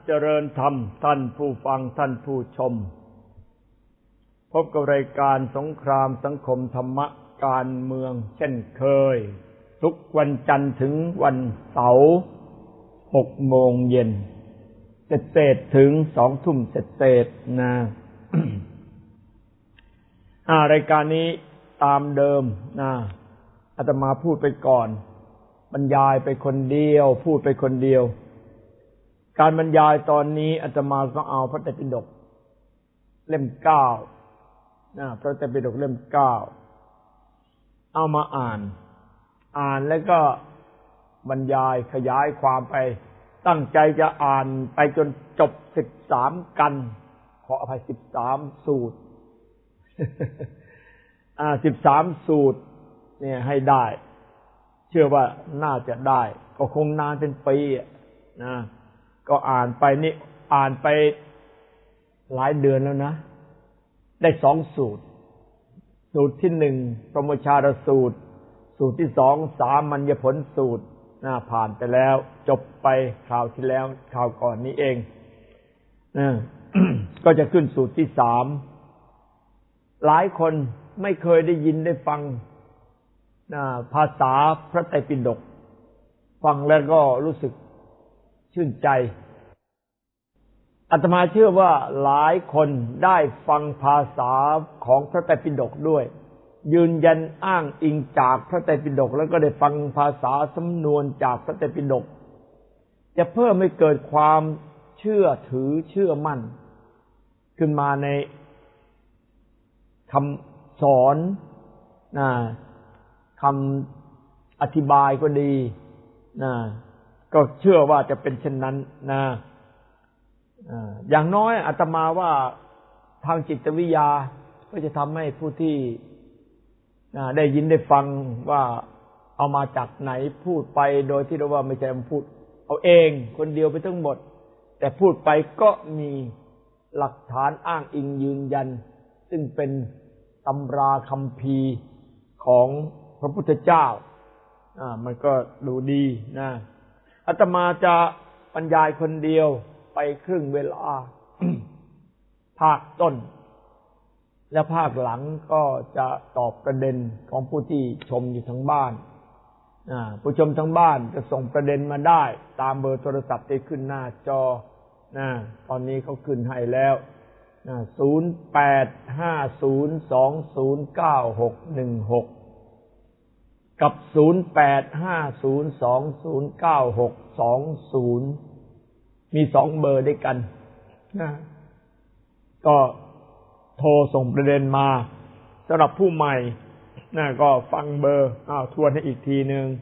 เจริญธรรมท่านผู้ฟังท่านผู้ชมพบกับรายการสงครามสังคมธรรมะการเมืองเช่นเคยทุกวันจันทร์ถึงวันเสาร์6 โมงเย็นเศษถึง2 ทุ่มเศษนะ รายการนี้ตามเดิมนะอาตมาพูดไปก่อนบรรยายไปคนเดียวพูดไปคนเดียวการบรรยายตอนนี้อาตมาก็เอาพระไตรปิฎกเล่ม9พระไตรปิฎกเล่ม9เอามาอ่านแล้วก็บรรยายขยายความไปตั้งใจจะอ่านไปจนจบ13กันขออภัย13สูตร13สูตรเนี่ยให้ได้เชื่อว่าน่าจะได้ก็คงนานเป็นปีนะก็อ่านไปนี่อ่านไปหลายเดือนแล้วนะได้2สูตรที่1พรหมชาลสูตรที่2สามัญญผลสูตรผ่านไปแล้วจบไปคราวที่แล้วคราวก่อนนี้เอง ก็จะขึ้นสูตรที่3หลายคนไม่เคยได้ยินได้ฟังภาษาพระไตรปิฎกฟังแล้วก็รู้สึกชื่นใจอาตมาเชื่อว่าหลายคนได้ฟังภาษาของพระไตรปิฎกด้วยยืนยันอ้างอิงจากพระไตรปิฎกแล้วก็ได้ฟังภาษาสำนวนจากพระไตรปิฎกจะเพิ่มให้เกิดความเชื่อถือเชื่อมั่นขึ้นมาในคำสอนคำอธิบายก็ดีก็เชื่อว่าจะเป็นเช่นนั้นอย่างน้อยอาตมาว่าทางจิตวิทยาก็จะทำให้ผู้ที่ได้ยินได้ฟังว่าเอามาจากไหนพูดไปโดยที่เราว่าไม่ใช่พูดเอาเองคนเดียวไปทั้งหมดแต่พูดไปก็มีหลักฐานอ้างอิงยืนยันซึ่งเป็นตำราคัมภีร์ของพระพุทธเจ้ามันก็ดูดีนะอาตมาจะบรรยายคนเดียวไปครึ่งเวลา ภาคต้นและภาคหลังก็จะตอบประเด็นของผู้ที่ชมอยู่ทางบ้านผู้ชมทางบ้านจะส่งประเด็นมาได้ตามเบอร์โทรศัพท์ที่ขึ้นหน้าจอตอนนี้เขาขึ้นให้แล้ว0850209616กับ0850209620มี2เบอร์ด้วยกันก็โทรส่งประเด็นมาสำหรับผู้ใหม่ก็ฟังเบอร์ทวนให้อีกทีนึง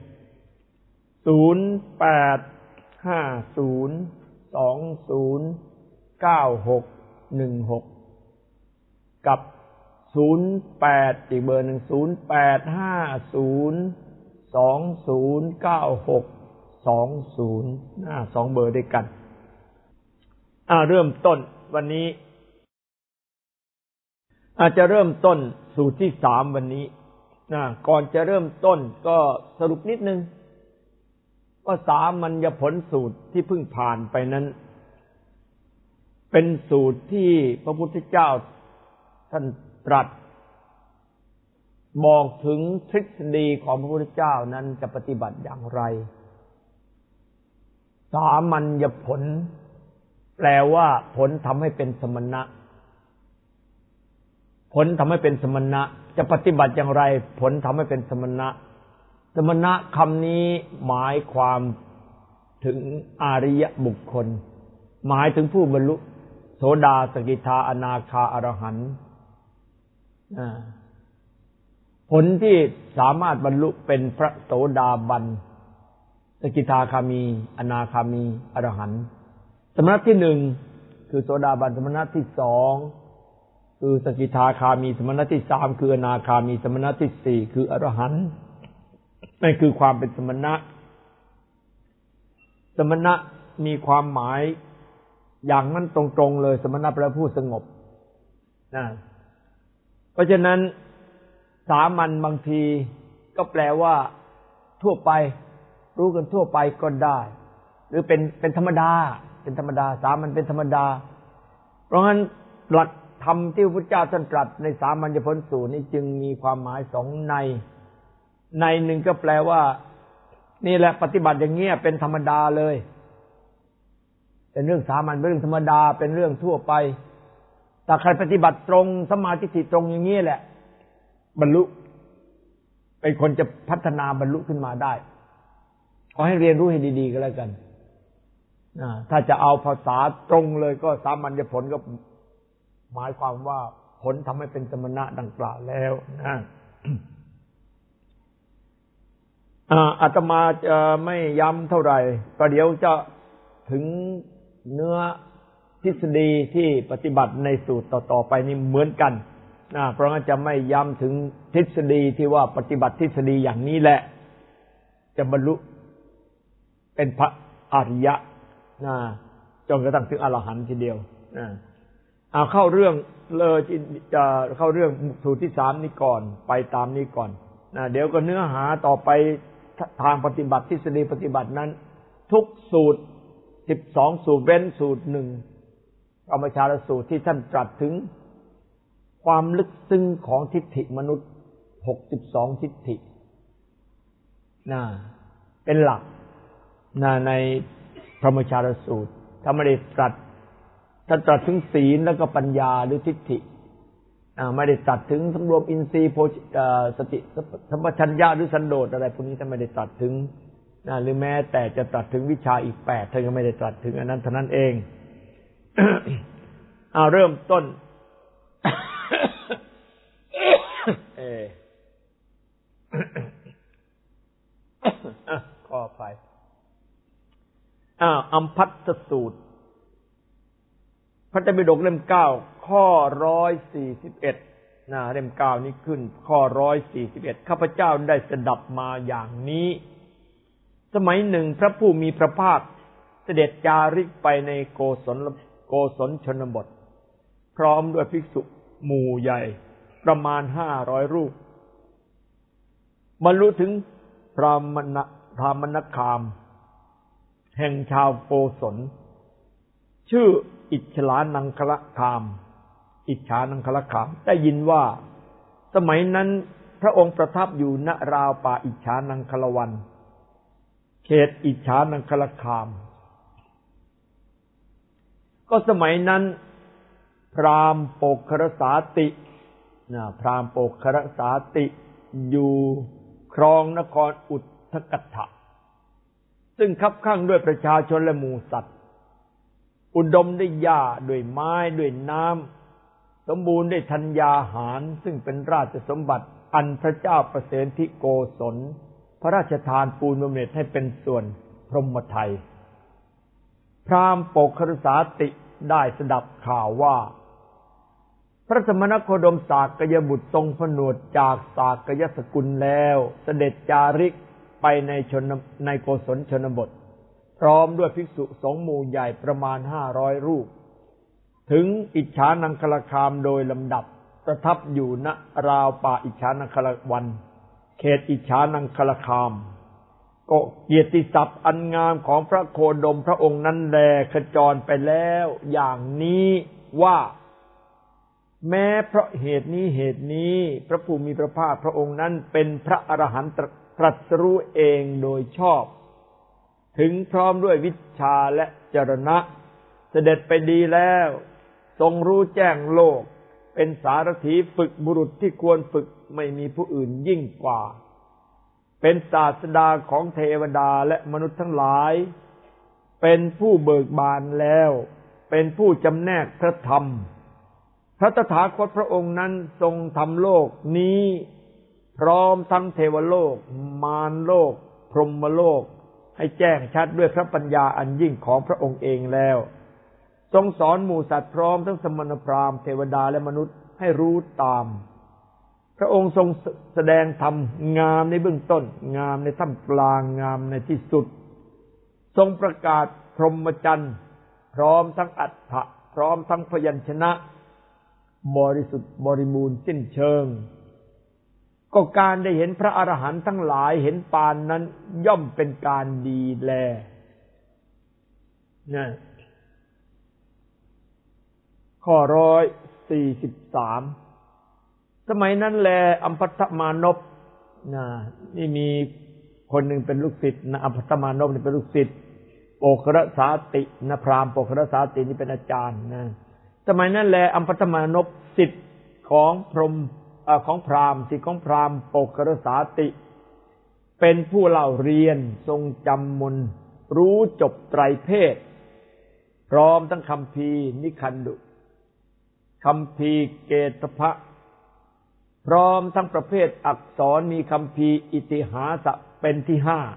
0850209616กับ08อีกเบอร์หนึ่ง0850209620 2เบอร์ด้วยกันเริ่มต้นวันนี้อาจจะเริ่มต้นสูตรที่3วันนี้ก่อนจะเริ่มต้นก็สรุปนิดนึงว่าสามัญญผลสูตรที่เพิ่งผ่านไปนั้นเป็นสูตรที่พระพุทธเจ้าท่านตรัสบอกถึงทฤษฎีของพระพุทธเจ้านั้นจะปฏิบัติอย่างไรสามัญญผลแปลว่าผลทำให้เป็นสมณะผลทำให้เป็นสมณะจะปฏิบัติอย่างไรผลทำให้เป็นสมณะสมณะคำนี้หมายความถึงอริยบุคคลหมายถึงผู้บรรลุโสดาสกิทาอนาคาอรหันต์ผลที่สามารถบรรลุเป็นพระโสดาบันสกิทาคามีอนาคามีอรหันต์สมณะที่1คือโสดาบันสมณะที่2คือสกิทาคามีสมณะที่3คืออนาคามีสมณะที่4คืออรหันต์นั่นคือความเป็นสมณะสมณะมีความหมายอย่างนั้นตรงๆเลยสมณะแปลว่าผู้สงบเพราะฉะนั้นสามัญบางทีก็แปลว่าทั่วไปรู้กันทั่วไปก็ได้หรือเป็นธรรมดาเป็นธรรมดาสามัญเป็นธรรมดาเพราะงั้นหลักธรรมที่พระพุทธเจ้าท่านตรัสในสามัญญผลสูตรนี้จึงมีความหมายสองในหนึ่งก็แปลว่านี่แหละปฏิบัติอย่างเงี้ยเป็นธรรมดาเลยเป็นเรื่องสามัญเป็นเรื่องธรรมดาเป็นเรื่องทั่วไปแต่ใครปฏิบัติตรงสัมมาทิฏฐิตรงอย่างนี้แหละบรรลุเป็นคนจะพัฒนาบรรลุขึ้นมาได้ขอให้เรียนรู้ให้ดีๆก็แล้วกันถ้าจะเอาภาษาตรงเลยก็สามัญญผลก็หมายความว่าผลทำให้เป็นสมณะดังกล่าวแล้วนะอาตมาจะไม่ย้ำเท่าไหร่ก็เดี๋ยวจะถึงเนื้อทฤษฎีที่ปฏิบัติในสูตรต่อๆไปนี่เหมือนกันเพราะงั้นจะไม่ย้ำถึงทฤษฎีที่ว่าปฏิบัติทฤษฎีอย่างนี้แหละจะบรรลุเป็นพระอริยะจนกระทั่งถึงอรหันต์ทีเดียวเข้าเรื่องเลยจะเข้าเรื่องสูตรที่3นี้ก่อนไปตามนี้ก่อนเดี๋ยวก็เนื้อหาต่อไปทางปฏิบัติทฤษฎีปฏิบัตินั้นทุกสูตร12สูตรเว้นสูตร1พรหมชาลสูตรที่ท่านตรัสถึงความลึกซึ้งของทิฏฐิมนุษย์62ทิฏฐิเป็นหลักในพรหมชาลสูตรถ้าไม่ได้ตรัสท่านตรัสถึงศีลแล้วก็ปัญญาหรือทิฏฐิไม่ได้ตรัสถึงสำรวมอินทรีย์สติสัมปชัญญะหรือสันโดษอะไรพวกนี้ท่านไม่ได้ตรัสถึงหรือแม้แต่จะตรัสถึงวิชาอีก8ท่านก็ไม่ได้ตรัสถึงอันนั้นเท่านั้นเอง เริ่มต้น ขออภัยอัมพัทธสูตรพระไตรปิฎกเล่ม9ข้อ141เล่ม9นี้ขึ้นข้อ141ข้าพเจ้าได้สดับมาอย่างนี้สมัยหนึ่งพระผู้มีพระภาคเสด็จจาริกไปในโกศลชนบทพร้อมด้วยภิกษุหมู่ใหญ่ประมาณ500รูปบรรลุถึงพรามณคามแห่งชาวโกศลชื่ออิจฉานังคละคามได้ยินว่าสมัยนั้นพระองค์ประทับอยู่ณราวป่าอิจฉานังคละวันเขตอิจฉานังคละคามก็สมัยนั้นพราหมณ์โปกขรสาติอยู่ครองนครอุทธกัฏฐะซึ่งคับข้างด้วยประชาชนและหมู่สัตว์อุดมด้วยหญ้าด้วยไม้ด้วยน้ำสมบูรณ์ด้วยธัญญาหารซึ่งเป็นราชสมบัติอันพระเจ้าประเสนทิโกศลพระราชทานปูนบำเหน็จให้เป็นส่วนพรหมทัยพราหมณ์โปกขรสาติได้สดับข่าวว่าพระสมณโคดมสากยบุตรทรงผนวดจากสากยสกุลแล้วเสด็จจาริกไปในโกศลชนบทพร้อมด้วยภิกษุสงฆ์หมู่ใหญ่ประมาณ500รูปถึงอิจฉานังคละคามโดยลำดับประทับอยู่ณราวป่าอิจฉานังคละวันเขตอิจฉานังคละคามก็เกียรติศัพท์อันงามของพระโคดมพระองค์นั้นแลขจรไปแล้วอย่างนี้ว่าแม้เพราะเหตุนี้พระผู้มีพระภาคพระองค์นั้นเป็นพระอรหันต์ตรัสรู้เองโดยชอบถึงพร้อมด้วยวิชชาและจรณะเสด็จไปดีแล้วทรงรู้แจ้งโลกเป็นสารถีฝึกบุรุษที่ควรฝึกไม่มีผู้อื่นยิ่งกว่าเป็นศาสดาของเทวดาและมนุษย์ทั้งหลายเป็นผู้เบิกบานแล้วเป็นผู้จำแนกพระธรรมพระตถาคตพระองค์นั้นทรงทำโลกนี้พร้อมทั้งเทวโลกมารโลกพรหมโลกให้แจ้งชัดด้วยพระปัญญาอันยิ่งของพระองค์เองแล้วทรงสอนหมู่สัตว์พร้อมทั้งสมณพราหมณ์เทวดาและมนุษย์ให้รู้ตามพระองค์ทรงแสดงธรรมงามในเบื้องต้นงามในท่ามกลางงามในที่สุดทรงประกาศพรหมจรรย์พร้อมทั้งอรรถะพร้อมทั้งพยัญชนะบริสุทธิ์บริบูรณ์สิ้นเชิงก็การได้เห็นพระอรหันต์ทั้งหลายเห็นปานนั้นย่อมเป็นการดีแลข้อ143สมัยนั้นแลอัมพัทธมานพนี่มีคนหนึ่งเป็นลูกศิษย์นะอัมพัทธมานพนี่เป็นลูกศิษย์โปกรสาตินะพราหมณ์โปกรสาตินี่เป็นอาจารย์นะสมัยนั้นแลอัมพัทธมานพศิษย์ของพรหมของพราหมณ์ศิษย์ของพราหมณ์โปกรสาติเป็นผู้เล่าเรียนทรงจำมนรู้จบไตรเพศพร้อมทั้งคัมภีร์นิคันดุคัมภีร์เกตภะพร้อมทั้งประเภทอักษรมีคัมภีร์อิติหาสะเป็นที่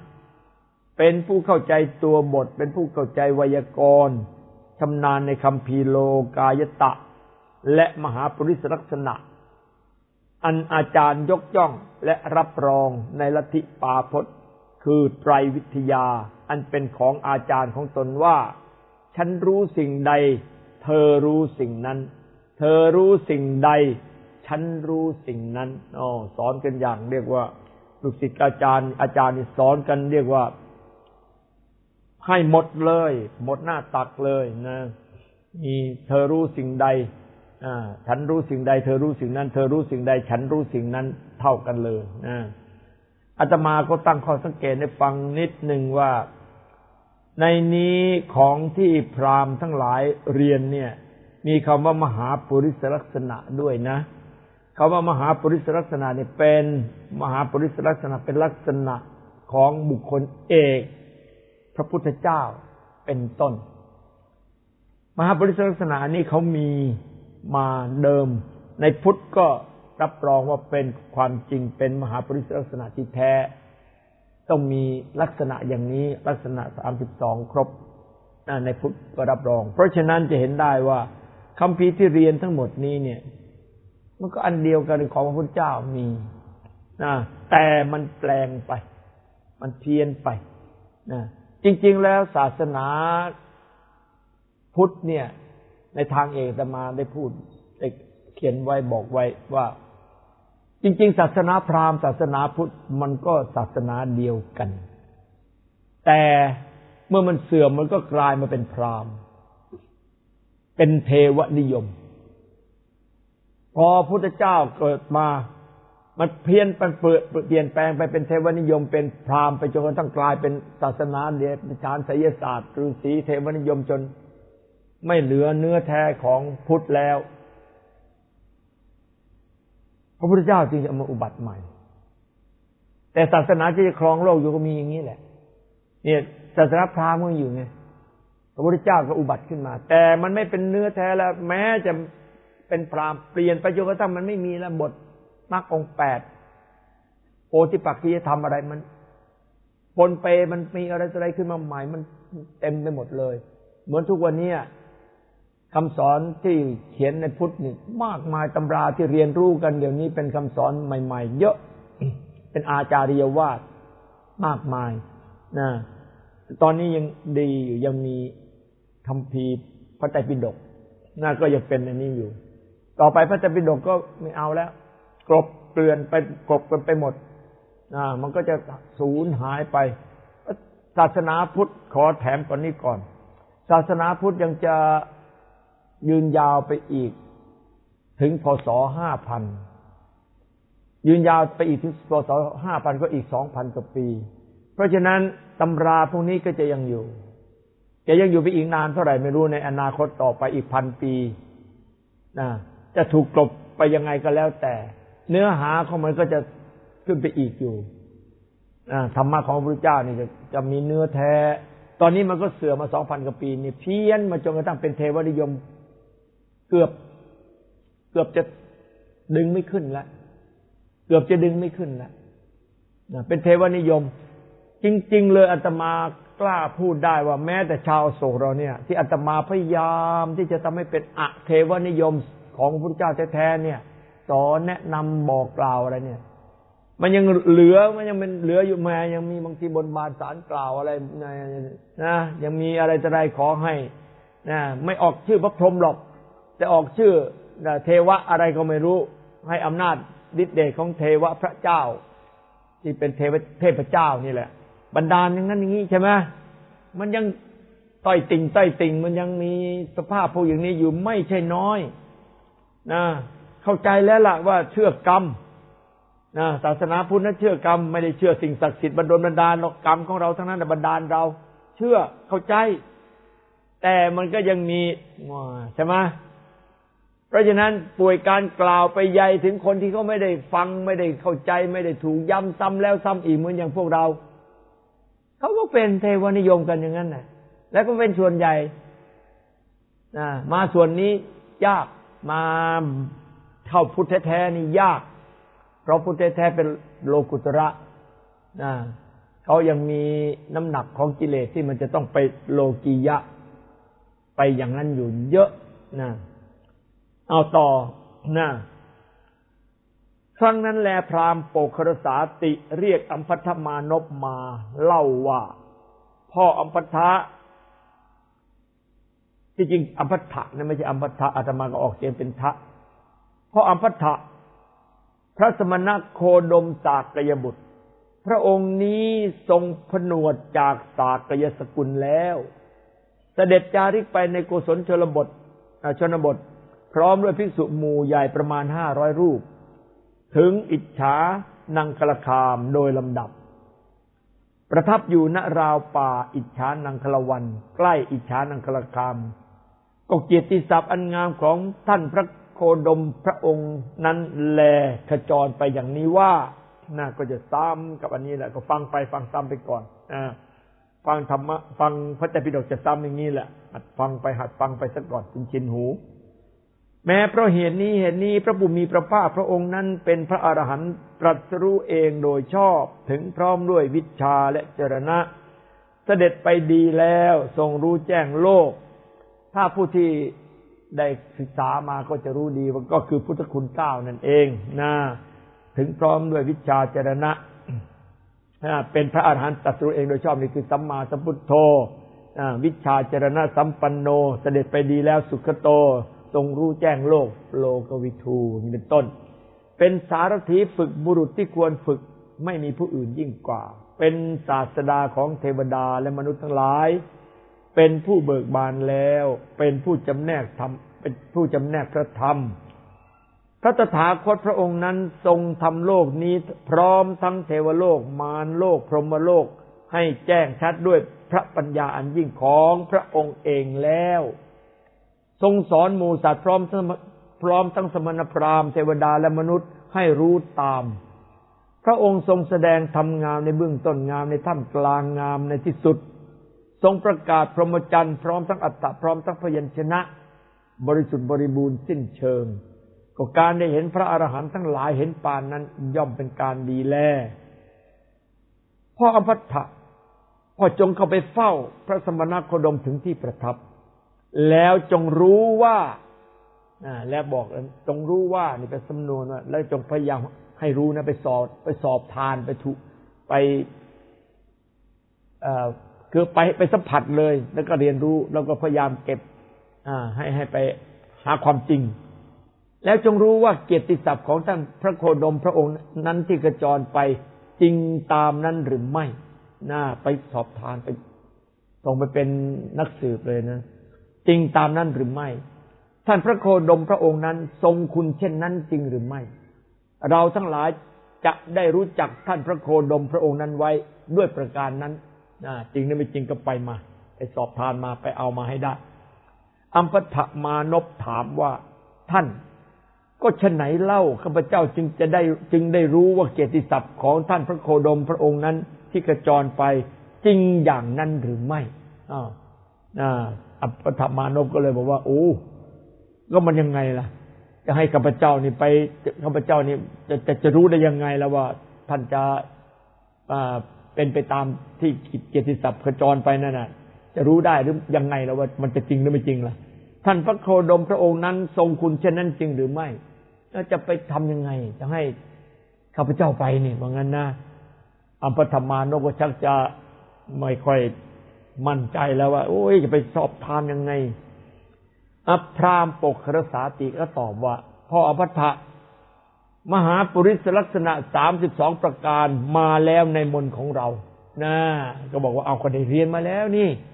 5เป็นผู้เข้าใจตัวบทเป็นผู้เข้าใจไวยากรณ์ชำนาญในคัมภีร์โลกายตะและมหาปริศลักษณะอันอาจารย์ยกย่องและรับรองในลัทธิปาพจน์คือไตรวิทยาอันเป็นของอาจารย์ของตนว่าฉันรู้สิ่งใดเธอรู้สิ่งนั้นเธอรู้สิ่งใดฉันรู้สิ่งนั้นสอนกันอย่างเรียกว่าลูกศิษย์อาจารย์นี่สอนกันเรียกว่าให้หมดเลยหมดหน้าตักเลยนะมีเธอรู้สิ่งใดฉันรู้สิ่งใดเธอรู้สิ่งนั้นเธอรู้สิ่งใดฉันรู้สิ่งนั้นเท่ากันเลยอาตมาก็ตั้งข้อสังเกตให้ฟังนิดหนึ่งว่าในนี้ของที่พราหมณ์ทั้งหลายเรียนเนี่ยมีคำว่ามหาปุริสลักษณะด้วยนะคำว่ามหาปุริสลักษณะนี่เป็นมหาปุริสลักษณะเป็นลักษณะของบุคคลเอกพระพุทธเจ้าเป็นต้นมหาปุริสลักษณะนี้เขามีมาเดิมในพุทธก็รับรองว่าเป็นความจริงเป็นมหาปุริสลักษณะที่แท้ต้องมีลักษณะอย่างนี้ลักษณะ32ครบในพุทธก็รับรองเพราะฉะนั้นจะเห็นได้ว่าคัมภีร์ที่เรียนทั้งหมดนี้เนี่ยมันก็อันเดียวกันของพระพุทธเจ้ามีแต่มันแปลงไปมันเพี้ยนไปจริงๆแล้วศาสนาพุทธเนี่ยในทางเอกอาตมาได้พูดได้เขียนไว้บอกไว้ว่าจริงๆศาสนาพราหมณ์ศาสนาพุทธมันก็ศาสนาเดียวกันแต่เมื่อมันเสื่อมมันก็กลายมาเป็นพราหมณ์เป็นเทวนิยมพอพุทธเจ้าเกิดมามันเปลี่ยนแปลงไปเป็นเทวนิยมเป็นพราหมณ์ไปจนกระทั่งกลายเป็นศาสนาเดชานไสยศาสตร์ฤาษีเทวนิยมจนไม่เหลือเนื้อแท้ของพุทธแล้วพระพุทธเจ้าจึงจะมาอุบัติใหม่แต่ศาสนาที่จะครองโลกอยู่ก็มีอย่างนี้แหละเนี่ยศาสนาพราหมณ์ก็อยู่ไงพระพุทธเจ้าก็อุบัติขึ้นมาแต่มันไม่เป็นเนื้อแท้แล้วแม้จะเป็นพราหมณ์เปลี่ยนไปจนกระทั่งมันไม่มีแล้วบทมรรคองค์8โพธิปักขิยธรรมอะไรมันปนเปมันมีอะไรขึ้นมาใหม่มันเต็มไปหมดเลยเหมือนทุกวันนี้คำสอนที่เขียนในพุทธนี่มากมายตำราที่เรียนรู้กันเดี๋ยวนี้เป็นคำสอนใหม่ๆเยอะเป็นอาจาริยวาทมากมายนะตอนนี้ยังดีอยู่ยังมีคัมภีร์พระไตรปิฎกก็ยังเป็นอันนี้อยู่ต่อไปพระไตรปิฎกก็ไม่เอาแล้วกลบเกลื่อนไปกลบกันไปหมดมันก็จะสูญหายไปศาสนาพุทธขอแถมก่อนนี้ก่อนศาสนาพุทธยังจะยืนยาวไปอีกถึงพ.ศ. 5,000ยืนยาวไปอีกถึงพ.ศ. 5,000ก็อีก 2,000 กว่าปีเพราะฉะนั้นตำราพวกนี้ก็จะยังอยู่ไปอีกนานเท่าไหร่ไม่รู้ในอนาคตต่อไปอีก 1,000 ปีจะถูกกลบไปยังไงก็แล้วแต่เนื้อหาของมันก็จะขึ้นไปอีกอยู่ธรรมะของพระพุทธเจ้านี่จะมีเนื้อแท้ตอนนี้มันก็เสื่อมมา 2,000 กว่าปีนี่เพี้ยนมาจนกระทั่งเป็นเทวนิยมเกือบจะดึงไม่ขึ้นแล้วเกือบจะดึงไม่ขึ้นแล้วเป็นเทวนิยมจริงๆเลยอาตมากล้าพูดได้ว่าแม้แต่ชาวโศกเราเนี่ยที่อาตมาพยายามที่จะทำให้เป็นอเทวนิยมของพระพุทธเจ้าแท้ๆเนี่ยสอนแนะนำบอกกล่าวอะไรเนี่ยมันยังเหลือมันยังเป็นเหลืออยู่มายังมีบางทีบนบานสารกล่าวอะไรนะยังมีอะไรจะได้ขอให้นะไม่ออกชื่อพระพรหมหรอกแต่ออกชื่อเทวะอะไรก็ไม่รู้ให้อำนาจฤทธิ์เดชของเทวะพระเจ้าที่เป็นเทพเจ้านี่แหละบันดาลอย่างนั้นอย่างนี้ใช่ไหมมันยังต้อยติ่งมันยังมีสภาพพวกอย่างนี้อยู่ไม่ใช่น้อยนะเข้าใจแล้วล่ะว่าเชื่อกรรมนะศาสนาพุทธนั้นเชื่อกรรมไม่ได้เชื่อสิ่งศักดิ์สิทธิ์บันดาลหรอกกรรมของเราทั้งนั้นบันดาลเราเชื่อเข้าใจแต่มันก็ยังมีใช่ไหมเพราะฉะนั้นป่วยการกล่าวไปใหญ่ถึงคนที่เขาไม่ได้ฟังไม่ได้เข้าใจไม่ได้ถูกย้ำซ้ำแล้วซ้ำอีกเหมือนอย่างพวกเราเขาก็เป็นเทวนิยมกันอย่างนั้นแหละแล้วก็เป็นส่วนใหญ่มาส่วนนี้ยากมาเข้าพุทธแท้ๆนี่ยากเพราะพุทธแท้ๆเป็นโลกุตระเขายังมีน้ำหนักของกิเลสที่มันจะต้องไปโลกียะไปอย่างนั้นอยู่เยอะนะเอาต่อนะครั้งนั้นแลพราหมณ์โปกขรสาติเรียกอัมพัทธมานพมาเล่าว่าพ่ออัมพัทธะที่จริงอัมพัทธะนั่นไม่ใช่อัมพัทธะอาตมาก็ออกเสียงเป็นทะพ่ออัมพัทธะพระสมณโคดมสากยบุตรพระองค์นี้ทรงผนวดจากสากยสกุลแล้วเสด็จจาริกไปในโกศลชนบทพร้อมด้วยภิกษุหมู่ใหญ่ประมาณ500รูปถึงอิจฉานังคลคามโดยลำดับประทับอยู่ณราวป่าอิจฉานังคลวันใกล้อิจฉานังคลคามก็เกียรติศัพท์อันงามของท่านพระโคดมพระองค์นั้นแลขจรไปอย่างนี้ว่าน่าก็จะซ้ำกับอันนี้แหละก็ฟังซ้ำไปก่อนฟังธรรมะฟังพระไตรปิฎกจะซ้ำอย่างนี้แหละหัดฟังไปสักก่อนชินหูแม้เพราะเหตุนี้พระผู้มีพระภาคพระองค์นั้นเป็นพระอรหันต์ตรัสรู้เองโดยชอบถึงพร้อมด้วยวิชชาและจรณะเสด็จไปดีแล้วทรงรู้แจ้งโลกถ้าผู้ที่ได้ศึกษามาก็จะรู้ดีว่าก็คือพุทธคุณ9นั่นเองนะถึงพร้อมด้วยวิชชาจรณะเป็นพระอรหันต์ตรัสรู้เองโดยชอบนี่คือสัมมาสัมพุทโธวิชชาจรณะสัมปันโนเสด็จไปดีแล้วสุขโตทรงรู้แจ้งโลกโลกวิทูนี่เป็นต้นเป็นสารถีฝึกบุรุษที่ควรฝึกไม่มีผู้อื่นยิ่งกว่าเป็นศาสดาของเทวดาและมนุษย์ทั้งหลายเป็นผู้เบิกบานแล้วเป็นผู้จำแนกธรรมเป็นผู้จำแนกพระธรรมพระตถาคตพระองค์นั้นทรงทำโลกนี้พร้อมทั้งเทวโลกมารโลกพรหมโลกให้แจ้งชัดด้วยพระปัญญาอันยิ่งของพระองค์เองแล้วทรงสอนหมู่สัตว์พร้อมทั้งสมณพราหมณ์เทวดาและมนุษย์ให้รู้ตามพระองค์ทรงแสดงธรรมงามในเบื้องต้นงามในท่ามกลางงามในที่สุดทรงประกาศพรหมจรรย์พร้อมทั้งอัตตะพร้อมทั้งพยัญชนะบริสุทธิ์บริบูรณ์สิ้นเชิงก็การได้เห็นพระอรหันต์ทั้งหลายเห็นปานนั้นย่อมเป็นการดีแลพ่ออัมพัทธะพ่อจงเข้าไปเฝ้าพระสมณโคดมถึงที่ประทับแล้วจงรู้ว่าแล้วบอกจงรู้ว่านี่เป็นสำนวนว่าแล้วจงพยายามให้รู้นะไปสอบทานไปคือไปสัมผัสเลยแล้วก็เรียนรู้แล้วก็พยายามเก็บให้ไปหาความจริงแล้วจงรู้ว่าเกียรติศัพท์ของท่านพระโคดมพระองค์นั้นที่กระจรไปจริงตามนั้นหรือไม่ไปสอบทานไปต้องไปเป็นนักสืบเลยนะจริงตามนั้นหรือไม่ท่านพระโคดมพระองค์นั้นทรงคุณเช่นนั้นจริงหรือไม่เราทั้งหลายจะได้รู้จักท่านพระโคดมพระองค์นั้นไว้ด้วยประการนั้นจริงหรือไม่จริงก็ไปมาไปสอบทานมาไปเอามาให้ได้อัมพัทธมานพถามว่าท่านก็ฉะไหนเล่าข้าพเจ้าจึงได้รู้ว่าเกียรติศัพท์ของท่านพระโคดมพระองค์นั้นที่กระจรไปจริงอย่างนั้นหรือไม่อัปปทมานพก็เลยบอกว่าโอ้ก็มันยังไงล่ะจะให้ข้าพเจ้านี่ไปข้าพเจ้านี่จะรู้ได้ยังไงแล้วว่าท่านจะเป็นไปตามที่เกียรติศัพท์กระจรไปนั่นน่ะจะรู้ได้หรือยังไงแล้วว่ามันจะจริงหรือไม่จริงล่ะท่านพระโคดมพระองค์นั้นทรงคุณเช่นนั้นจริงหรือไม่แล้วจะไปทำยังไงจะให้ข้าพเจ้าไปนี่ว่างั้นนะอัปปทมานพก็ชักจะไม่ค่อยมั่นใจแล้วว่าโอ้ยจะไปสอบทานยังไงพราหมณ์ปกขรสาติก็ตอบว่าพ่ออัปปทะมหาปุริสลักษณะ32ประการมาแล้วในมนต์ของเราก็บอกว่าเอาคนได้เรียนมาแล้วนี่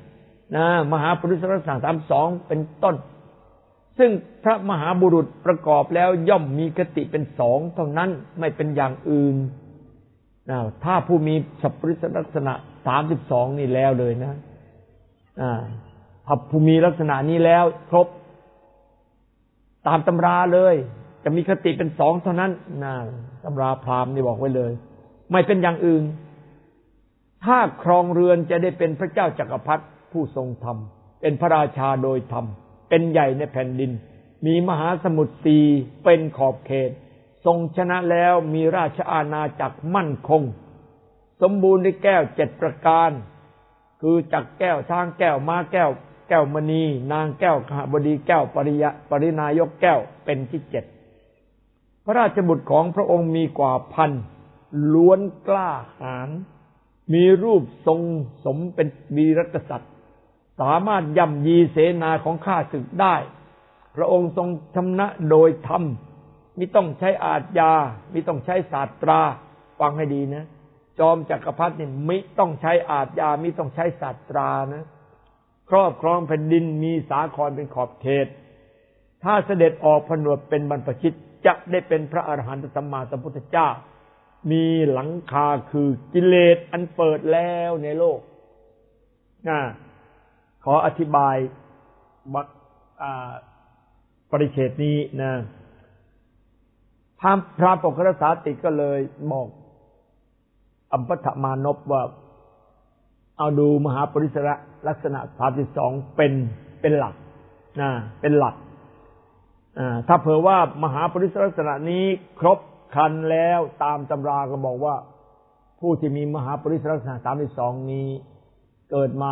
นะมหาปุริสลักษณะ32เป็นต้นซึ่งพระมหาบุรุษประกอบแล้วย่อมมีคติเป็น2เท่านั้นไม่เป็นอย่างอื่นถ้าผู้มีสัพพุริสลักษณะ32นี่แล้วเลยนะถ้าผู้มีลักษณะนี้แล้วครบตามตำราเลยจะมีคติเป็น2เท่านั้นตำราพราหมณ์นี่บอกไว้เลยไม่เป็นอย่างอื่นถ้าครองเรือนจะได้เป็นพระเจ้าจักรพรรดิผู้ทรงธรรมเป็นพระราชาโดยธรรมเป็นใหญ่ในแผ่นดินมีมหาสมุทร4เป็นขอบเขตทรงชนะแล้วมีราชอาณาจักรมั่นคงสมบูรณ์ด้วยแก้ว7ประการคือจักรแก้วช้างแก้วม้าแก้วแก้วมณีนางแก้วขหบดีแก้วปรินายกแก้วเป็นที่7พระราชบุตรของพระองค์มีกว่าพันล้วนกล้าหาญมีรูปทรงสมเป็นวีรกษัตริย์สามารถย่ำยีเสนาของข้าศึกได้พระองค์ทรงชำนะโดยธรรมมิต้องใช้อาทยามิต้องใช้ศาสตราฟังให้ดีนะจอมจักรพรรดินี่มิต้องใช้อาทยามิต้องใช้ศาสตรานะครอบครองแผ่นดินมีสาครเป็นขอบเขตถ้าเสด็จออกผนวดเป็นบรรพชิตจะได้เป็นพระอรหันตสัมมาสัมพุทธเจ้ามีหลังคาคือกิเลสอันเปิดแล้วในโลกขออธิบายปริเฉดนี้นะพระปกรสาติก็เลยบอกอัมพทมานพว่าเอาดูมหาปริศลักษณะ32เป็นหลักเป็นหลักถ้าเผื่อว่ามหาปริศลักษณะนี้ครบครันแล้วตามตำราก็บอกว่าผู้ที่มีมหาปริศลักษณะ32นี้เกิดมา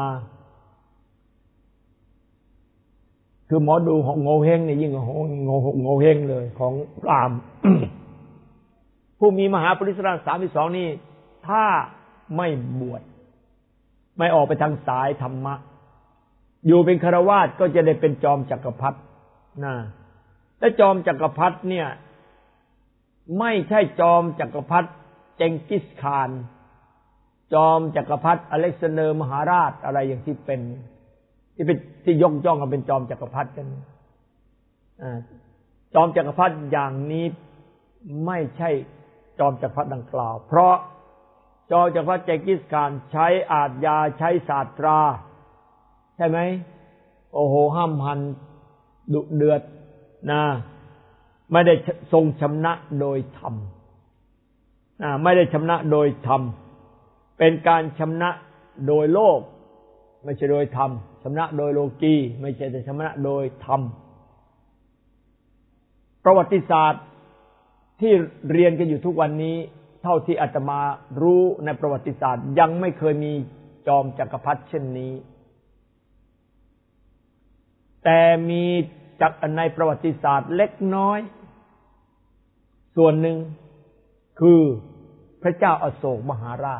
คือหมอดูของโงเฮงนี่ยิ่งกว่าโงเฮงเลยของพราหมณ์ ผู้มีมหาปริศลักษณะ32นี้ถ้าไม่บวชไม่ออกไปทางสายธรรมะอยู่เป็นฆราวาสก็จะได้เป็นจอมจักรพรรดิและจอมจักรพรรดิเนี่ยไม่ใช่จอมจักรพรรดิเจงกิสข่านจอมจักรพรรดิอเล็กซานเดอร์มหาราชอะไรอย่างที่เป็นที่ยกย่องกันเป็นจอมจักรพรรดิกันจอมจักรพรรดิอย่างนี้ไม่ใช่จอมจักรพรรดิดังกล่าวเพราะจอมจักรพรรดิเจงกิสข่านใช้อาทยาใช้ศาสตราใช่ไหมโอ้โหห้ามหันดุเดือดไม่ได้ทรงชำนะโดยธรรมไม่ได้ชำนะโดยธรรมเป็นการชำนะโดยโลกไม่ใช่โดยธรรมชำนะโดยโลกีไม่ใช่แต่ชำนะโดยธรรมประวัติศาสตร์ที่เรียนกันอยู่ทุกวันนี้เท่าที่อาตมารู้ในประวัติศาสตร์ยังไม่เคยมีจอมจักรพรรดิเช่นนี้แต่มีจากในประวัติศาสตร์เล็กน้อยส่วนหนึ่งคือพระเจ้าอโศกมหาราช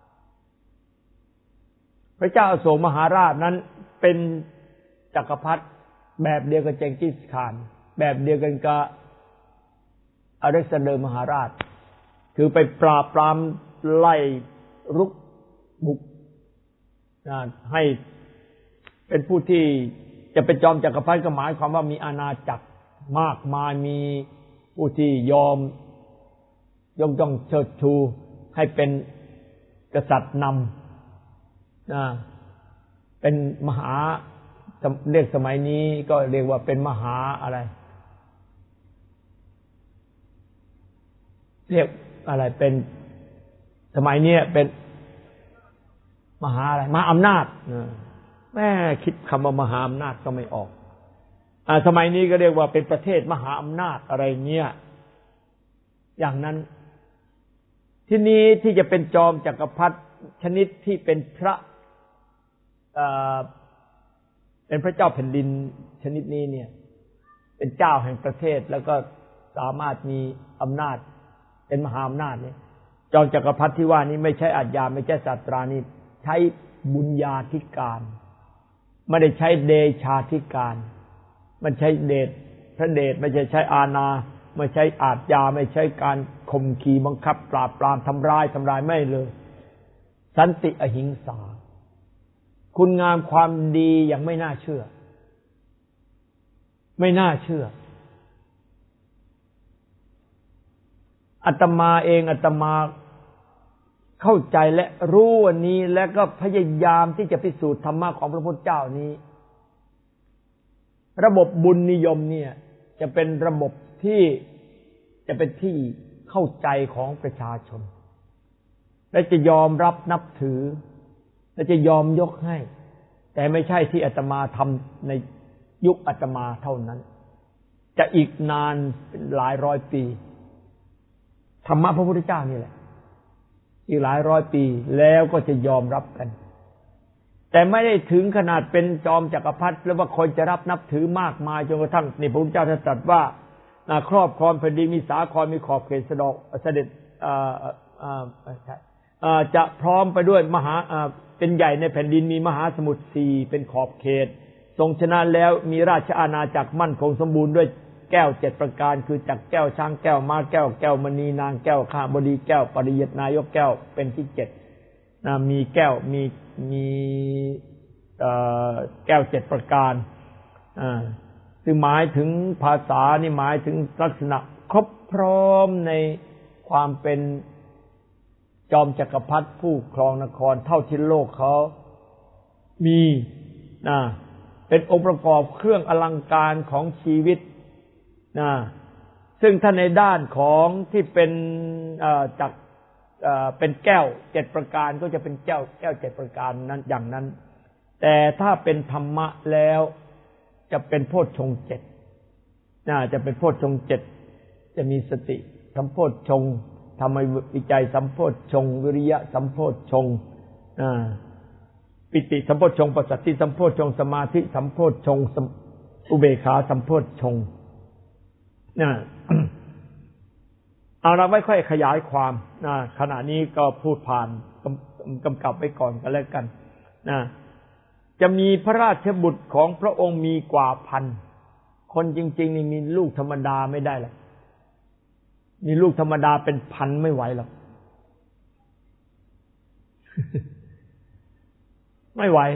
พระเจ้าอโศกมหาราชนั้นเป็นจักรพรรดิแบบเดียวกับเจงกิสข่านแบบเดียวกันกับอเล็กซานเดอร์มหาราชคือไปปราบปรามไล่รุกบุกให้เป็นผู้ที่จะเป็นจอมจักรพรรดิก็หมายความว่ามีอาณาจักรมากมายมีผู้ที่ยอมยกย่องเชิดชูให้เป็นกษัตริย์นำเป็นมหาเรียกสมัยนี้ก็เรียกว่าเป็นมหาอะไรเรียกอะไรเป็นสมัยนี้เป็นมหาอะไรมหาอำนาจแม่คิดคำว่ามหาอำนาจก็ไม่ออกสมัยนี้ก็เรียกว่าเป็นประเทศมหาอำนาจอะไรเงี้ยอย่างนั้นที่นี้ที่จะเป็นจอมจักรพรรดิชนิดที่เป็นพระเจ้าแผ่นดินชนิดนี้เนี่ยเป็นเจ้าแห่งประเทศแล้วก็สามารถมีอำนาจเป็นมหาอำนาจเนี่ยจอมจักรพรรดิที่ว่านี้ไม่ใช่อาทยาไม่ใช่ศาสตรานี่ใช้บุญญาธิการไม่ได้ใช้เดชาธิการมันใช้เดชพระเดชไม่ใช่ใช้อาณาไม่ใช่อาทยาไม่ใช่การข่มขีบังคับปราบปรามทำร้ายไม่เลยสันติอหิงสาคุณงามความดีอย่างไม่น่าเชื่อไม่น่าเชื่ออาตมาเองอาตมาเข้าใจและรู้วันนี้และก็พยายามที่จะพิสูจน์ธรรมะของพระพุทธเจ้านี้ระบบบุญนิยมเนี่ยจะเป็นระบบที่จะเป็นที่เข้าใจของประชาชนและจะยอมรับนับถือและจะยอมยกให้แต่ไม่ใช่ที่อาตมาทำในยุคอาตมาเท่านั้นจะอีกนานเป็นหลายร้อยปีธรรมะพระพุทธเจ้านี่แหละอีกหลายร้อยปีแล้วก็จะยอมรับกันแต่ไม่ได้ถึงขนาดเป็นจอมจักรพรรดิแล้วว่าคนจะรับนับถือมากมายจนกระทั่งนี่พระพุทธเจ้าตรัสว่าครอบครองแผ่นดินมีสาครมีขอบเขตเสด็จจะพร้อมไปด้วยมหาเป็นใหญ่ในแผ่นดินมีมหาสมุทรสี่เป็นขอบเขตทรงชนะแล้วมีราชอาณาจักรมั่นคงสมบูรณ์ด้วยแก้ว7ประการคือจักรแก้วช้างแก้วม้าแก้วแก้วมณีนางแก้วข้าบดีแก้วปริยัตินายกแก้วเป็นที่7มีแก้วมีแก้ว7ประการซึ่งหมายถึงภาษานี่หมายถึงลักษณะครบพร้อมในความเป็นจอมจักรพรรดิผู้ครองนครเท่าที่โลกเขามีเป็นองค์ประกอบเครื่องอลังการของชีวิตซึ่งถ้าในด้านของที่เป็นจักรเป็นแก้ว7ประการก็จะเป็นแก้ว7ประการนั้นอย่างนั้นแต่ถ้าเป็นธรรมะแล้วจะเป็นโพชฌงค์7จะเป็นโพชฌงค์7จะมีสติสัมโพชฌงค์ธรรมวิจัยสัมโพชฌงค์วิริยะสัมโพชฌงค์ปิติสัมโพชฌงค์ปัสสัทธิสัมโพชฌงค์สมาธิสัมโพชฌงค์อุเบกขาสัมโพชฌงค์เอาเราไม่ค่อยขยายความขณะนี้ก็พูดผ่านกำกับไว้ก่อนกันแล้วกันจะมีพระราชบุตรของพระองค์มีกว่าพันคนจริงๆนี่มีลูกธรรมดาไม่ได้หรอกมีลูกธรรมดาเป็นพันไม่ไหวหรอก ไม่ไหว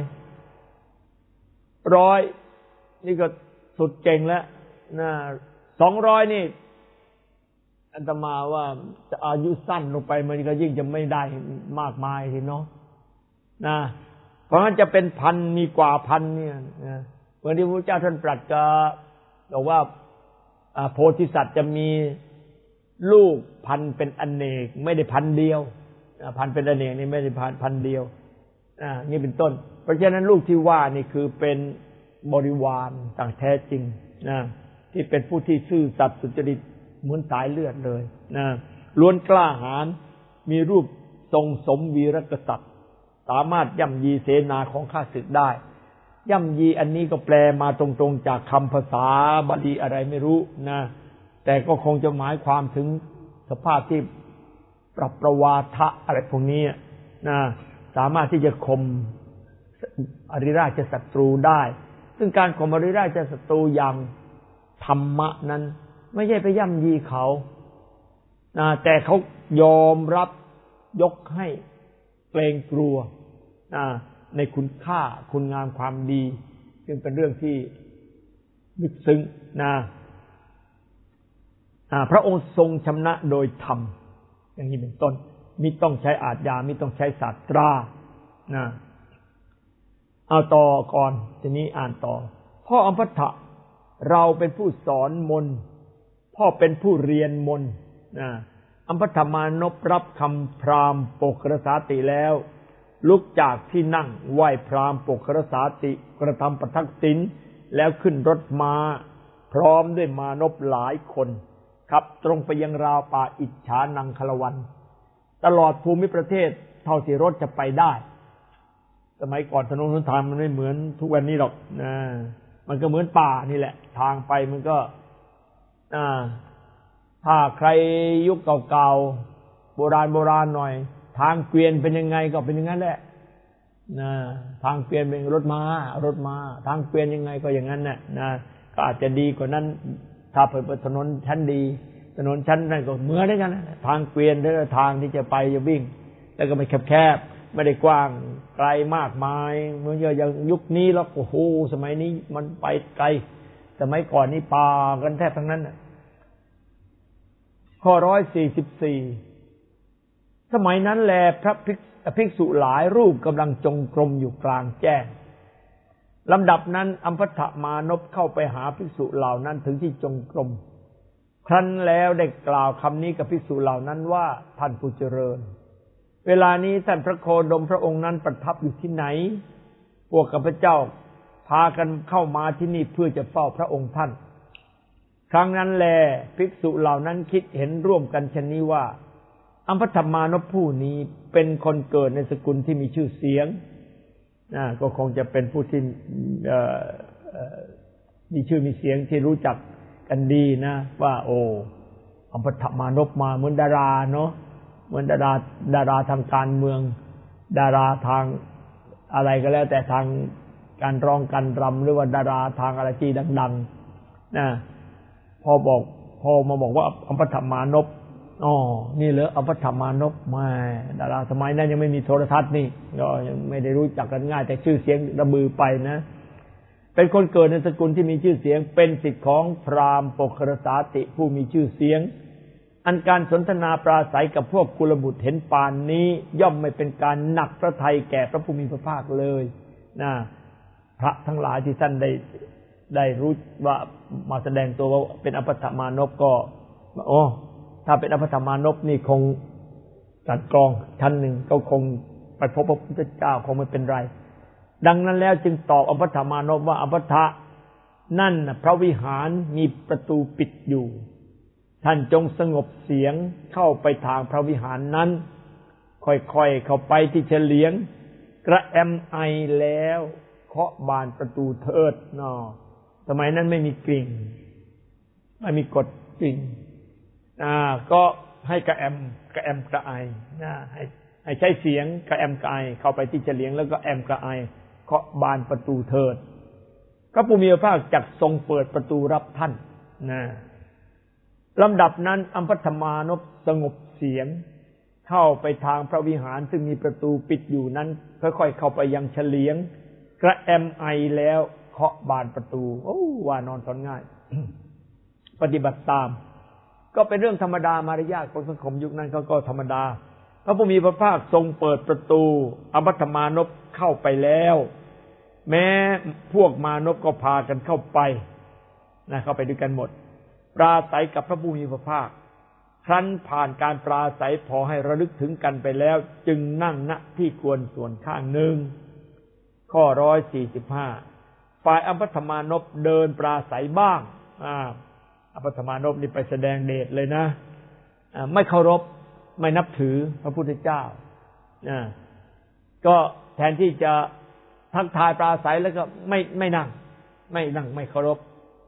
100นี่ก็สุดเก่งแล้ว200นี่อาตมาว่าจะอายุสั้นลงไปมันก็ยิ่งจะไม่ได้มากมายทีเนาะเพราะงั้นจะเป็นพันมีกว่าพันเนี่ยเหมือนที่พระเจ้าท่านตรัสกับบอกว่าโพธิสัตว์จะมีลูกพันเป็นอเนกไม่ได้พันเดียวพันเป็นอเนกนี่ไม่ได้พันเดียวนี่เป็นต้นเพราะฉะนั้นลูกที่ว่านี่คือเป็นบริวารต่างแท้จริงที่เป็นผู้ที่ซื่อสัตย์สุจริตเหมือนสายเลือดเลยล้วนกล้าหาญมีรูปทรงสมวีรกษัตริย์สามารถย่ำยีเสนาของข้าศึกได้ย่ำยีอันนี้ก็แปลมาตรงๆจากคำภาษาบาลีอะไรไม่รู้แต่ก็คงจะหมายความถึงสภาพที่ปรับประวาทะอะไรพวกนี้สามารถที่จะข่มอริราชศัตรูได้ซึ่งการข่มอริราชศัตรูอย่างธรรมะนั้นไม่ใช่ไปย่ำยีเขาแต่เขายอมรับยกให้เกรงกลัวในคุณค่าคุณงามความดีซึ่งเป็นเรื่องที่ลึกซึ้งพระองค์ทรงชำนะโดยธรรมอย่างนี้เป็นต้นมิต้องใช้อาทยามิต้องใช้ศาสตราเอาต่อก่อนทีนี้อ่านต่อพ่ออมพัทธะเราเป็นผู้สอนมนต์พ่อเป็นผู้เรียนมนต์อมพัทธมานพรับคำพราหมณ์ปกรสาติแล้วลุกจากที่นั่งไหว้พราหมณ์ปกรสาติกระทำประทักษิณแล้วขึ้นรถม้าพร้อมด้วยมานพหลายคนขับตรงไปยังราวป่าอิจฉานังคลวันตลอดภูมิประเทศเท่าที่รถจะไปได้สมัยก่อนถนนหนทางมันไม่เหมือนทุกวันนี้หรอกมันก็เหมือนป่านี่แหละทางไปมันก็ถ้าใครยุคเก่าๆโบราณหน่อยทางเกวียนเป็นยังไงก็เป็นอย่างนั้นแหละทางเกวียนเป็นรถม้าทางเกวียนยังไงก็อย่างนั้นแหละก็อาจจะดีกว่านั้นถ้าเป็นถนนชั้นดีถนนชั้นนั้นก็เหมือนกันทางเกวียนหรือทางที่จะไปจะวิ่งแล้วก็ไม่แคบไม่ได้กว้างไกลมากมายเหมือนอย่างยุคนี้แล้วโอ้โหสมัยนี้มันไปไกลสมัยก่อนนี่ป่ากันแทบทั้งนั้นข้อ144สมัยนั้นแลพระภิกษุหลายรูปกำลังจงกรมอยู่กลางแจ้งลำดับนั้นอัมพทมานพเข้าไปหาภิกษุเหล่านั้นถึงที่จงกรมครั้นแล้วได้กล่าวคำนี้กับภิกษุเหล่านั้นว่าท่านผู้เจริญเวลานี้ท่านพระโคดมพระองค์นั้นประทับอยู่ที่ไหนพวกข้าพเจ้าพากันเข้ามาที่นี่เพื่อจะเฝ้าพระองค์ท่านครั้งนั้นแลภิกษุเหล่านั้นคิดเห็นร่วมกันเช่นนี้ว่าอัมพทมานพผู้นี้เป็นคนเกิดในสกุลที่มีชื่อเสียงก็คงจะเป็นผู้ที่มีชื่อมีเสียงที่รู้จักกันดีนะว่าโอ้อัมพทมานพมาเหมือนดาราเนาะเหมือนดาราทางการเมืองดาราทางอะไรก็แล้วแต่ทางการร้องการรำหรือว่าดาราทางอะไรที่ดังๆนะพอมาบอกว่าอัมพทมานพอ๋อนี่เหรออัมพทมานพไม่ดาราสมัยนั้นยังไม่มีโทรทัศน์นี่ก็ยังไม่ได้รู้จักกันง่ายแต่ชื่อเสียงระบือไปนะเป็นคนเกิดในสกุลที่มีชื่อเสียงเป็นศิษย์ของพราหมณ์ปกรสาติผู้มีชื่อเสียงอันการสนทนาปราศัยกับพวกกุลบุตรเห็นปานนี้ย่อมไม่เป็นการหนักพระทัยแก่พระผู้มีพระภาคเลยนะพระทั้งหลายที่ท่านได้รู้ว่ามาแสดงตัวว่าเป็นอัมพทมานพก็โอ้ถ้าเป็นอัมพทมานพนี่คงตัดกรองชั้นหนึ่งก็คงไปพบพระพุทธเจ้าคงไม่เป็นไรดังนั้นแล้วจึงตอบอัมพทมานพว่าอัมพทะนั่นพระวิหารมีประตูปิดอยู่ท่านจงสงบเสียงเข้าไปทางพระวิหารนั้นค่อยๆเข้าไปที่เฉลียงกระแอมไอแล้วเคาะบานประตูเถิดเนาะสมัยนั้นไม่มีกริ่งไม่มีกดกริ่งก็ให้กระแอมกระไอนะให้ใช้เสียงกระแอมกระไอเข้าไปที่เฉลียงแล้วก็แอมกระไอเคาะบานประตูเถิดพระผู้มีพระภาคจักทรงเปิดประตูรับท่านนะลำดับนั้นอัมพทมานพสงบเสียงเข้าไปทางพระวิหารซึ่งมีประตูปิดอยู่นั้นค่อยๆเข้าไปยังเฉลียงกระแอมไอแล้วเคาะบานประตูโอ้ว่านอนสอนง่าย ปฏิบัติตามก็เป็นเรื่องธรรมดามารยาทของสังคมยุคนั้นก็ธรรมดาพระผู้มีพระภาคทรงเปิดประตูอัมพทมานพเข้าไปแล้วแม้พวกมานพก็พากันเข้าไปนะเข้าไปด้วยกันหมดปราศัยกับพระผู้มีพระภาคครั้นผ่านการปราศัยพอให้ระลึกถึงกันไปแล้วจึงนั่งณที่ควรส่วนข้างหนึ่งข้อ145ฝ่ายอัมพทมานพเดินปราศัยบ้างอัมพทมานพนี่ไปแสดงเดชเลยนะไม่เคารพไม่นับถือพระพุทธเจ้าก็แทนที่จะทักทายปราศัยแล้วก็ไม่นั่งไม่เคารพ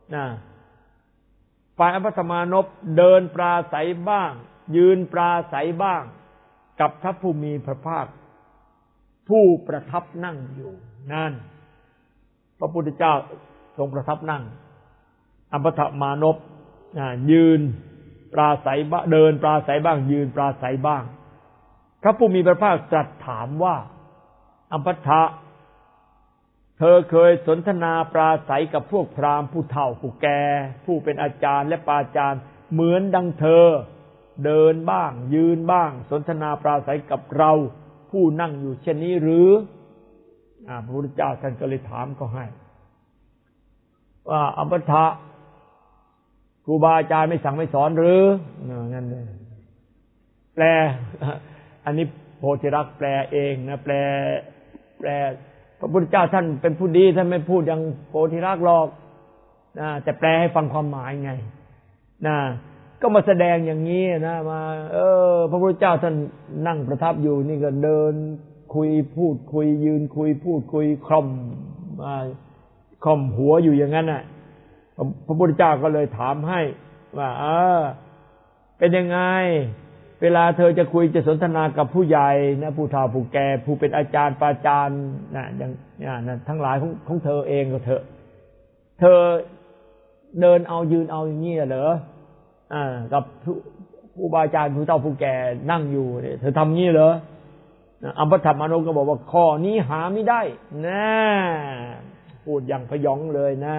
ฝ่ายอัมพทมานพเดินปราศัยบ้างยืนปราศัยบ้างกับพระผู้มีพระภาคผู้ประทับนั่งอยู่นั่นพระพุทธเจ้าทรงประทับนั่งอัมพทมานพยืนปราศัยบ้างเดินปราศัยบ้างยืนปราศัยบ้างพระผู้มีพระภาคตรัสถามว่าอัมพทะเธอเคยสนทนาปราศัยกับพวกพราหมณ์ผู้เฒ่าผู้แก่ผู้เป็นอาจารย์และปาจารย์เหมือนดังเธอเดินบ้างยืนบ้างสนทนาปราศัยกับเราผู้นั่งอยู่เช่นนี้หรือพระพุทธเจ้าท่านก็เลยถามก็ให้ว่าอัมพทะครูบาอาจารย์ไม่สั่งไม่สอนหรือนั่นเลยแปลอันนี้โพธิรักษ์แปลเองนะแปลพระพุทธเจ้าท่านเป็นผู้ดีท่านไม่พูดอย่างโพธิรักษ์หรอกแต่แปลให้ฟังความหมายไงก็มาแสดงอย่างนี้นะมาพระพุทธเจ้าท่านนั่งประทับอยู่นี่ก็เดินคุยพูดคุยยืนคุยพูดคุยคล่อมหัวอยู่อย่างนั้นน่ะพระพุทธเจ้าก็เลยถามให้ว่าเป็นยังไงเวลาเธอจะคุยจะสนทนากับผู้ใหญ่นะผู้เฒ่าผู้แก่ผู้เป็นอาจารย์ปาจารย์นะอย่างนั้นทั้งหลายของเธอเองก็เถอะเธอเดินเอายืนเอาอย่างนี้เหรอกับผู้บาอาจารย์ผู้เฒ่าผู้แก่นั่งอยู่เธอทำงี้เหรออัมพธรรมานนท์ก็บอกว่าข้อนี้หาไม่ได้นะพูดอย่างพยองเลยนะ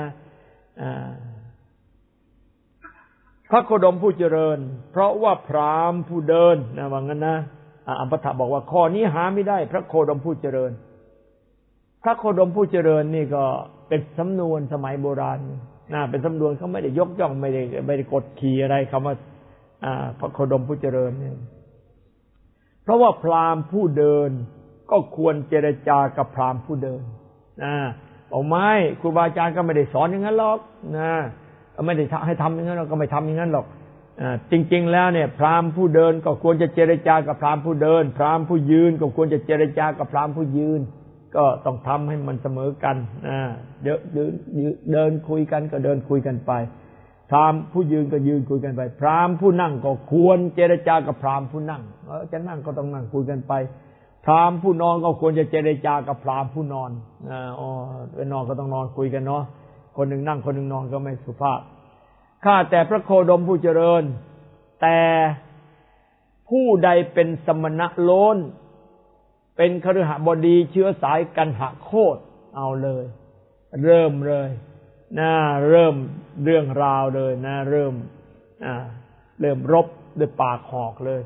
พระโคดมผู้เจริญเพราะว่าพราหมณ์ผู้เดินนะว่างั้นนะอัมพธบอกว่าข้อนี้หาไม่ได้พระโคดมผู้เจริญพระโคดมผู้เจริญนี่ก็เป็นสำนวนสมัยโบราณนะเป็นสำนวนเขาไม่ได้ยกย่องไม่ได้กดขี่อะไรคำว่าพระโคดมผู้เจริญเนี่ยเพราะว่าพราหมณ์ผู้เดินก็ควรเจรจากับพราหมณ์ผู้เดินเอาไม้ครูบาอาจารย์ก็ไม่ได้สอนอย่างนั้นหรอกนะไม่ได้ให้ทำอย่างนั้นเราก็ไม่ทำอย่างนั้นหรอกจริงๆแล้วเนี่ยพราหมณ์ผู้เดินก็ควรจะเจรจากับพราหมณ์ผู้เดินพราหมณ์ผู้ยืนก็ควรจะเจรจากับพราหมณ์ผู้ยืนก็ต้องทำให้มันเสมอกันเดินคุยกันก็เดินคุยกันไปพราหมณ์ผู้ยืนก็ยืนคุยกันไปพราหมณ์ผู้นั่งก็ควรเจรจากับพราหมณ์ผู้นั่งจะนั่งก็ต้องนั่งคุยกันไปพราหมณ์ผู้นอนก็ควรจะเจรจากับพราหมณ์ผู้นอนไปนอนก็ต้องนอนคุยกันเนาะคนหนึ่งนั่งคนหนึ่งนอนก็ไม่สุภาพข้าแต่พระโคดมผู้เจริญแต่ผู้ใดเป็นสมณะโล้นเป็นคฤหบดีเชื้อสายกันหโคตรเอาเลยเริ่มเลยเริ่มเรื่องราวเลยเริ่มรบด้วยปากหอกเลย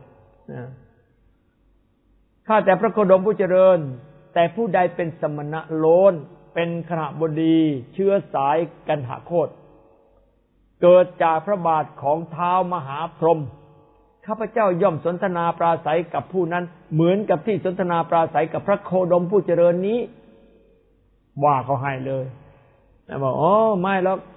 ข้าแต่พระโคดมผู้เจริญแต่ผู้ใดเป็นสมณะโล้นเป็นคฤหบดีเชื้อสายกันหโคตรเกิดจากพระบาทของท้าวมหาพรหมข้าพเจ้าย่อมสนทนาปราศัยกับผู้นั้นเหมือนกับที่สนทนาปราศัยกับพระโคดมผู้เจริญนี้ว่าเขาให้เลยบอกไม่หรอก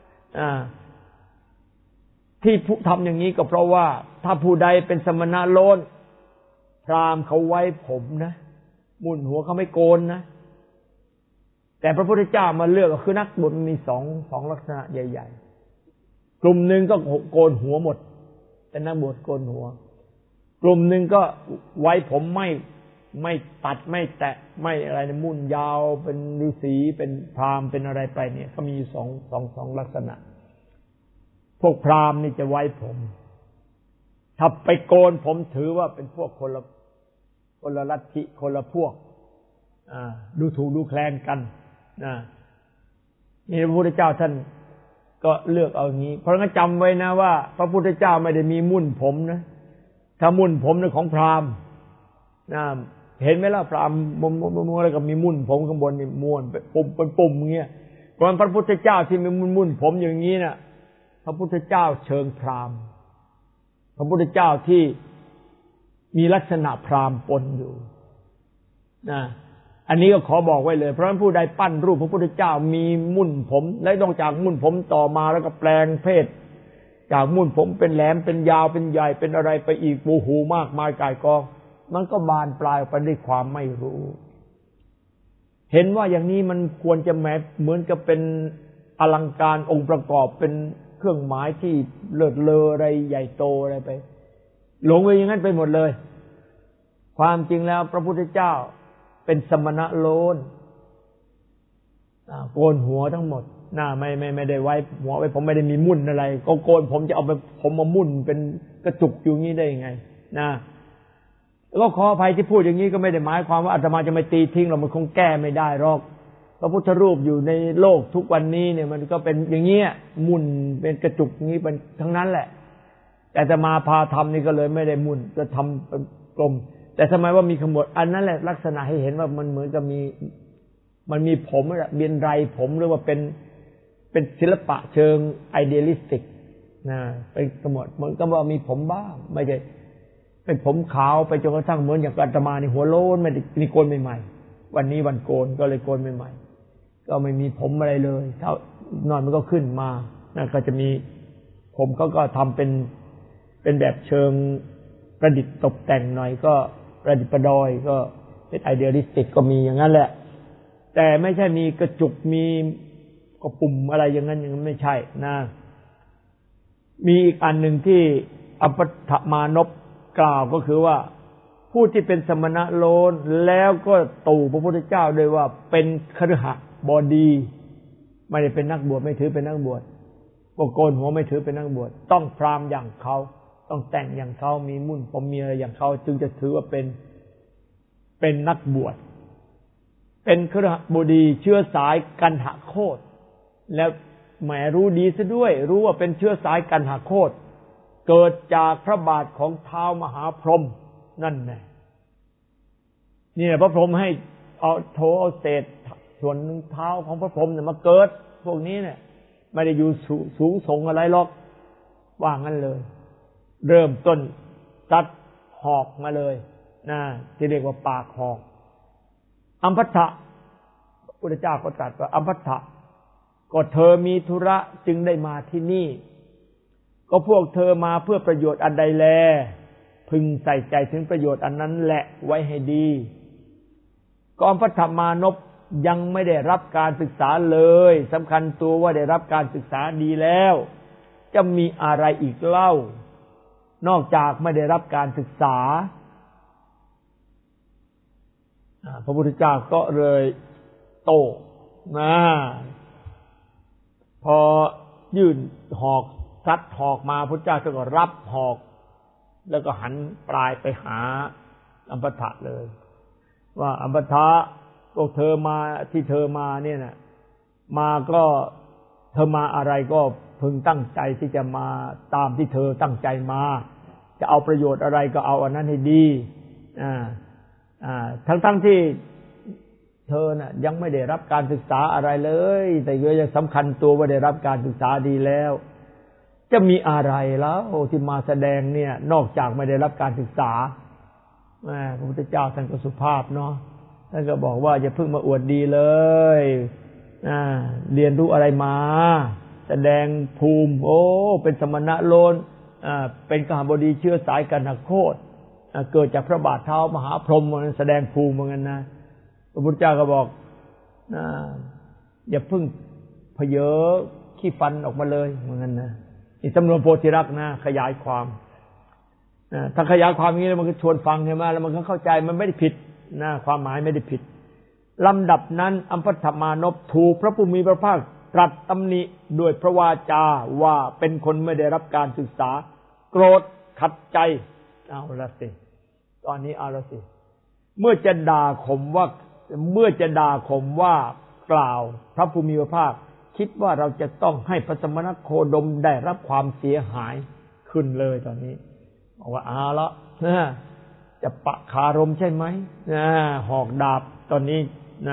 ที่ผู้ทำอย่างนี้ก็เพราะว่าถ้าผู้ใดเป็นสมณะโล้นพราหมณ์เขาไว้ผมนะมุ่นหัวเขาไม่โกนนะแต่พระพุทธเจ้ามาเลือกก็คือนักบวชมีสองลักษณะใหญ่ๆกลุ่มหนึ่งก็โกนหัวหมดเป็นนักบวชโกนหัวกลุ่มหนึ่งก็ไว้ผมไม่ตัดไม่แตะไม่อะไรนะมุ่นยาวเป็นฤาษีเป็นพราหมณ์เป็นอะไรไปเนี่ยเขามีสองลักษณะพวกพราหมณ์นี่จะไว้ผมถ้าไปโกนผมถือว่าเป็นพวกคนละลัทธิคนละพวกดูถูกดูแคลนกันนี่พระพุทธเจ้าท่านก็เลือกเอาอย่างนี้เพราะงั้นจำไว้นะว่าพระพุทธเจ้าไม่ได้มีมุ่นผมนะถ้ามุ่นผมเป็นของพราหมณ์เห็นไหมล่ะพราหมณ์ม้วนแล้วก็มีมุ่นผมข้างบนนี่ม้วนเป็นปุ่มอย่างเงี้ยเพราะพระพุทธเจ้าที่มีมุ่นผมอย่างนี้น่ะพระพุทธเจ้าเชิงพราหมณ์พระพุทธเจ้าที่มีลักษณะพราหมณ์ปนอยู่อันนี้ก็ขอบอกไว้เลยเพราะฉะนั้นผู้ใดปั้นรูปพระพุทธเจ้ามีมุ่นผมและต้องจากมุ่นผมต่อมาแล้วก็แปลงเพศจากมุ่นผมเป็นแหลมเป็นยาวเป็นใหญ่เป็นอะไรไปอีกโอ้โหมากมายก่ายกองมันก็บานปลายไปด้วยความไม่รู้เห็นว่าอย่างนี้มันควรจะแม้เหมือนกับเป็นอลังการองค์ประกอบเป็นเครื่องหมายที่เลิศเลออะไรใหญ่โตอะไรไปหลงไปอย่างนั้นไปหมดเลยความจริงแล้วพระพุทธเจ้าเป็นสมณะโล้นโกนหัวทั้งหมดไม่ได้ไว้หัวไว้ผมไม่ได้มีมุ่นอะไรก็โกนผมจะเอาไปผมมามุ่นเป็นกระจุกอยู่งี้ได้ยังไงแล้วขออภัยที่พูดอย่างนี้ก็ไม่ได้หมายความว่าอาตมาจะไม่ตีทิ้งเรามันคงแก้ไม่ได้หรอกพระพุทธรูปอยู่ในโลกทุกวันนี้เนี่ยมันก็เป็นอย่างเงี้ยมุ่นเป็นกระจุกงี้เป็นทั้งนั้นแหละแต่อาตมาพาทำนี่ก็เลยไม่ได้มุ่นก็ทำเป็นกลมแต่ทำไมว่ามีขมวดอันนั้นแหละลักษณะให้เห็นว่ามันเหมือนกับมันมีผมเบียนไรผมหรือว่าเป็นศิลปะเชิงไอเดียลิสติกเป็นขมวดมันก็ว่ามีผมบ้างไม่ใช่เป็นผมขาวไปจนกระทั่งเหมือนอย่างอาตมานี่หัวโล้นไม่ได้มีโกนใหม่ๆวันนี้วันโกนก็เลยโกนใหม่ๆก็ไม่มีผมอะไรเลยเท่านอนมันก็ขึ้นมาก็จะมีผมก็ทำเป็นแบบเชิงประดิษฐ์ตกแต่งหน่อยก็ประดิษฐ์ประดอยก็เป็นไอเดียลิสติกก็มีอย่างนั้นแหละแต่ไม่ใช่มีกระจุกมีก็ปุ่มอะไรอย่างนั้นไม่ใช่มีอีกอันหนึ่งที่อัปปทมานพกล่าวก็คือว่าผู้ที่เป็นสมณะโล้นแล้วก็ตู่พระพุทธเจ้าด้วยว่าเป็นคฤหบดีไม่ได้เป็นนักบวชไม่ถือเป็นนักบวชโกนหัวไม่ถือเป็นนักบวชต้องพราหมณ์อย่างเขาต้องแต่งอย่างเขามีมุ่นผมมีอะไรอย่างเขาจึงจะถือว่าเป็นเป็นนักบวชเป็นคฤหบดีเชื้อสายกันหโคตแล้วแหมรู้ดีซะด้วยรู้ว่าเป็นเชื้อสายกันหโคตเกิดจากพระบาทของท้าวมหาพรหมนั่นแหละนี่พระพรหมให้เอาเศษส่วนเท้าของพระพรหมเนี่ยมาเกิดพวกนี้เนี่ยไม่ได้อยู่สูงส่งอะไรหรอกว่างั้นเลยเริ่มต้นตัดหอกมาเลยนะที่เรียกว่าปากหอกอัมพัทธะพระพุทธเจ้าก็ตรัสว่าอัมพัทธะก็เธอมีธุระจึงได้มาที่นี่ก็พวกเธอมาเพื่อประโยชน์อันใดแลพึงใส่ใจถึงประโยชน์อันนั้นแหละไว้ให้ดีก็อัมพัทธมานพยังไม่ได้รับการศึกษาเลยสำคัญตัวว่าได้รับการศึกษาดีแล้วจะมีอะไรอีกเล่านอกจากไม่ได้รับการศึกษาพระพุทธเจ้าก็เลยโต้พอยื่นหอกซัดหอกมาพระพุทธเจ้าก็รับหอกแล้วก็หันปลายไปหาอัมพัทธะเลยว่าอัมพัทธะพวกเธอมาที่เธอมาเนี่ยนะมาก็เธอมาอะไรก็พึงตั้งใจที่จะมาตามที่เธอตั้งใจมาจะเอาประโยชน์อะไรก็เอาอันนั้นให้ดีทั้งที่เธอน่ะยังไม่ได้รับการศึกษาอะไรเลยแต่ก็ยังสำคัญตัวว่าได้รับการศึกษาดีแล้วจะมีอะไรแล้วที่มาแสดงเนี่ยนอกจากไม่ได้รับการศึกษาพระพุทธเจ้าท่านก็สุภาพเนาะท่านก็บอกว่าอย่าเพิ่งมาอวดดีเลยเรียนรู้อะไรมาแสดงภูมิเป็นสมณะโลนเป็นกหบดีเชื้อสายกันหโคตเกิดจากพระบาทเท้ามหาพรหมมันแสดงภูมิเหมือนกันนะพระพุทธเจ้าก็บอกอย่าเพิ่งเผยขี้ฟันออกมาเลยเหมือนกันนะนี่สำนวนโพธิรักษ์นะขยายความถ้าขยายความอย่างนี้มันก็ชวนฟังใช่ไหมแล้วมันก็เข้าใจมันไม่ได้ผิดนะความหมายไม่ได้ผิดลำดับนั้นอัมพัทธมานพถูกพระผู้มีพระภาคตรัสตำหนิด้วยพระวาจาว่าเป็นคนไม่ได้รับการศึกษาโกรธขัดใจเอาละสิตอนนี้เอาละสิเมื่อจะด่าข่มว่ากล่าวพระผู้มีพระภาคคิดว่าเราจะต้องให้พระสมณโคดมได้รับความเสียหายขึ้นเลยตอนนี้บอกว่าเอาละจะปะคารมใช่ไหมหอกดาบตอนนี้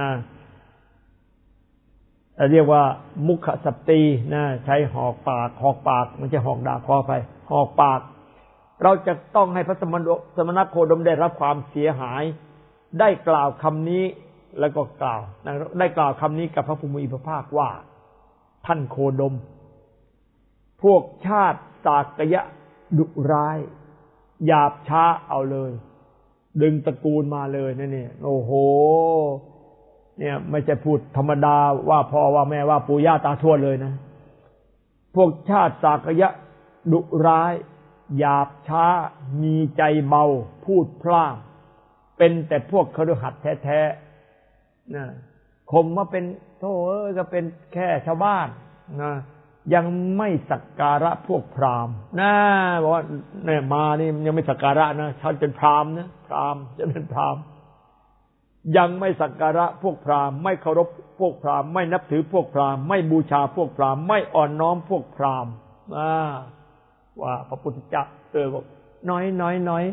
เรียกว่ามุขสัตตีใช้หอกปากไม่ใช่หอกดาบขอไปหอกปากเราจะต้องให้พระสมณโคดมได้รับความเสียหายได้กล่าวคำนี้แล้วก็ได้กล่าวคำนี้กับพระผู้มีพระภาคว่าท่านโคดมพวกชาติสากยะดุร้ายหยาบช้าเอาเลยดึงตระกูลมาเลยนี่โอ้โหเนี่ยไม่ใช่พูดธรรมดาว่าพ่อว่าแม่ว่าปู่ย่าตาทวดเลยนะพวกชาติสากยะดุร้ายหยาบช้ามีใจเบาพูดพร่างเป็นแต่พวกคฤหัสถ์แท้ๆนะคมว่าเป็นโธ่ก็เป็นแค่ชาวบ้านนะยังไม่สักการะพวกพราหมณ์นะบอกว่าเนี่ยมานี่ยังไม่สักการะนะฉันเป็นพราหมณ์นะพราหมณ์จะเป็นพราหมณ์ยังไม่สักการะพวกพราหมณ์ไม่เคารพพวกพราหมณ์ไม่นับถือพวกพราหมณ์ไม่บูชาพวกพราหมณ์ไม่อ่อนน้อมพวกพราหมณ์ว่าพระพุทธเจ้าบอกน้อย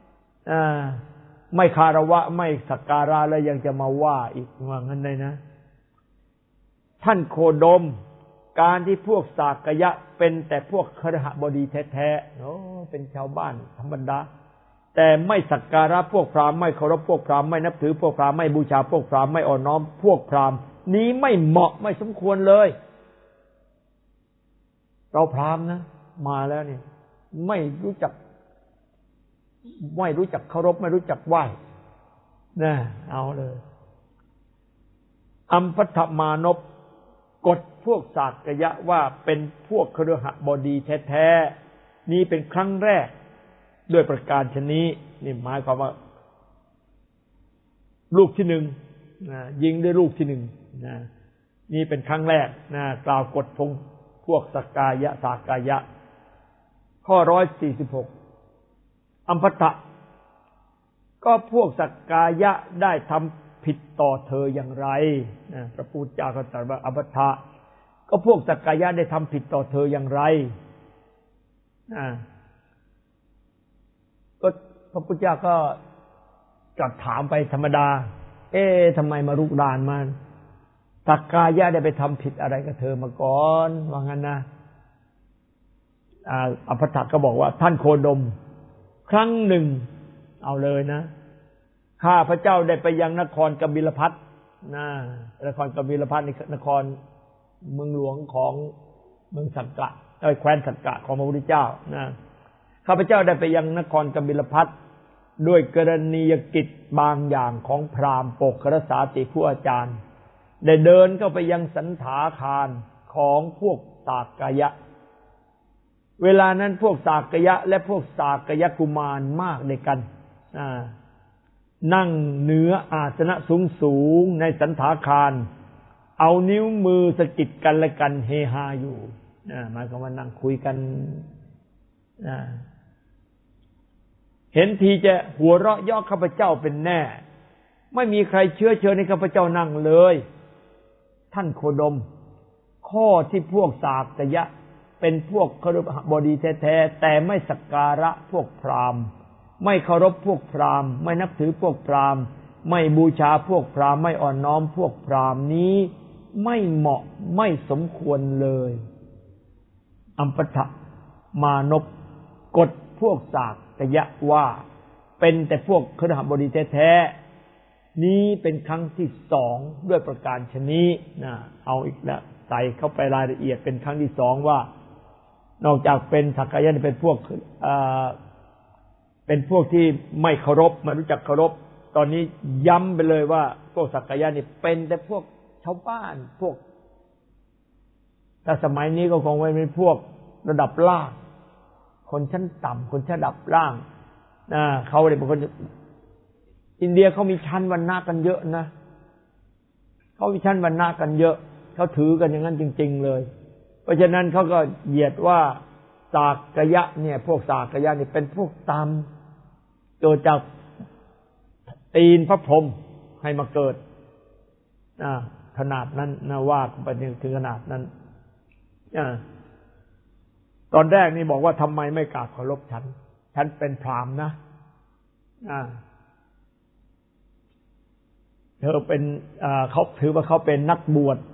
ไม่คารวะไม่สักการะแล้วยังจะมาว่าอีกว่างั้นเลยนะท่านโคดมการที่พวกสากยะเป็นแต่พวกคฤหบดีแท้ๆเป็นชาวบ้านธรรมดาแต่ไม่สักการะพวกพราหมณ์ไม่เคารพพวกพราหมณ์ไม่นับถือพวกพราหมณ์ไม่บูชาพวกพราหมณ์ไม่อ่อนน้อมพวกพราหมณ์นี้ไม่เหมาะไม่สมควรเลยเราพราหมณ์นะมาแล้วเนี่ยไม่รู้จักเคารพไม่รู้จักไหว้นะเอาเลยอัมพัทธมานพกดพวกสากยะว่าเป็นพวกคฤหบดีแท้ๆนี้เป็นครั้งแรกด้วยประการชนี้นี่หมายความว่าลูกที่หนึ่งยิงด้วยลูกที่หนึ่งนี่เป็นครั้งแรกกล่าวกดพวกสากยะข้อ146อัมพัทธะก็ก็พวกสักกายะได้ทำผิดต่อเธออย่างไรนะพระพุทธเจ้าก็ตรัสว่าอัปฏฐะก็พวกสักกายะได้ทำผิดต่อเธออย่างไรก็พระพุทธเจ้าก็ตรัสถามไปธรรมดาทำไมมารุกรานมันสักกายะได้ไปทำผิดอะไรกับเธอมาก่อนว่างั้นนะอัปฏฐะก็บอกว่าท่านโคดมครั้งหนึ่งเอาเลยนะข้าพระเจ้าได้ไปยังนครกบิลพัสนครกบิลพัสนี่นครเมืองหลวงของเมืองสักกะแคว้นสักกะของพระพุทธเจ้านะข้าพเจ้าได้ไปยังนครกบิลพัสด้วยกรณียกิจบางอย่างของพราหมณ์โปกขรสาติผู้อาจารย์ได้เดินเข้าไปยังสันถาคารของพวกสากยะเวลานั้นพวกสากยะและพวกสากยะกุมารมากด้วยกันนั่งเหนืออาสนะสูงในสันถาคารเอานิ้วมือสะกิดกันและกันเฮฮาอยู่หมายความว่านั่งคุยกันเห็นทีจะหัวเราะเยาะข้าพเจ้าเป็นแน่ไม่มีใครเชื้อเชิญให้ข้าพเจ้านั่งเลยท่านโคดมข้อที่พวกสากยะเป็นพวกคฤหบดีแท้ๆแต่ไม่สักการะพวกพราหมณ์ไม่เคารพพวกพราหมณ์ไม่นับถือพวกพราหมณ์ไม่บูชาพวกพราหมณ์ไม่อ่อนน้อมพวกพราหมณ์นี้ไม่เหมาะไม่สมควรเลยอัมปทะมานพกดพวกสากยะว่าเป็นแต่พวกคฤหบดีแท้ๆนี้เป็นครั้งที่สองด้วยประการชนี้เอาอีกแล้วใส่เข้าไปรายละเอียดเป็นครั้งที่สองว่านอกจากเป็นสักกายะเป็นพวกที่ไม่เคารพไม่รู้จักเคารพตอนนี้ย้ำไปเลยว่าพวกสักกายะนี่เป็นแต่พวกชาวบ้านพวกแต่สมัยนี้ก็คงเป็นพวกระดับล่างคนชั้นต่ำคนชั้นระดับล่างเขาเนี่ยเป็นคนอินเดียเขามีชั้นวรรณะกันเยอะนะเขามีชั้นวรรณะกันเยอะเขาถือกันอย่างนั้นจริงๆเลยเพราะฉะนั้นเขาก็เหยียดว่าสากยะเนี่ยพวกสากยะนี่เป็นพวกต่ำโดยจากตีนพระพรหมให้มาเกิดขนาดนั้นนะว่าไปถึงขนาดนั้นตอนแรกนี่บอกว่าทำไมไม่กราบเคารพฉันเป็นพราหมณ์นะเธอเป็นเขาถือว่าเขาเป็นนักบวช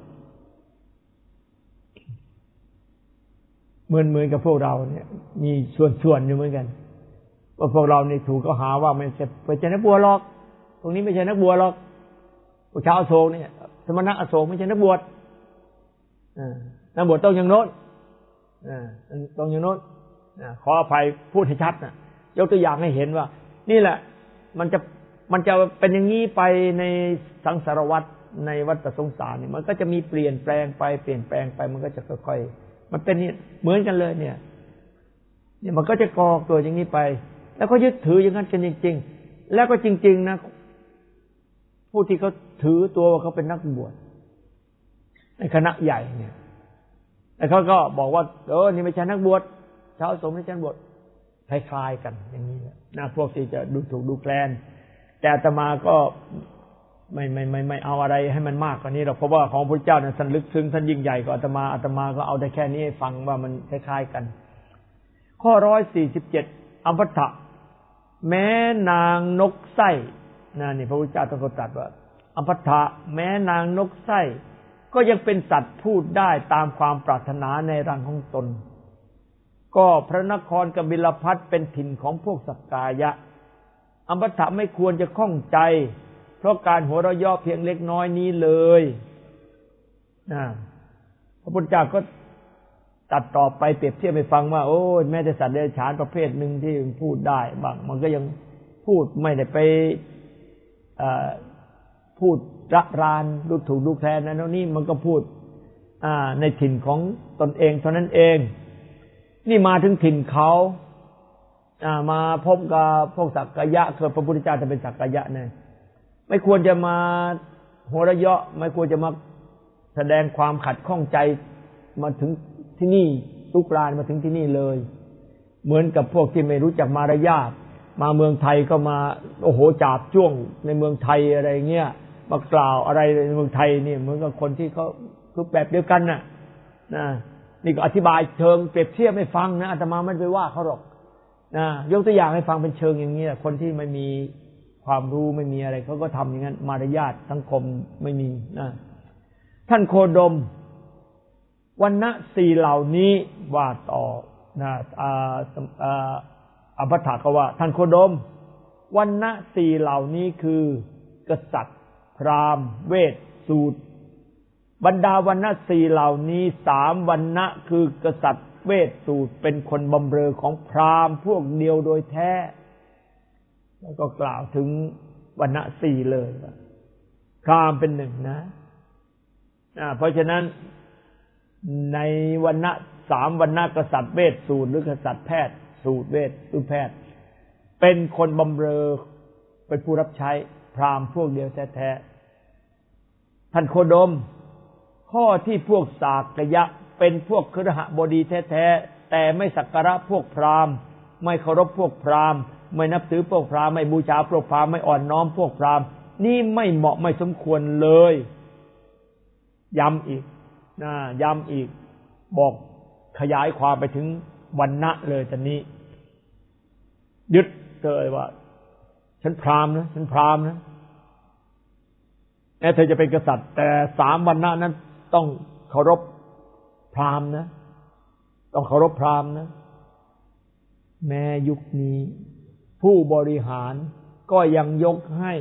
เหมือนกับพวกเราเนี่ยมีส่วนอยู่เหมือนกันว่าพวกเรานี่ถูกเขาหาว่าไม่ใช่นักบวชหรอกตรงนี้ไม่ใช่นักบวชหรอกพวกชาวอโศกเนี่ยสมณะอโศกไม่ใช่นักบวชนักบวชต้องอย่างโน้นต้องอย่างโน้นขออภัยพูดให้ชัดนะยกตัวอย่างให้เห็นว่านี่แหละมันจะเป็นอย่างนี้ไปในสังสารวัฏในวัฏสงสารนี่มันก็จะมีเปลี่ยนแปลงไปมันก็จะค่อยๆมันเป็นเหมือนกันเลยเนี่ยมันก็จะก่อตัวอย่างนี้ไปแล้วก็ยึดถืออย่างนั้นกันจริงๆแล้วก็จริงๆนะผู้ที่เขาถือตัวว่าเขาเป็นนักบวชในคณะใหญ่เนี่ยแต่เขาก็บอกว่านี่ไม่ใช่นักบวชชาวสงฆ์ไม่ใช่นักบวชคล้ายๆกันอย่างนี้นะพวกที่จะดูถูกดูแคลนแต่อาตมาก็ไม่เอาอะไรให้มันมากกว่านี้หรอกเพราะว่าของพระเจ้าเนี่ยท่านลึกซึ้งท่านยิ่งใหญ่กว่าอาตมาก็เอาได้แค่นี้ให้ฟังว่ามันคล้ายๆกันข้อ147อัมปทะแม้นางนกไส้นี่พระพุทธเจ้าท่านก็ตรัสว่าอัมปทะแม้นางนกไส้ก็ยังเป็นสัตว์พูดได้ตามความปรารถนาในรังของตนก็พระนครกบิลพัสเป็นถิ่นของพวกสักกายะอัมปทะไม่ควรจะข้องใจเพราะการหัวเราะเยาะเพียงเล็กน้อยนี้เลยพระพุทธเจ้าก็ตัดต่อไปเปรียบเทียบให้ฟังว่าโอ้แม้แต่สัตว์เดรัจฉานประเภทหนึ่งที่พูดได้บางมันก็ยังพูดไม่ได้ไปพูดระรานดูถูกดูแคลนนั่นนี่มันก็พูดในถิ่นของตนเองเท่านั้นเองนี่มาถึงถิ่นเขามาพบกับพวกสักกายะคือพระพุทธเจ้าจะเป็นสักกายะเนี่ยไม่ควรจะมาหัวเราะเยาะไม่ควรจะมาแสดงความขัดข้องใจมาถึงที่นี่ลุกรานมาถึงที่นี่เลยเหมือนกับพวกที่ไม่รู้จักมารยาทมาเมืองไทยก็มาโอ้โหจาบจ้วงในเมืองไทยอะไรเงี้ยมากล่าวอะไรในเมืองไทยนี่เหมือนกับคนที่เขาคือแบบเดียวกันน่ะนะนี่ก็อธิบายเชิงเปรียบเทียบให้ฟังนะอาตมาไม่ไปว่าเขาหรอกนะยกตัวอย่างให้ฟังเป็นเชิงอย่างนี้คนที่ไม่มีความรู้ไม่มีอะไรเขาก็ทำอย่างนั้นมารยาทสังคมไม่มีนะท่านโคดมวรรณะสี่เหล่านี้ว่าต่อนะอัปปถากว่าท่านโคดมวรรณะสี่เหล่านี้คือกษัตริย์พราหมณ์เวทสูตรบรรดาวรรณะสี่เหล่านี้สามวรรณะคือกษัตริย์เวทสูตรเป็นคนบำเรอของพราหมณ์พวกเดียวโดยแท้แล้วก็กล่าวถึงวรรณะสี่เลยพราหมณ์เป็นหนึ่งนะเพราะฉะนั้นในวรรณะสามวรรณะกษัตริย์เวทสูตรหรือกษัตริย์แพทย์สูตรเวทหรือแพทย์เป็นคนบำเรอเป็นผู้รับใช้พราหมณ์พวกเดียวแท้ๆท่านโคดมข้อที่พวกสากยะเป็นพวกคฤหบดีแท้ๆแต่ไม่สักการะพวกพราหมณ์ไม่เคารพพวกพราหมณ์ไม่นับถือพวกพราหมณ์ไม่บูชาพวกพราหมณ์ไม่อ่อนน้อมพวกพราหมณ์นี่ไม่เหมาะไม่สมควรเลยย้ำอีกย้ำอีกบอกขยายความไปถึงวรรณะเลยตอนนี้ยึดเลยว่าฉันพราหมณ์นะฉันพราหมณ์นะแม้เธอจะเป็นกษัตริย์แต่สามวรรณะนั้นต้องเคารพพราหมณ์นะต้องเคารพพราหมณ์นะแม้ยุคนี้ผู้บริหารก็ยังยกให้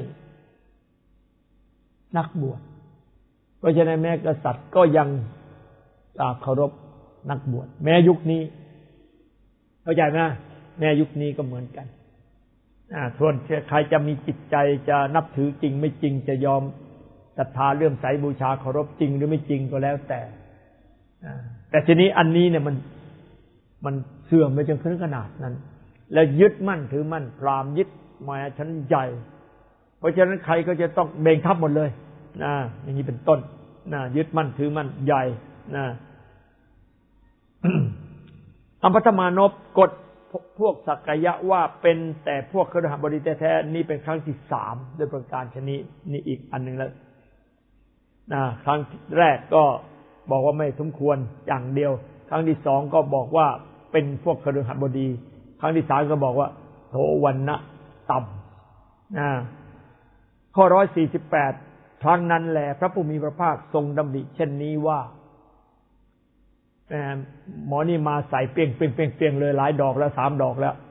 นักบวชเพราะฉะนั้นแม้กษัตริย์ก็ยังเคารพนักบวชแม้ยุคนี้เข้าใจไหมแม้ยุคนี้ก็เหมือนกันส่วนใครจะมีจิตใจจะนับถือจริงไม่จริงจะยอมศรัทธาเลื่อมใสบูชาเคารพจริงหรือไม่จริงก็แล้วแต่ทีนี้อันนี้เนี่ยมันเสื่อมไปจนถึงขนาดนั้นแล้วยึดมั่นถือมั่นพราหมณ์ยึดมาชั้นใหญ่เพราะฉะนั้นใครก็จะต้องเบ่งทับหมดเลยอย่างนี้เป็นต้นยึดมั่นถือมั่นใหญ่อัมพัทมานพกฎพวกสักยะว่าเป็นแต่พวกคฤหบดีแท้ๆนี่เป็นครั้งที่สามด้วยประการชนิดนี่อีกอันหนึ่งแล้วครั้งแรกก็บอกว่าไม่สมควรอย่างเดียวครั้งที่สองก็บอกว่าเป็นพวกคฤหบดีครั้งที่สามก็บอกว่าโทวรรณะต่ำข้อ148ครั้งนั้นแหละพระผู้มีพระภาคทรงดำริเช่นนี้ว่าหมอนี่มาใส่เปียงเลยหลายดอกแล้ว3 ดอกแล้ว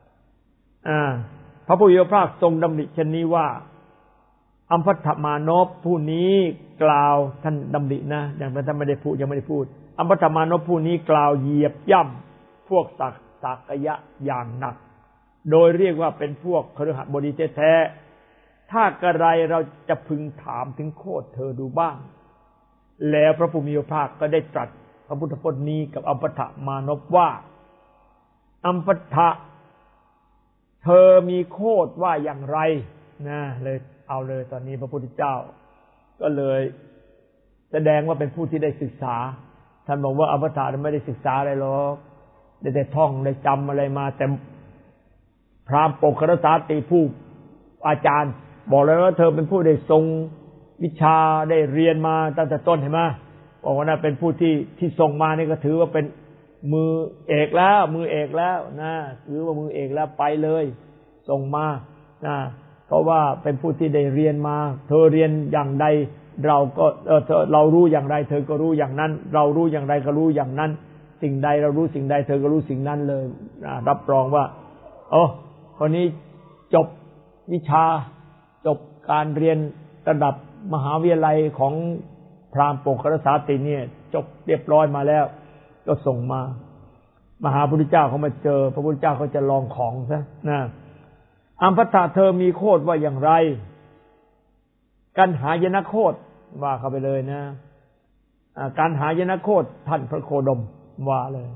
พระผู้มีพระภาคทรงดำริเช่นนี้ว่าอัมพัทธมานพผู้นี้กล่าวท่านดำรินะอย่างท่านไม่ได้พูดยังไม่ได้พูดอัมพัทธมานพผู้นี้กล่าวเหยียบย่ำพวกสากยะอย่างหนักโดยเรียกว่าเป็นพวกคฤหบดีแท้ๆถ้ากระไรเราจะพึงถามถึงโคตรเธอดูบ้างแล้วพระผู้มีพระภาคก็ได้ตรัสพระพุทธพจน์นี้กับอัมพัทธมานพว่าอัมพัทธะเธอมีโคตรว่าอย่างไรเลยเอาเลยตอนนี้พระพุทธเจ้าก็เลยแสดงว่าเป็นผู้ที่ได้ศึกษาท่านบอกว่าอัมพัทธะไม่ได้ศึกษาอะไรหรอกได้แต่ท่องได้จำอะไรมาแต่พราหมณ์โปกรสาติผู้อาจารย์บอกเลยว่าเธอเป็นผู้ได้ทรงวิชาได้เรียนมาตั้งแต่ต้นเห็นไหมบอกว่าเป็นผู้ที่ส่งมานี่ก็ถือว่าเป็นมือเอกแล้วถือว่ามือเอกแล้วไปเลยส่งมาเพราะว่าเป็นผู้ที่ได้เรียนมาเธอเรียนอย่างใดเราก็เรารู้อย่างไรเธอก็รู้อย่างนั้นเรารู้อย่างไรก็รู้อย่างนั้นสิ่งใดเรารู้สิ่งใดเธอก็รู้สิ่งนั้นเลยรับรองว่าคนนี้จบวิชาจบการเรียนระดับมหาวิทยาลัยของพราหมณ์โปกรสาติเนี่ยจบเรียบร้อยมาแล้วก็ส่งมาหาพระพุทธเจ้าเขามาเจอพระพุทธเจ้าเขาจะลองของซะอัมพัทธะเธอมีโคตรว่าอย่างไรกันหายนะโคตรว่าเข้าไปเลยนะการหายนะโคตรท่านพระโคดมว่าเลย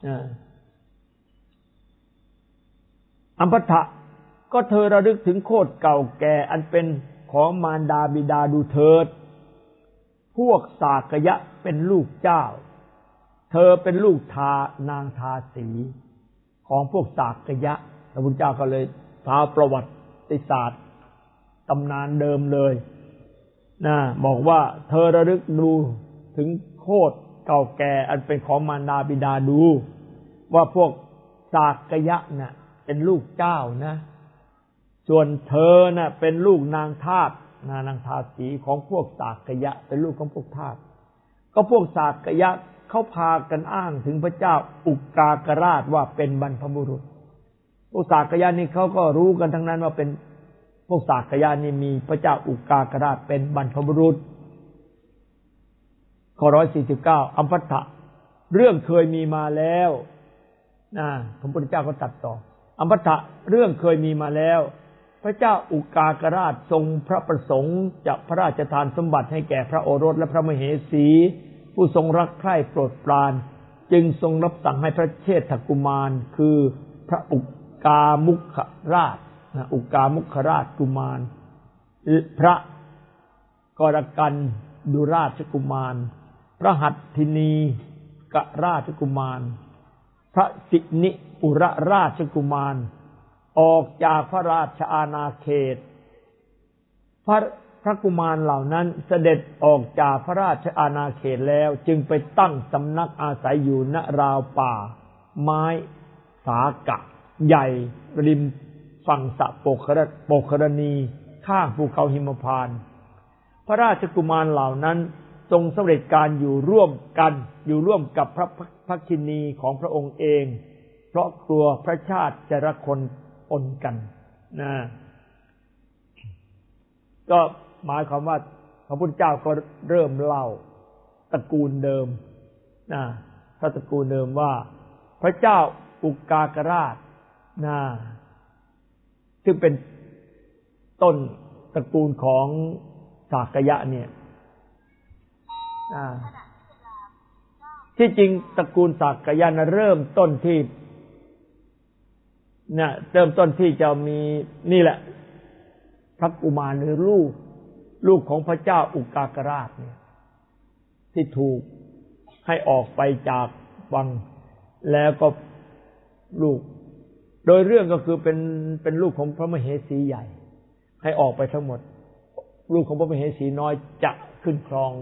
อัมพัทธะก็เธอระลึกถึงโคตรเก่าแก่อันเป็นของมารดาบิดาดูเถิดพวกสากยะเป็นลูกเจ้าเธอเป็นลูกนางทาสีของพวกสากยะพระพุทธเจ้าก็เลยทาวประวัติศาสตร์ตำนานเดิมเลยนะบอกว่าเธอระลึกดูถึงโคตรเก่าแก่อันเป็นของมารดาบิดาดูว่าพวกสากยะน่ะเป็นลูกเจ้านะส่วนเธอน่ะเป็นลูกนางทาสนางทาสีของพวกสากยะเป็นลูกของพวกทาสก็พวกสากยะเขาพากันอ้างถึงพระเจ้าอุกากราชว่าเป็นบรรพบุรุษพวกสากยะนี่เขาก็รู้กันทั้งนั้นว่าเป็นพวกสากยะนี่มีพระเจ้าอุกากราชเป็นบรรพบุรุษข้อ149อัมพัทธะเรื่องเคยมีมาแล้วพระพุทธเจ้าก็ตรัสต่ออัมพัทธะเรื่องเคยมีมาแล้วพระเจ้าอุกากราชทรงพระประสงค์จะพระราชทานสมบัติให้แก่พระโอรสและพระมเหสีผู้ทรงรักใคร่โปรดปรานจึงทรงรับสั่งให้พระเชษฐกุมารคือพระอุกามุขราชอุกามุขราชกุมารพระกรกันดุราชกุมารพระหัตถินีกราชกุมารพระสินิปุระราชกุมารออกจากพระราชอาณาเขตพระกุมารเหล่านั้นเสด็จออกจากพระราชอาณาเขตแล้วจึงไปตั้งสำนักอาศัยอยู่ณราวป่าไม้สากะใหญ่ริมฝั่งสะโปกรณีข้างภูเขาหิมพานต์พระราชกุมารเหล่านั้นทรงสำเร็จการอยู่ร่วมกับพระภักคินีของพระองค์เองเพราะกลัวพระชาติจะรคนปนกันก็หมายความว่าพระพุทธเจ้าก็เริ่มเล่าตระกูลเดิมพระตระกูลเดิมว่าพระเจ้าอุกากราชซึ่งเป็นต้นตระกูลของสากยะเนี่ยที่จริงตระกูลสากยะนะเริ่มต้นที่จะมีนี่แหละพระกุมารหรือลูกของพระเจ้าอุกากราชเนี่ยที่ถูกให้ออกไปจากวังแล้วก็ลูกโดยเรื่องก็คือเป็นลูกของพระมเหสีใหญ่ให้ออกไปทั้งหมดลูกของพระมเหสีน้อยจะขึ้นครอง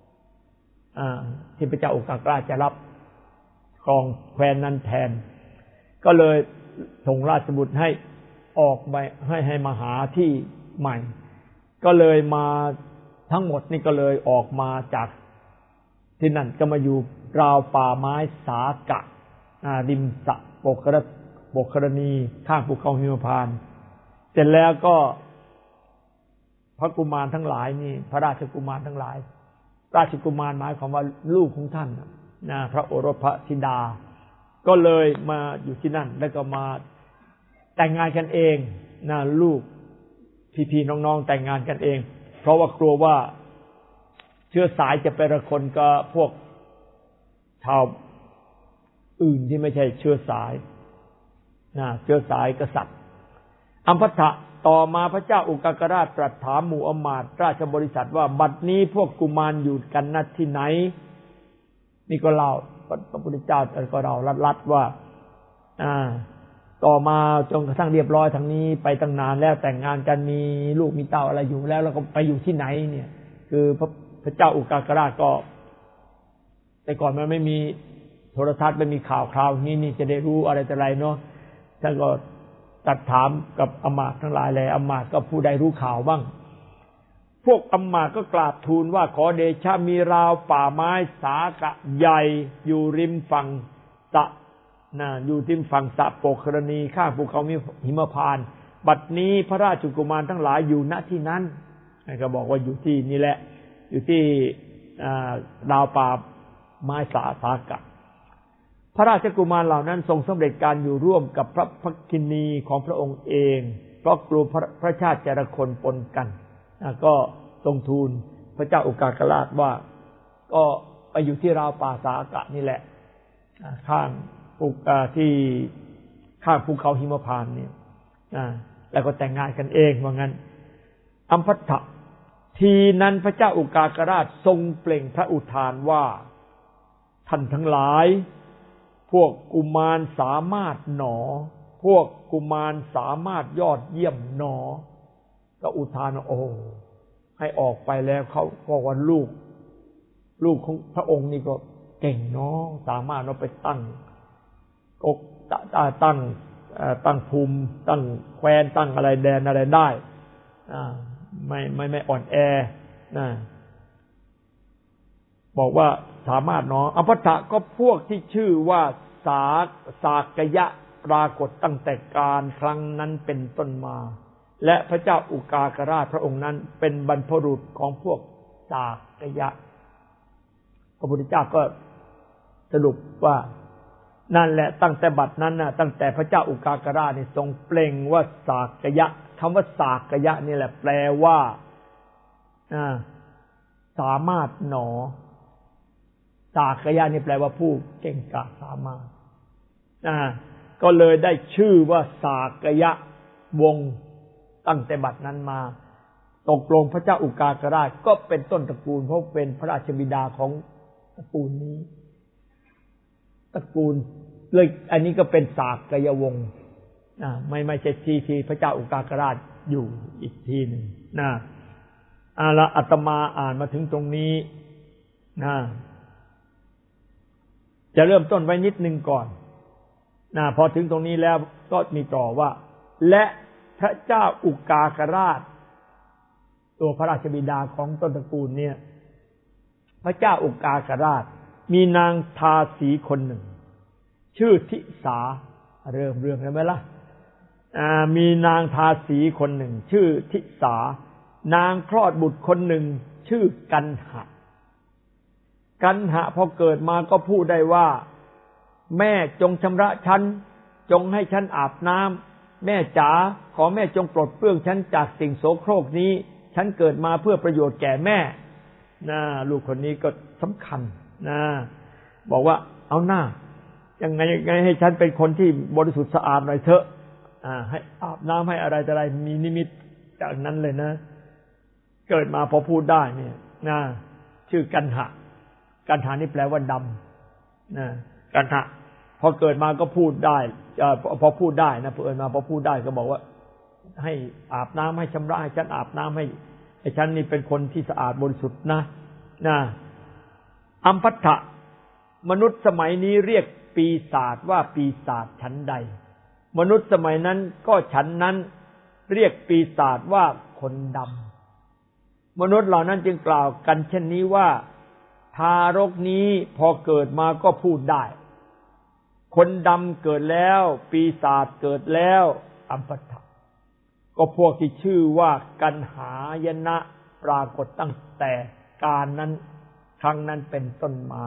ที่พระเจ้าอุกากราชจะรับครองแคว้นนั้นแทนก็เลยส่งราชบุตรให้ออกไปให้มาหาที่ใหม่ก็เลยมาทั้งหมดนี่ก็เลยออกมาจากที่นั่นก็มาอยู่ราวป่าไม้สากะริมสะโปกรณีข้างภูเขาหิมพานต์เสร็จแล้วก็พระกุมารทั้งหลายนี่พระราชกุมารทั้งหลายราชกุมารหมายความว่าลูกของท่านพระโอรสพระธิดาก็เลยมาอยู่ที่นั่นแล้วก็มาแต่งงานกันเองลูกพี่ๆน้องๆแต่งงานกันเองเพราะว่ากลัวว่าเชื้อสายจะไประคนกับพวกชาวอื่นที่ไม่ใช่เชื้อสายกษัตริย์อัมพัทธะต่อมาพระเจ้าอุกากราชตรัสถามหมู่อมาตย์ราชบริษัทว่าบัดนี้พวกกุมารอยู่กันณที่ไหนนี่ก็เล่าพระพุทธเจ้าก็เล่าลัดว่าต่อมาจนกระทั่งเรียบร้อยทางนี้ไปตั้งนานแล้วแต่งงานกันมีลูกมีเต้าอะไรอยู่แล้วก็ไปอยู่ที่ไหนเนี่ยคือพระเจ้าอุกากราชก็แต่ก่อนมันไม่มีโทรทัศน์ไม่มีข่าวคราวนี่จะได้รู้อะไรแต่ไรเนาะท่านก็ตรัสถามกับอมาตย์ทั้งหลายเลยอมาตย์ก็ผู้ใดรู้ข่าวบ้างพวกอมาตย์ก็กราบทูลว่าขอเดชะมีราวป่าไม้สากะใหญ่อยู่ริมฝั่งสะอยู่ริมฝั่งสะโปกรณีข้างภูเขาหิมพานต์บัดนี้พระราชกุมารทั้งหลายอยู่ณที่นั้นก็บอกว่าอยู่ที่นี่แหละอยู่ที่ราวป่าไม้สากะพระราชกุมารเหล่านั้นทรงสำเร็จการอยู่ร่วมกับพระภักคินีของพระองค์เองเพราะกลัวพระชาติจะระคนปนกันก็ทรงทูลพระเจ้าอุกากราชว่าก็ไปอยู่ที่ราวป่าสากะนี่แหละข้างที่ข้างภูเขาหิมพานต์เนี่ยแล้วก็แต่งงานกันเองว่างั้นอัมพัทธะทีนั้นพระเจ้าอุกากราชทรงเปล่งพระอุทานว่าท่านทั้งหลายพวกกุมารสามารถหนอพวกกุมารสามารถยอดเยี่ยมหนอก็อุทานโอ้ให้ออกไปแล้วเขาก็ว่าลูกของพระองค์นี่ก็เก่งเนาะสามารถเราไปตั้งตั้งภูมิตั้งแคว้นตั้งอะไรแดนอะไรได้ไม่อ่อนแอนะบอกว่าสามารถเนาะอภัททะก็พวกที่ชื่อว่าสากยะปรากฏตั้งแต่การครั้งนั้นเป็นต้นมาและพระเจ้าอุกากราชพระองค์นั้นเป็นบรรพบุรุษของพวกสากยะพระพุทธเจ้าก็สรุปว่านั่นแหละตั้งแต่บัดนั้นน่ะตั้งแต่พระเจ้าอุกากราชนี่ทรงเปล่งว่าสากยะคำว่าสากยะนี่แหละแปลว่าสามารถหนอสากยะนี่แปลว่าผู้เก่งกาจสามารถก็เลยได้ชื่อว่าสากยะวงศ์ตั้งแต่บัดนั้นมาตกลงพระเจ้าอุกากราชก็เป็นต้นตระกูลเพราะเป็นพระราชบิดาของตระกูลนี้ตระกูลเลยอันนี้ก็เป็นสากยวงศ์ไม่ใช่ที่พระเจ้าอุกากราชอยู่อีกทีหนึ่งละอาตมาอ่านมาถึงตรงนี้จะเริ่มต้นไว้นิดนึงก่อนพอถึงตรงนี้แล้วก็มีต่อว่าและพระเจ้าอุกากราชตัวพระราชบิดาของต้นตระกูลเนี่ยพระเจ้าอุกากราชมีนางทาสีคนหนึ่งชื่อทิสาเริ่มเรื่องแล้วไหมล่ะมีนางทาสีคนหนึ่งชื่อทิสานางคลอดบุตรคนหนึ่งชื่อกันหะพอเกิดมาก็พูดได้ว่าแม่จงชำระฉันจงให้ฉันอาบน้ำแม่จ๋าขอแม่จงปลดเปลื้องฉันจากสิ่งโสโครกนี้ฉันเกิดมาเพื่อประโยชน์แก่แม่ลูกคนนี้ก็สำคัญบอกว่าเอาหน้ายังไงให้ฉันเป็นคนที่บริสุทธิ์สะอาดหน่อยเถอะให้อาบน้ำให้อะไรแต่อะไรมีนิมิตจากนั้นเลยนะเกิดมาพอพูดได้เนี่ยชื่อกันหะนี่แปลว่าดำกันหะพอเกิดมาก็พูดได้พอพูดได้นะเกิดมาพอพูดได้ก็บอกว่าให้อาบน้ำให้ชำระให้ฉันอาบน้ำให้ฉันนี่เป็นคนที่สะอาดบริสุทธิ์นะอัมพัทธะมนุษย์สมัยนี้เรียกปีศาจว่าปีศาจฉันใดมนุษย์สมัยนั้นก็ฉันนั้นเรียกปีศาจว่าคนดำมนุษย์เหล่านั้นจึงกล่าวกันเช่นนี้ว่าทารกนี้พอเกิดมาก็พูดได้คนดำเกิดแล้วปีศาจเกิดแล้วอัมพัทธะก็พวกที่ชื่อว่ากันหายนะปรากฏตั้งแต่การนั้นครั้งนั้นเป็นต้นมา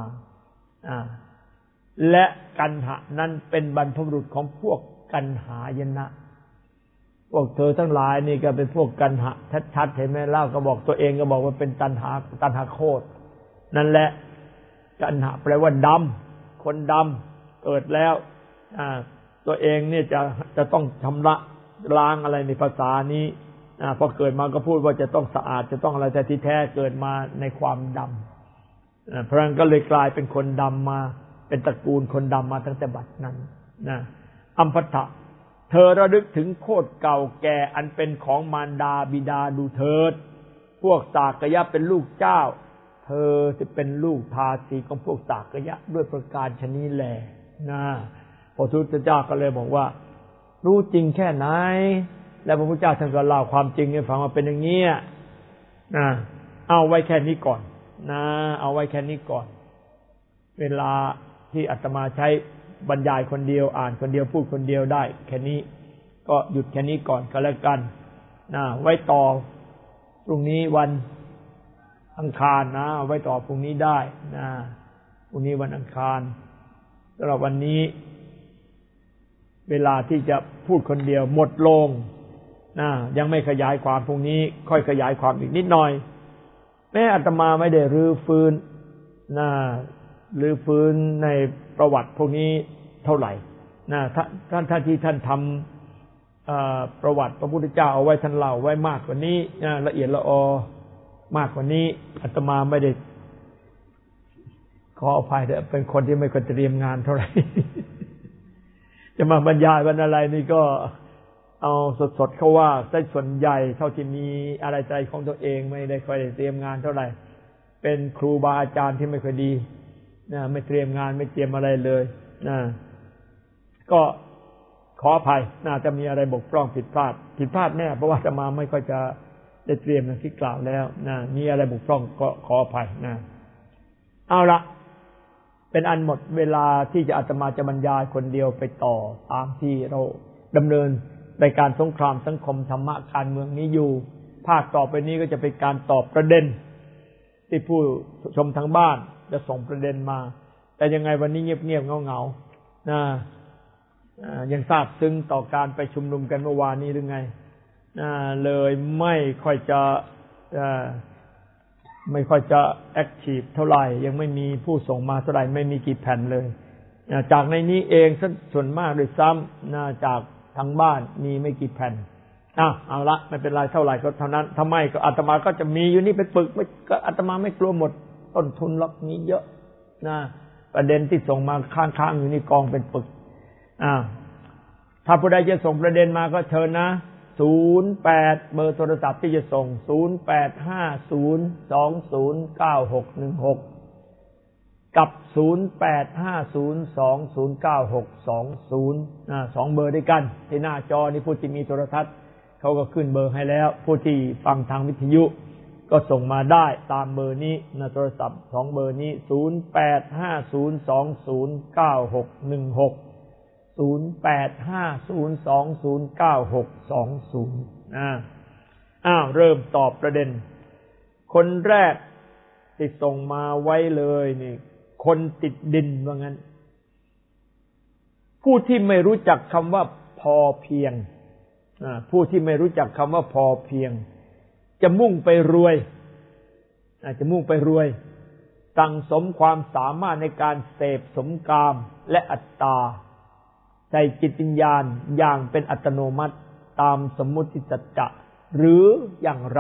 และกันหะนั้นเป็นบรรพบุรุษของพวกกันหายนะพวกเธอทั้งหลายนี่ก็เป็นพวกกันหะชัดๆเห็นไหมเล่าก็บอกตัวเองก็บอกว่าเป็นตัณหาโคตรนั่นแหละกันหะแปลว่าดำคนดำเกิดแล้วตัวเองเนี่ยจะต้องชำระล้างอะไรในภาษานี้พอเกิดมาก็พูดว่าจะต้องสะอาดจะต้องอะไรแต่ที่แท้เกิดมาในความดำเพราะงั้นก็เลยกลายเป็นคนดำมาเป็นตระกูลคนดำมาตั้งแต่บัดนั้นอัมพัทธะเธอระลึกถึงโคตรเก่าแก่อันเป็นของมารดาบิดาดูเถิดพวกสากยะเป็นลูกเจ้าเธอจะเป็นลูกทาสีของพวกสากยะด้วยประการชนี้แลพระพุทธเจ้าก็เลยบอกว่ารู้จริงแค่ไหนแล้วพระพุทธเจ้าท่านก็เล่าความจริงให้ฟังว่าเป็นอย่างนี้เอาไว้แค่นี้ก่อนเอาไว้แค่นี้ก่อนเวลาที่อาตมาใช้บรรยายคนเดียวอ่านคนเดียวพูดคนเดียวได้แค่นี้ก็หยุดแค่นี้ก่อนก็แล้วกันไว้ต่อพรุ่งนี้วันอังคารไว้ต่อพรุ่งนี้ได้พรุ่งนี้วันอังคารสำหรับวันนี้เวลาที่จะพูดคนเดียวหมดลงยังไม่ขยายความพรุ่งนี้ค่อยขยายความอีกนิดหน่อยแม้อาตมาไม่ได้รื้อฟื้นในประวัติพวกนี้เท่าไหร่ท่านที่ท่านทำประวัติพระพุทธเจ้าเอาไว้ท่านเล่าไว้มากกว่านี้ละเอียดละออมากกว่านี้อาตมาไม่ได้ขออภัยเถอะเป็นคนที่ไม่ค่อยเตรียมงานเท่าไหร่จะมาบรรยายวันอะไรนี่ก็เอาสดๆเขาว่าซะส่วนใหญ่เท่าที่มีอะไรใจของตัวเองไม่ได้ค่อยเตรียมงานเท่าไหร่เป็นครูบาอาจารย์ที่ไม่ค่อยดีนะไม่เตรียมงานไม่เตรียมอะไรเลยนะก็ขออภัยน่าจะมีอะไรบกพร่องผิดพลาดแน่เพราะว่าอาตมาไม่ค่อยจะได้เตรียมอย่างที่กล่าวแล้วนะมีอะไรบกพร่องก็ขออภัยนะเอาละเป็นอันหมดเวลาที่จะอาตมาจะบรรยายคนเดียวไปต่อตามที่เราดำเนินในการสงครามสังคมธรรมะการเมืองนี้อยู่ภาคต่อไปนี้ก็จะเป็นการตอบประเด็นที่ผู้ชมทางบ้านจะส่งประเด็นมาแต่ยังไงวันนี้เงียบๆเงาๆนะยังทราบซึ้งต่อการไปชุมนุมกันเมื่อวานนี้หรือไงเลยไม่ค่อยจะแอคทีฟเท่าไหร่ยังไม่มีผู้ส่งมาเท่าไหร่ไม่มีกี่แผ่นเลยจากในนี้เองส่วนมากโดยซ้ำจากทางบ้านมีไม่กี่แผ่นเอาละไม่เป็นไรเท่าไหร่ก็เท่านั้นทำไมก็อาตมาก็จะมีอยู่นี่เป็นปึกก็อาตมาไม่กลัวหมดต้นทุนล็อกนี้เยอะนะประเด็นที่ส่งมาค้างๆอยู่นี่กองเป็นปึกถ้าผู้ใดจะส่งประเด็นมาก็เชิญนะ08เบอร์โทรศัพท์ที่จะส่ง0850209616กับ0850209620สองเบอร์ด้วยกันที่หน้าจอนี่ผู้ที่มีโทรทัศน์เขาก็ขึ้นเบอร์ให้แล้วผู้ที่ฟังทางวิทยุก็ส่งมาได้ตามเบอร์นี้นะโทรศัพท์2เบอร์นี้0850209616 0850209620เริ่มตอบประเด็นคนแรกที่ส่งมาไว้เลยนี่คนติดดินว่างั้นผู้ที่ไม่รู้จักคำว่าพอเพียงผู้ที่ไม่รู้จักคำว่าพอเพียงจะมุ่งไปรวยสั่งสมความสามารถในการเสพสมกามและอัตตาใส่จิตวิญญาณอย่างเป็นอัตโนมัติตามสมมุติสัจจะหรืออย่างไร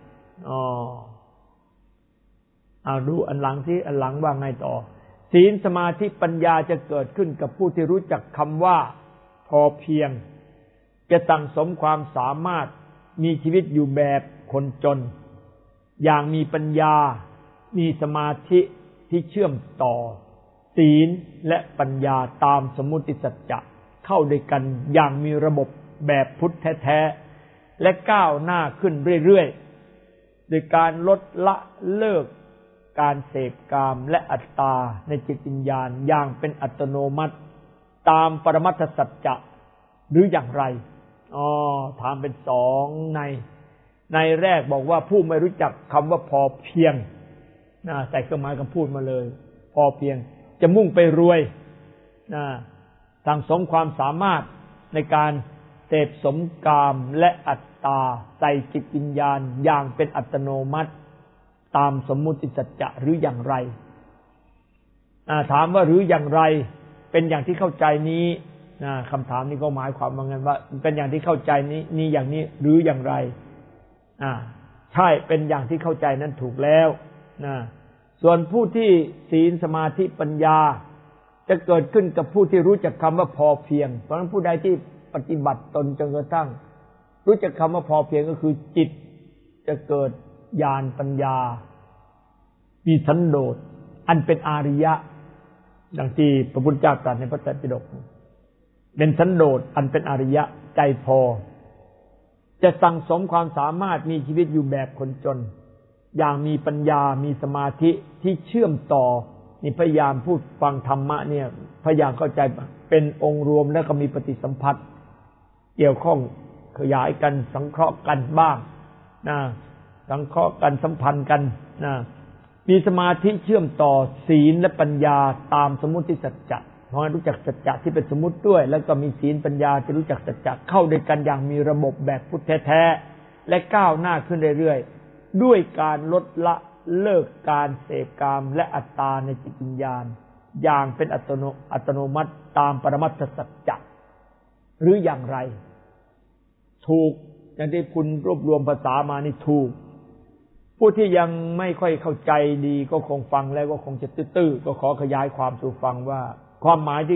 ดูอันหลังที่อันหลังว่าไงต่อศีลสมาธิปัญญาจะเกิดขึ้นกับผู้ที่รู้จักคำว่าพอเพียงจะสั่งสมความสามารถมีชีวิตอยู่แบบคนจนอย่างมีปัญญามีสมาธิที่เชื่อมต่อศีลและปัญญาตามสมมุติสัจจะเข้าด้วยกันอย่างมีระบบแบบพุทธแท้ๆและก้าวหน้าขึ้นเรื่อยๆโดยการลดละเลิกการเสพกามและอัตตาในจิตวิญญาณอย่างเป็นอัตโนมัติตามปรมัตถสัจจะหรืออย่างไรถามเป็น2ในแรกบอกว่าผู้ไม่รู้จักคำว่าพอเพียงใส่เครื่องหมายคำพูดมาเลยพอเพียงจะมุ่งไปรวยสั่งสมความสามารถในการเสพสมกามและอัตตาใส่จิตวิญญาณอย่างเป็นอัตโนมัติตามสมมุติสัจจะหรืออย่างไรถามว่าหรืออย่างไรเป็นอย่างที่เข้าใจนี้คำถามนี้ก็หมายความว่าไงว่าเป็นอย่างที่เข้าใจนี้อย่างนี้หรืออย่างไรใช่เป็นอย่างที่เข้าใจนั้นถูกแล้วส่วนผู้ที่ศีลสมาธิปัญญาจะเกิดขึ้นกับผู้ที่รู้จักคำว่าพอเพียงเพราะฉะนั้นผู้ใดที่ปฏิบัติตนจนกระทั่งรู้จักคำว่าพอเพียงก็คือจิตจะเกิดญาณปัญญามีสันโดษอันเป็นอาริยะดังที่พระพุทธเจ้าตรัสในพระไตรปิฎกเป็นสันโดษอันเป็นอาริยะใจพอจะสั่งสมความสามารถมีชีวิตอยู่แบบคนจนอย่างมีปัญญามีสมาธิที่เชื่อมต่อนี่พยายามพูดฟังธรรมะเนี่ยพยายามเข้าใจเป็นองค์รวมแล้วก็มีปฏิสัมพัทธ์เกี่ยวข้องขยายกันสังเคราะห์กันบ้างสังเคราะห์กันสัมพันธ์กันมีสมาธิเชื่อมต่อศีลและปัญญาตามสมมุติสัจจะเพราะรู้จักสัจจะที่เป็นสมมุติด้วยแล้วก็มีศีลปัญญาจะรู้จักสัจจะเข้าด้วยกันอย่างมีระบบแบบพุทธแท้ๆและก้าวหน้าขึ้นเรื่อยๆด้วยการลดละเลิกการเสพกามและอัตตาในจิตวิญญาณอย่างเป็นอัตโนมัติตามปรมัตถสัจจะหรืออย่างไรถูกอย่างที่คุณรวบรวมภาษามานี่ถูกผู้ที่ยังไม่ค่อยเข้าใจดีก็คงฟังแล้วก็คงจะตื้อๆก็ขอขยายความสู่ฟังว่าความหมายที่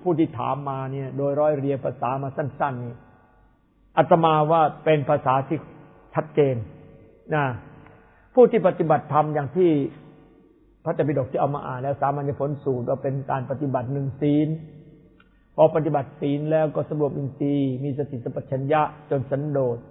ผู้ที่ถามมาเนี่ยโดยร้อยเรียงภาษามาสั้นๆนี่อาตมาว่าเป็นภาษาที่ชัดเจนนะผู้ที่ปฏิบัติธรรมอย่างที่พระไตรปิฎกที่เอามาอ่านแล้วสามัญญผลสูตรว่าเป็นการปฏิบัติ1ศีลพอปฏิบัติศีลแล้วก็สำรวมอินทรีย์มีสติสัมปชัญญะจนสันโดษ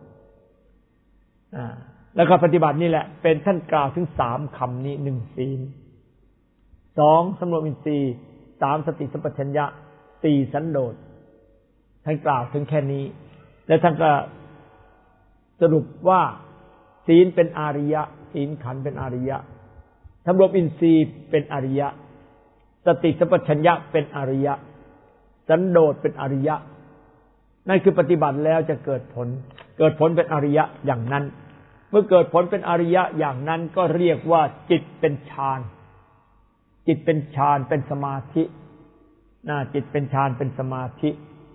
แล้วก็ปฏิบัตินี่แหละเป็นท่านกล่าวถึง3คำนี้1ศีล2สำรวมอินทรีย์3สติสัมปชัญญะ4สันโดษท่านกล่าวถึงแค่นี้และท่านก็สรุปว่าศีลเป็นอาริยะศีลขันธ์เป็นอาริยะสำรวมอินทรีย์เป็นอริยะสติสัมปชัญญะเป็นอริยะสันโดษเป็นอริยะนั่นคือปฏิบัติแล้วจะเกิดผลเป็นอริยะอย่างนั้นเมื่อเกิดผลเป็นอริยะอย่างนั้นก็เรียกว่าจิตเป็นฌานจิตเป็นฌานเป็นสมาธิจิตเป็นฌานเป็นสมาธิ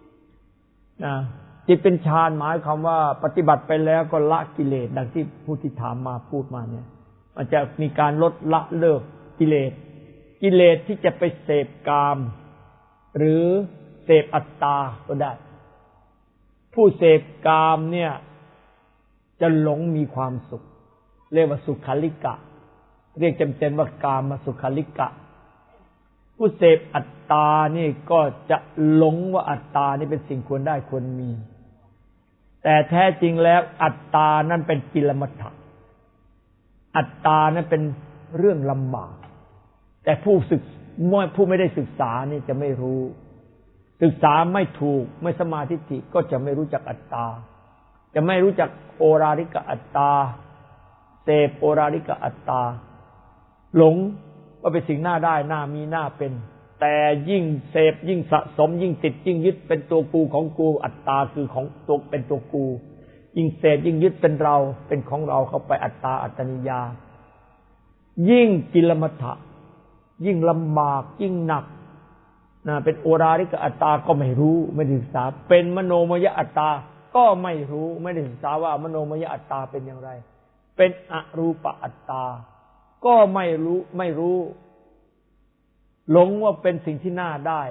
จิตเป็นฌานหมายความว่าปฏิบัติไปแล้วก็ละกิเลสดังที่ผู้ที่ถามมาพูดมาเนี่ยมันจะมีการลดละเลิกกิเลสที่จะไปเสพกามหรือเสพอัตตาก็ได้ผู้เสพกามเนี่ยจะหลงมีความสุขเรียกว่าสุขาริกะเรียกเต็มๆว่ากามสุขาริกะผู้เสพอัตตานี่ก็จะหลงว่าอัตตานี่เป็นสิ่งควรได้ควรมีแต่แท้จริงแล้วอัตตานั่นเป็นกิลมัฏฐะอัตตานั้นเป็นเรื่องลำบากแต่ผู้ไม่ได้ศึกษานี่จะไม่รู้ศึกษาไม่ถูกไม่สมาธิฏฐิก็จะไม่รู้จักอัตตาจะไม่รู้จักโอราริกอัตตาเสพโอราริกอัตตาหลงว่าเป็นสิ่งน่าได้น่ามีน่าเป็นแต่ยิ่งเสพยิ่งสะสมยิ่งติดยิ่งยึดเป็นตัวกูของกูอัตตาคือของตัวเป็นตัวกูยิ่งเสพยิ่งยึดเป็นเราเป็นของเราเข้าไปอัตตาอัตตนิยายิ่งกิลมัฏฐะยิ่งลำบากยิ่งหนักเป็นโอราริกอัตตาก็ไม่รู้ไม่ศึกษาเป็นมโนมยอัตตาก็ไม่รู้ไม่ได้ศึกษาว่ามโนมยอัตตาเป็นอย่างไรเป็นอรูปอัตตาก็ไม่รู้หลงว่าเป็นสิ่งที่น่าได้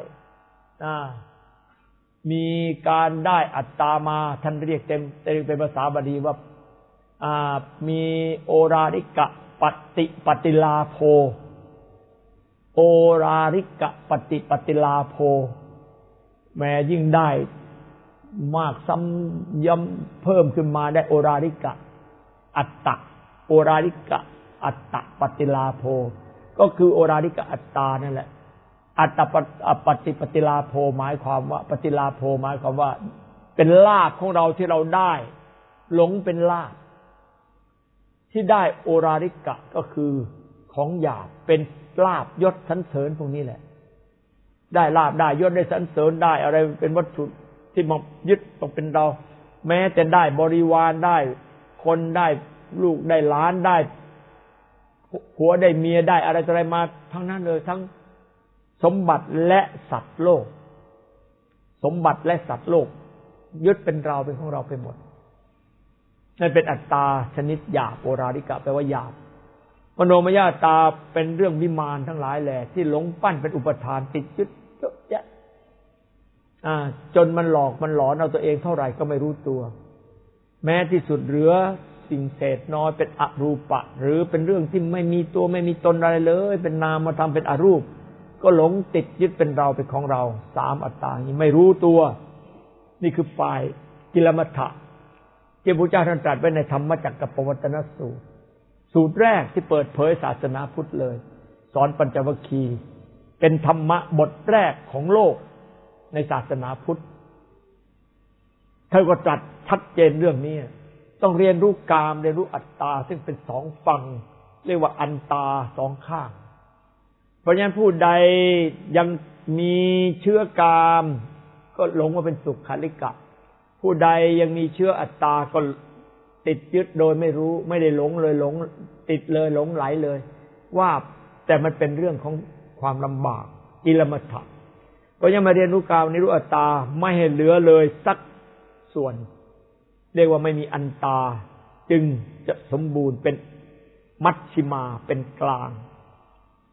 มีการได้อัตตามาท่านเรียกเป็นภาษาบาลีว่ามีโอราริกะปฏิลาโภโอราริกะปฏิลาโภแม้ยิ่งได้มากซ้ำย้ำเพิ่มขึ้นมาได้โอราริกะอัตตะโอราริกะอัตตะปฏิลาโภก็คือโอราริกะอัตตานั่นแหละอัตตะปฏิลาโภหมายความว่าปฏิลาโภหมายความว่าเป็นลาภของเราที่เราได้หลงเป็นลาภที่ได้โอราริกะก็คือของหยาบเป็นลาภยศสรรเสริญพวกนี้แหละได้ลาภได้ยศได้สรรเสริญได้อะไรเป็นวัตถุที่มายึดต้องเป็นเราแม้จะได้บริวารได้คนได้ลูกได้หลานได้ผัวได้เมียได้อะไรมาทั้งนั้นเลยทั้งสมบัติและสัตว์โลกสมบัติและสัตว์โลกยึดเป็นเราเป็นของเราไปหมดนั่นเป็นอัตตาชนิดหยาบโอราริกะแปลว่าหยาบมโนมยอัตตาเป็นเรื่องวิมานทั้งหลายแหละที่หลงปั้นเป็นอุปทานติดยึดเยอะแยะจนมันหลอกมันหลอนเอาตัวเองเท่าไหร่ก็ไม่รู้ตัวแม้ที่สุดเหลือสิ่งเศษน้อยเป็นอรูปะหรือเป็นเรื่องที่ไม่มีตัวไม่มีตนอะไรเลยเป็นนามธรรมเป็นอรูปก็หลงติดยึดเป็นเราเป็นของเรา3อัตตานี้ไม่รู้ตัวนี่คือฝ่ายกิลมัฏฐะที่พระพุทธเจ้าท่านตรัสไว้ในธรรมจักรปวัตตนสูตรแรกที่เปิดเผยศาสนาพุทธเลยสอนปัญจวัคคีย์เป็นธรรมะบทแรกของโลกในศาสนาพุทธท่านก็ตรัสชัดเจนเรื่องนี้ต้องเรียนรู้กามเรียนรู้อัตตาซึ่งเป็น2ฝั่งเรียกว่าอันตา2ข้างเพราะฉะนั้นผู้ใดยังมีเชื้อกามก็หลงว่าเป็นสุขาริกะผู้ใดยังมีเชื้ออัตตาก็ติดยึดโดยไม่รู้ไม่ได้หลงเลยหลงติดเลยหลงไหลเลยว่าแต่มันเป็นเรื่องของความลำบากกิลมัฏฐะเพราะยังมาเรียนรู้กามนี้รู้อัตตาไม่ให้เหลือเลยสักส่วนเรียกว่าไม่มีอันตาจึงจะสมบูรณ์เป็นมัชฌิมาเป็นกลาง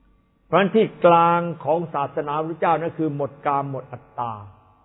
เพราะฉะนั้นที่กลางของศาสนาพระเจ้านั่นคือหมดกามหมดอัตตา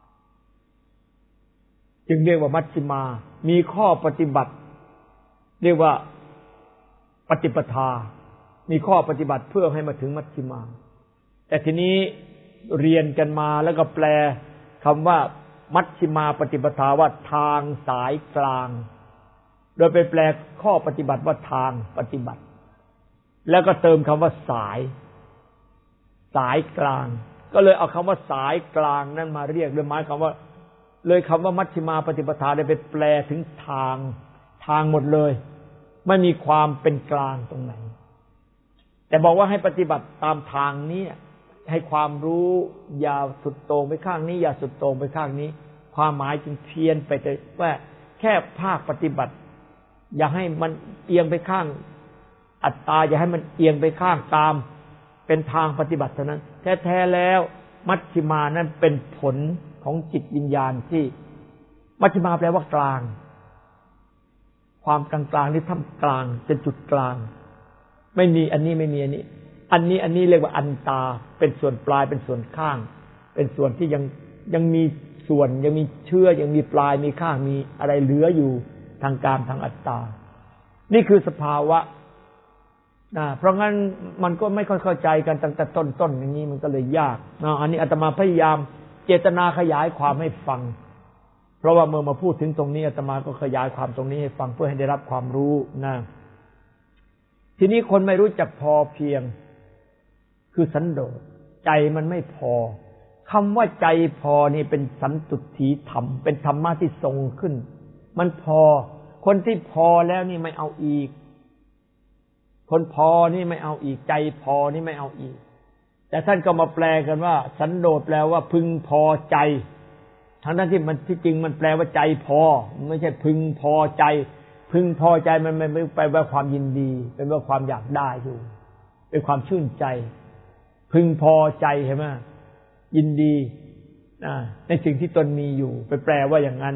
จึงเรียกว่ามัชฌิมามีข้อปฏิบัติเรียกว่าปฏิปทามีข้อปฏิบัติเพื่อให้มาถึงมัชฌิมาแต่ทีนี้เรียนกันมาแล้วก็แปลคำว่ามัชฌิมาปฏิปทาว่าทางสายกลางโดยไปแปลข้อปฏิบัติว่าทางปฏิบัติแล้วก็เติมคำว่าสายกลางก็เลยเอาคำว่าสายกลางนั้นมาเรียกโดยหมายความว่าเลยคำว่ามัชฌิมาปฏิปทาได้ไปแปลถึงทางหมดเลยไม่มีความเป็นกลางตรงไหนแต่บอกว่าให้ปฏิบัติตามทางนี้ให้ความรู้อย่าสุดโต่งไปข้างนี้อย่าสุดโต่งไปข้างนี้ความหมายจึงเพี้ยนไปแต่ว่าแค่ภาคปฏิบัติอย่าให้มันเอียงไปข้างอัตตาอย่าให้มันเอียงไปข้างตามเป็นทางปฏิบัติเท่านั้นแท้ๆแล้วมัชฌิมานั้นเป็นผลของจิตวิญญาณที่มัชฌิมาแปลว่ากลางความกลางๆหรือท่ามกลางเป็นจุดกลางไม่มีอันนี้ไม่มีอันนี้เรียกว่าอันตาเป็นส่วนปลายเป็นส่วนข้างเป็นส่วนที่ยังมีส่วนยังมีเชื้อยังมีปลายมีข้างมีอะไรเหลืออยู่ทางกามทางอัตตานี่คือสภาวะเพราะงั้นมันก็ไม่ค่อยเข้าใจกันตั้งแต่ต้นอย่างนี้มันก็เลยยากอันนี้อาตมาพยายามเจตนาขยายความให้ฟังเพราะว่าเมื่อมาพูดถึงตรงนี้อาตมาก็ขยายความตรงนี้ให้ฟังเพื่อให้ได้รับความรู้นะทีนี้คนไม่รู้จักพอเพียงคือสันโดษใจมันไม่พอคำว่าใจพอนี่เป็นสันตุถีธรรมเป็นธรรมะที่ทรงขึ้นมันพอคนที่พอแล้วนี่ไม่เอาอีกคนพอนี่ไม่เอาอีกใจพอนี่ไม่เอาอีกแต่ท่านก็มาแปลกันว่าสันโดษแปลว่าพึงพอใจทั้งนั้นที่มันที่จริงมันแปลว่าใจพอไม่ใช่พึงพอใจพึงพอใจมันไม่ไปว่าความยินดีเป็นว่าความอยากได้อยู่เป็นความชื่นใจพึงพอใจเห็นไหมยินดีในสิ่งที่ตนมีอยู่ไปแปลว่าอย่างนั้น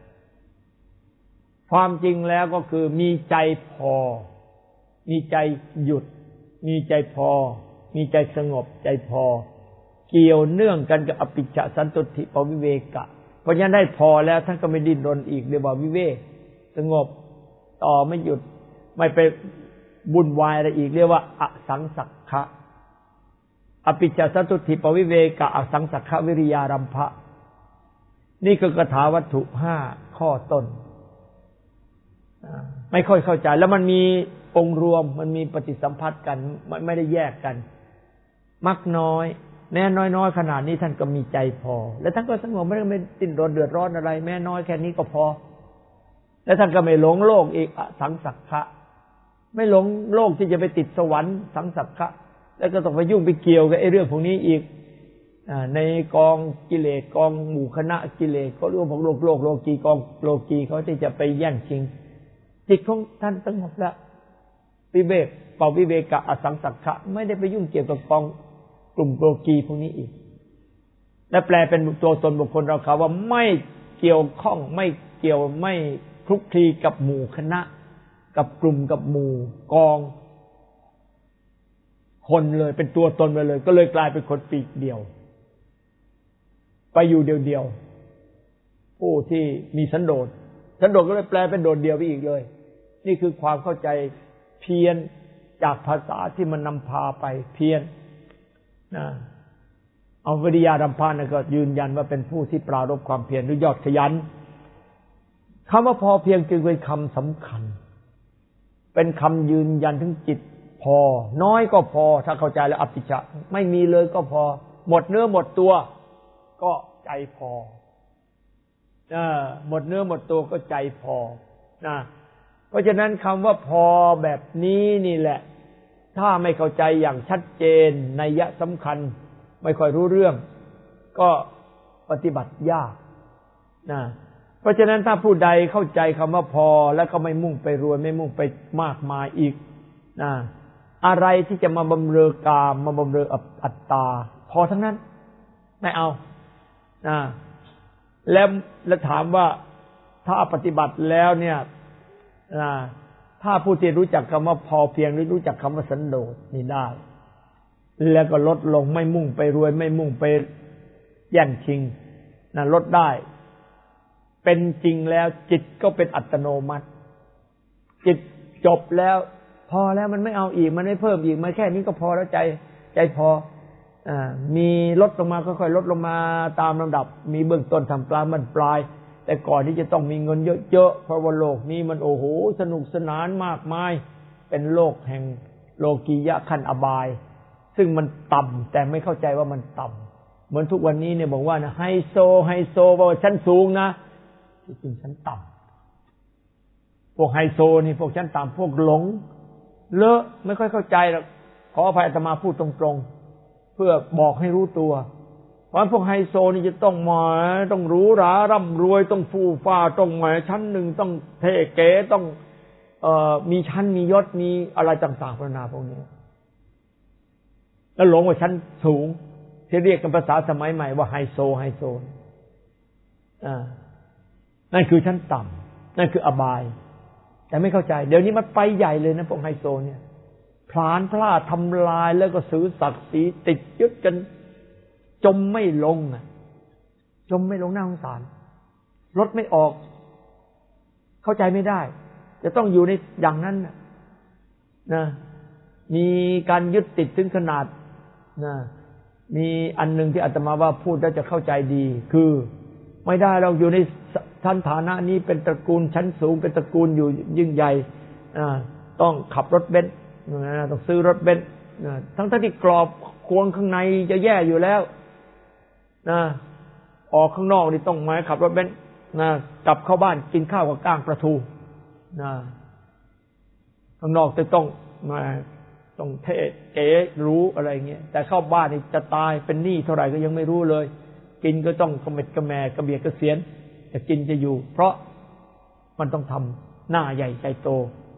ความจริงแล้วก็คือมีใจพอมีใจหยุดมีใจพอมีใจสงบใจพอเกี่ยวเนื่องกันกับอภิชฌสันตุถิปวิเวกะเพราะฉะนั้นได้พอแล้วท่านก็ไม่ดิ้นรนอีกเรียกว่าวิเวกสงบต่อไม่หยุดไม่ไปวุ่นวายอะไรอีกเรียกว่าอสังสักขะอภิชฌสันตุถิปวิเวกะอสังสักขะวิริยารัมภะนี่คือกถาวัตถุ5ข้อต้นไม่ค่อยเข้าใจแล้วมันมีองค์รวมมันมีปฏิสัมพัทธ์กันไม่ได้แยกกันมักน้อยแม้น้อยๆขนาดนี้ท่านก็มีใจพอและท่านก็สงบไม่ดิ้นรนเดือดร้อนอะไรแม้น้อยแค่นี้ก็พอและท่านก็ไม่หลงโลกอีกสังสักขะไม่หลงโลกที่จะไปติดสวรรค์สังสักขะแล้วก็ต้องไปยุ่งไปเกี่ยวกับไอ้เรื่องพวกนี้อีกในกองกิเลสกองหมู่คณะกิเลสก็เรื่องของโลกโลกีกองโลกีเขาที่จะไปแย่งชิงจิตของท่านสงบแล้ววิเวกเป่าวิเวกะอสังสักขะไม่ได้ไปยุ่งเกี่ยวกับกองกลุ่มโลกีพวกนี้อีกและแปลเป็นตัวตนบุคคลเราเขาว่าไม่เกี่ยวข้องไม่เกี่ยวไม่คลุกคลีกับหมู่คณะกับกลุ่มกับหมู่กองคนเลยเป็นตัวตนไปเลยก็เลยกลายเป็นคนปีกเดียวไปอยู่เดียวๆผู้ที่มีสันโดษก็เลยแปลเป็นโดดเดียวไปอีกเลยนี่คือความเข้าใจเพี้ยนจากภาษาที่มันนำพาไปเพี้ยนเอาวิริยารัมภะนั่นก็ยืนยันว่าเป็นผู้ที่ปรารภความเพียรหรือยอดขยันคำว่าพอเพียงจึงเป็นคำสำคัญเป็นคำยืนยันถึงจิตพอน้อยก็พอถ้าเข้าใจแล้วอภิชฌะไม่มีเลยก็พอหมดเนื้อหมดตัวก็ใจพอหมดเนื้อหมดตัวก็ใจพอเพราะฉะนั้นคำว่าพอแบบนี้นี่แหละถ้าไม่เข้าใจอย่างชัดเจนนัยยะสำคัญไม่ค่อยรู้เรื่องก็ปฏิบัติยากเพราะฉะนั้นถ้าผู้ใดเข้าใจคำว่าพอแล้วก็ไม่มุ่งไปรวยไม่มุ่งไปมากมายอีกอะไรที่จะมาบำเรอกามมาบำเรออัตตาพอทั้งนั้นไม่เอาแล้วถามว่าถ้าปฏิบัติแล้วเนี่ยถ้าผู้ที่รู้จักคำว่าพอเพียงหรือรู้จักคำว่าสันโดษนี่ได้แล้วก็ลดลงไม่มุ่งไปรวยไม่มุ่งไปแย่งชิงนะลดได้เป็นจริงแล้วจิตก็เป็นอัตโนมัติจิตจบแล้วพอแล้วมันไม่เอาอีกมันไม่เพิ่มอีกมันแค่นี้ก็พอแล้วใจพอมีลดลงมาค่อยๆลดลงมาตามลำดับมีเบื้องต้นทำกลางบรรปลายแต่ก่อนที่จะต้องมีเงินเยอะๆเพราะว่าโลกนี้มันโอ้โหสนุกสนานมากมายเป็นโลกแห่งโลกียะขั้นอบายซึ่งมันต่ำแต่ไม่เข้าใจว่ามันต่ำเหมือนทุกวันนี้เนี่ยบอกว่านะไฮโซว่าชั้นสูงนะที่จริงชั้นต่ำพวกไฮโซนี่พวกชั้นต่ำพวกหลงเลอะไม่ค่อยเข้าใจหรอกขออภัยอาตมาพูดตรงๆเพื่อบอกให้รู้ตัวเพราะพวกไฮโซนี่จะต้องมาต้องหรูหราร่ำรวยต้องฟูฟ้าต้องหมายชั้นหนึ่งต้องเท่เก๋ต้องมีชั้นมียศมีอะไรต่างๆนานาพวกนี้แล้วหลงว่าชั้นสูงที่เรียกกันภาษาสมัยใหม่ว่าไฮโซนั่นคือชั้นต่ำนั่นคืออบายแต่ไม่เข้าใจเดี๋ยวนี้มันไปใหญ่เลยนะพวกไฮโซเนี่ยพลานพลาดทำลายแล้วก็ซื้อศักดิ์ศรีติดยึดกันจมไม่ลงจมไม่ลงน่าสงสารลดไม่ออกเข้าใจไม่ได้จะต้องอยู่ในอย่างนั้นนะมีการยึดติดถึงขนาดนะมีอันหนึ่งที่อาตมาว่าพูดแล้วจะเข้าใจดีคือไม่ได้เราอยู่ในชั้นฐานะนี้เป็นตระกูลชั้นสูงเป็นตระกูลอยู่ยิ่งใหญ่ต้องขับรถเบนซ์ต้องซื้อรถเบนซ์ทั้งที่กรอบควงข้างในจะแย่อยู่แล้วนะออกข้างนอกนี่ต้องมาขับรถเบนซ์นะกลับเข้าบ้านกินข้าวกับก้างปลาทูนะข้างนอกจะต้องมาต้องเท่เก๋รู้อะไรเงี้ยแต่เข้าบ้านนี่จะตายเป็นหนี้เท่าไหร่ก็ยังไม่รู้เลยกินก็ต้องกระเม็ดกระแมกระเบียดกระเสียนจะกินจะอยู่เพราะมันต้องทำหน้าใหญ่ใจโต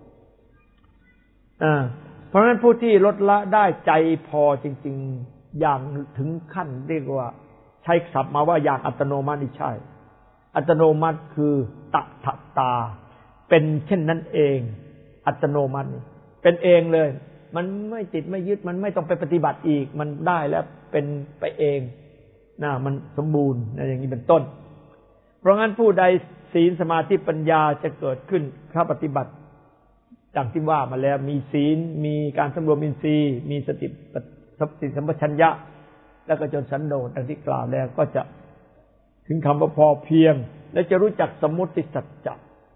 เพราะฉะนั้นผู้ที่ลดละได้ใจพอจริงๆอย่างถึงขั้นเรียกว่าใช้ศัพท์มาว่าอย่างอัตโนมัตินี่ใช่อัตโนมัติคือตถตาเป็นเช่นนั้นเองอัตโนมัติเป็นเองเลยมันไม่ติดไม่ยึดมันไม่ต้องไปปฏิบัติอีกมันได้แล้วเป็นไปเองมันสมบูรณ์อย่างนี้เป็นต้นเพราะงั้นผู้ใดศีลสมาธิปัญญาจะเกิดขึ้นถ้าปฏิบัติดังที่ว่ามาแล้วมีศีลมีการสำรวมอินทรีย์มีสติสัมปชัญญะแล้วก็จนสันโดษดังที่กล่าวแล้วก็จะถึงคำว่าพอเพียงและจะรู้จักสมมุติสัจจะ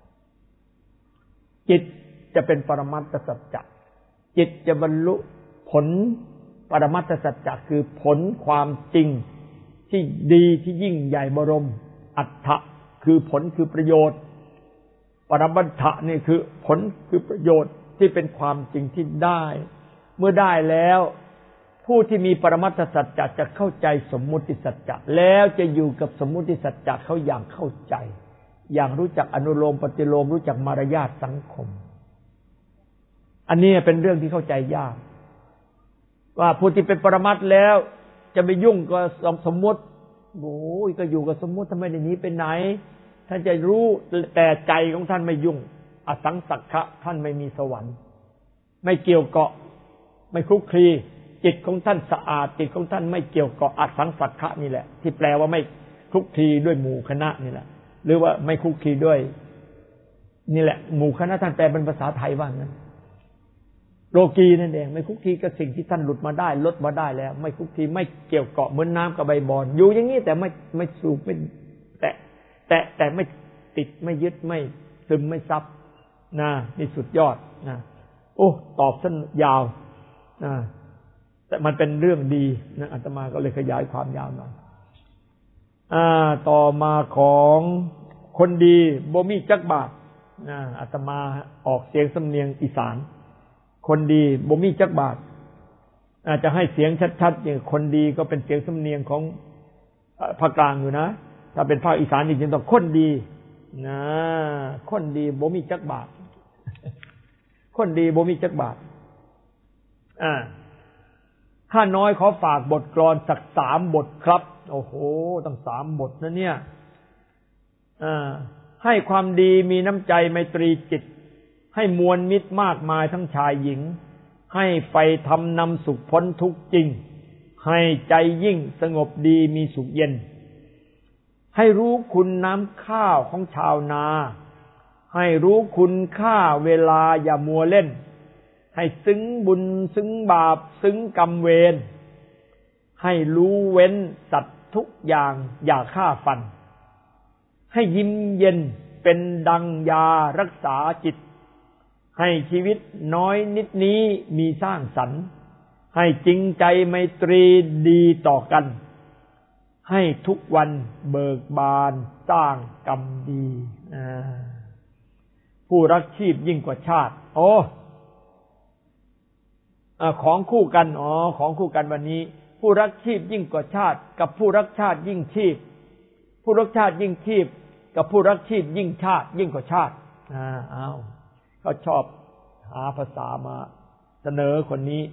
จิตจะเป็นปรมัตถสัจจะจิตจะบรรลุผลปรมัตถสัจจะคือผลความจริงที่ดีที่ยิ่งใหญ่บรมอัตถะคือผลคือประโยชน์ปรมัตถะนี่คือผลคือประโยชน์ที่เป็นความจริงที่ได้เมื่อได้แล้วผู้ที่มีปรมัตถสัจจะจะเข้าใจสมมุติสัจจะแล้วจะอยู่กับสมมุติสัจจะเขาอย่างเข้าใจอย่างรู้จักอนุโลมปฏิโลมรู้จักมารยาทสังคมอันนี้เป็นเรื่องที่เข้าใจยากว่าผู้ที่เป็นปรมัตถ์แล้วจะไปยุ่งกับสมมุติโอ้ยก็อยู่กับสมมุติทำไมในนี้ไปไหนท่านจะรู้แต่ใจของท่านไม่ยุ่งอสังสักขะท่านไม่มีสวรรค์ไม่เกี่ยวเกาะไม่คลุกคลีจิตของท่านสะอาดจิตของท่านไม่เกี่ยวเกาะอสังสักขะนี่แหละที่แปลว่าไม่คลุกคลีด้วยหมู่คณะนี่แหละหรือว่าไม่คลุกคลีด้วยนี่แหละหมู่คณะท่านแปลเป็นภาษาไทยว่างั้นโลกีนั่นเองไม่คุกคีกับสิ่งที่ท่านหลุดมาได้ลดมาได้แล้วไม่คุกคีไม่เกี่ยวเกาะเหมือนน้ำกับใบบอนอยู่อย่างนี้แต่ไม่สูบไม่แต่ไม่ติดไม่ยึดไม่ซึมไม่ซับนี่สุดยอดโอ้ตอบสั้นยาวแต่มันเป็นเรื่องดีนะอาตมาก็เลยขยายความยาวหน่อยต่อมาของคนดีบ่มีจักบาทอาตมาออกเสียงสำเนียงอีสานคนดีบ่มีจักบาทอาจจะให้เสียงชัดๆอย่างคนดีก็เป็นเสียงสำเนียงของภาคกลางอยู่นะถ้าเป็นภาคอีสานจริงๆต้องคนดีคนดีบ่มีจักบาทคนดีบ่มีจักบาทข้าน้อยขอฝากบทกลอนสัก3 บทครับโอ้โหตั้ง3 บทนะเนี่ยให้ความดีมีน้ำใจไมตรีจิตให้มวลมิตรมากมายทั้งชายหญิงให้ไปทำนำสุขพ้นทุกข์จริงให้ใจยิ่งสงบดีมีสุขเย็นให้รู้คุณน้ำข้าวของชาวนาให้รู้คุณค่าเวลาอย่ามัวเล่นให้ซึ้งบุญซึ้งบาปซึ้งกรรมเวรให้รู้เว้นสัตว์ทุกอย่างอย่าฆ่าฟันให้ยิ้มเย็นเป็นดังยารักษาจิตให้ชีวิตน้อยนิดนี้มีสร้างสรรค์ให้จริงใจไมตรีดีต่อกันให้ทุกวันเบิกบานสร้างกรรมดีผู้รักชีพยิ่งกว่าชาติของคู่กันของคู่กันวันนี้ผู้รักชีพยิ่งกว่าชาติกับผู้รักชาติยิ่งชีพผู้รักชาติยิ่งชีพกับผู้รักชีพยิ่งชาติยิ่งกว่าชาติก็ชอบหาภาษามาเสนอคนนี้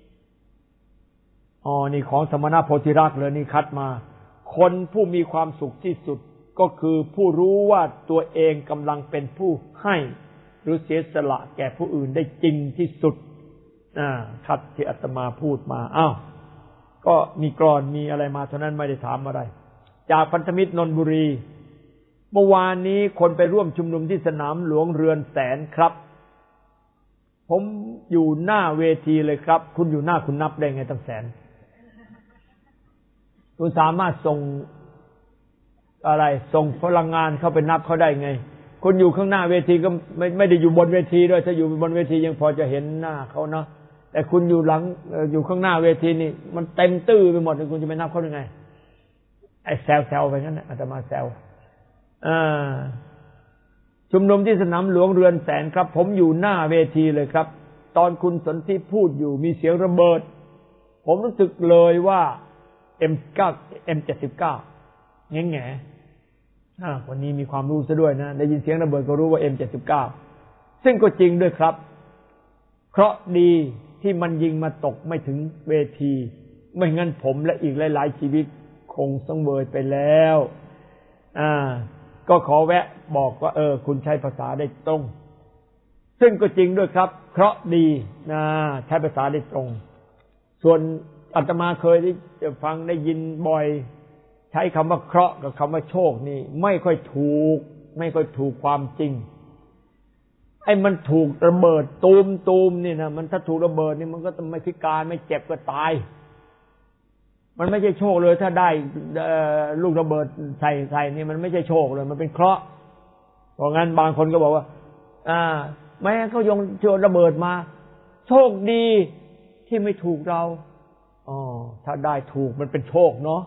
นี่ของสมณโพธิรักษ์เลยนี่คัดมาคนผู้มีความสุขที่สุดก็คือผู้รู้ว่าตัวเองกำลังเป็นผู้ให้หรือเสียสละแก่ผู้อื่นได้จริงที่สุดคัดที่อาตมาพูดมาก็มีกลอนมีอะไรมาเท่านั้นไม่ได้ถามอะไรจากพันธมิตรนนทบุรีเมื่อวานนี้คนไปร่วมชุมนุมที่สนามหลวงเรือนแสนครับผมอยู่หน้าเวทีเลยครับคุณอยู่หน้าคุณนับได้ไงตั้งแสนคุณสามารถส่งพลังงานเข้าไปนับเขาได้ไงคุณอยู่ข้างหน้าเวทีก็ไม่ได้อยู่บนเวทีด้วยถ้าอยู่บนเวทียังพอจะเห็นหน้าเขาเนาะแต่คุณอยู่หลังอยู่ข้างหน้าเวทีนี่มันเต็มตื้อไปหมดคุณจะไปนับเขาได้ไงไอ้แซวไปงั้นอาตมาแซวชุมนุมที่สนามหลวงเรือนแสนครับผมอยู่หน้าเวทีเลยครับตอนคุณสนธิพูดอยู่มีเสียงระเบิดผมรู้สึกเลยว่า M79 แง่วันนี้มีความรู้ซะด้วยนะได้ยินเสียงระเบิดก็รู้ว่า M79 ซึ่งก็จริงด้วยครับเคราะห์ดีที่มันยิงมาตกไม่ถึงเวทีไม่งั้นผมและอีกหลายๆชีวิตคงสังเวยไปแล้วก็ขอแวะบอกว่าคุณใช้ภาษาได้ตรงซึ่งก็จริงด้วยครับเคราะห์ดีใช้ภาษาได้ตรงส่วนอาตมาเคยได้ฟังได้ยินบ่อยใช้คำว่าเคราะห์กับคำว่าโชคนี่ไม่ค่อยถูกความจริงไอ้มันถูกระเบิดตูมนี่นะมันถ้าถูกระเบิดนี่มันก็ไม่พิการไม่เจ็บก็ตายมันไม่ใช่โชคเลยถ้าได้ลูกระเบิดใส่นี่มันไม่ใช่โชคเลยมันเป็นเคราะห์เพราะงั้นบางคนก็บอกว่าแม้เขาโยนระเบิดมาโชคดีที่ไม่ถูกเราถ้าได้ถูกมันเป็นโชคเนาะ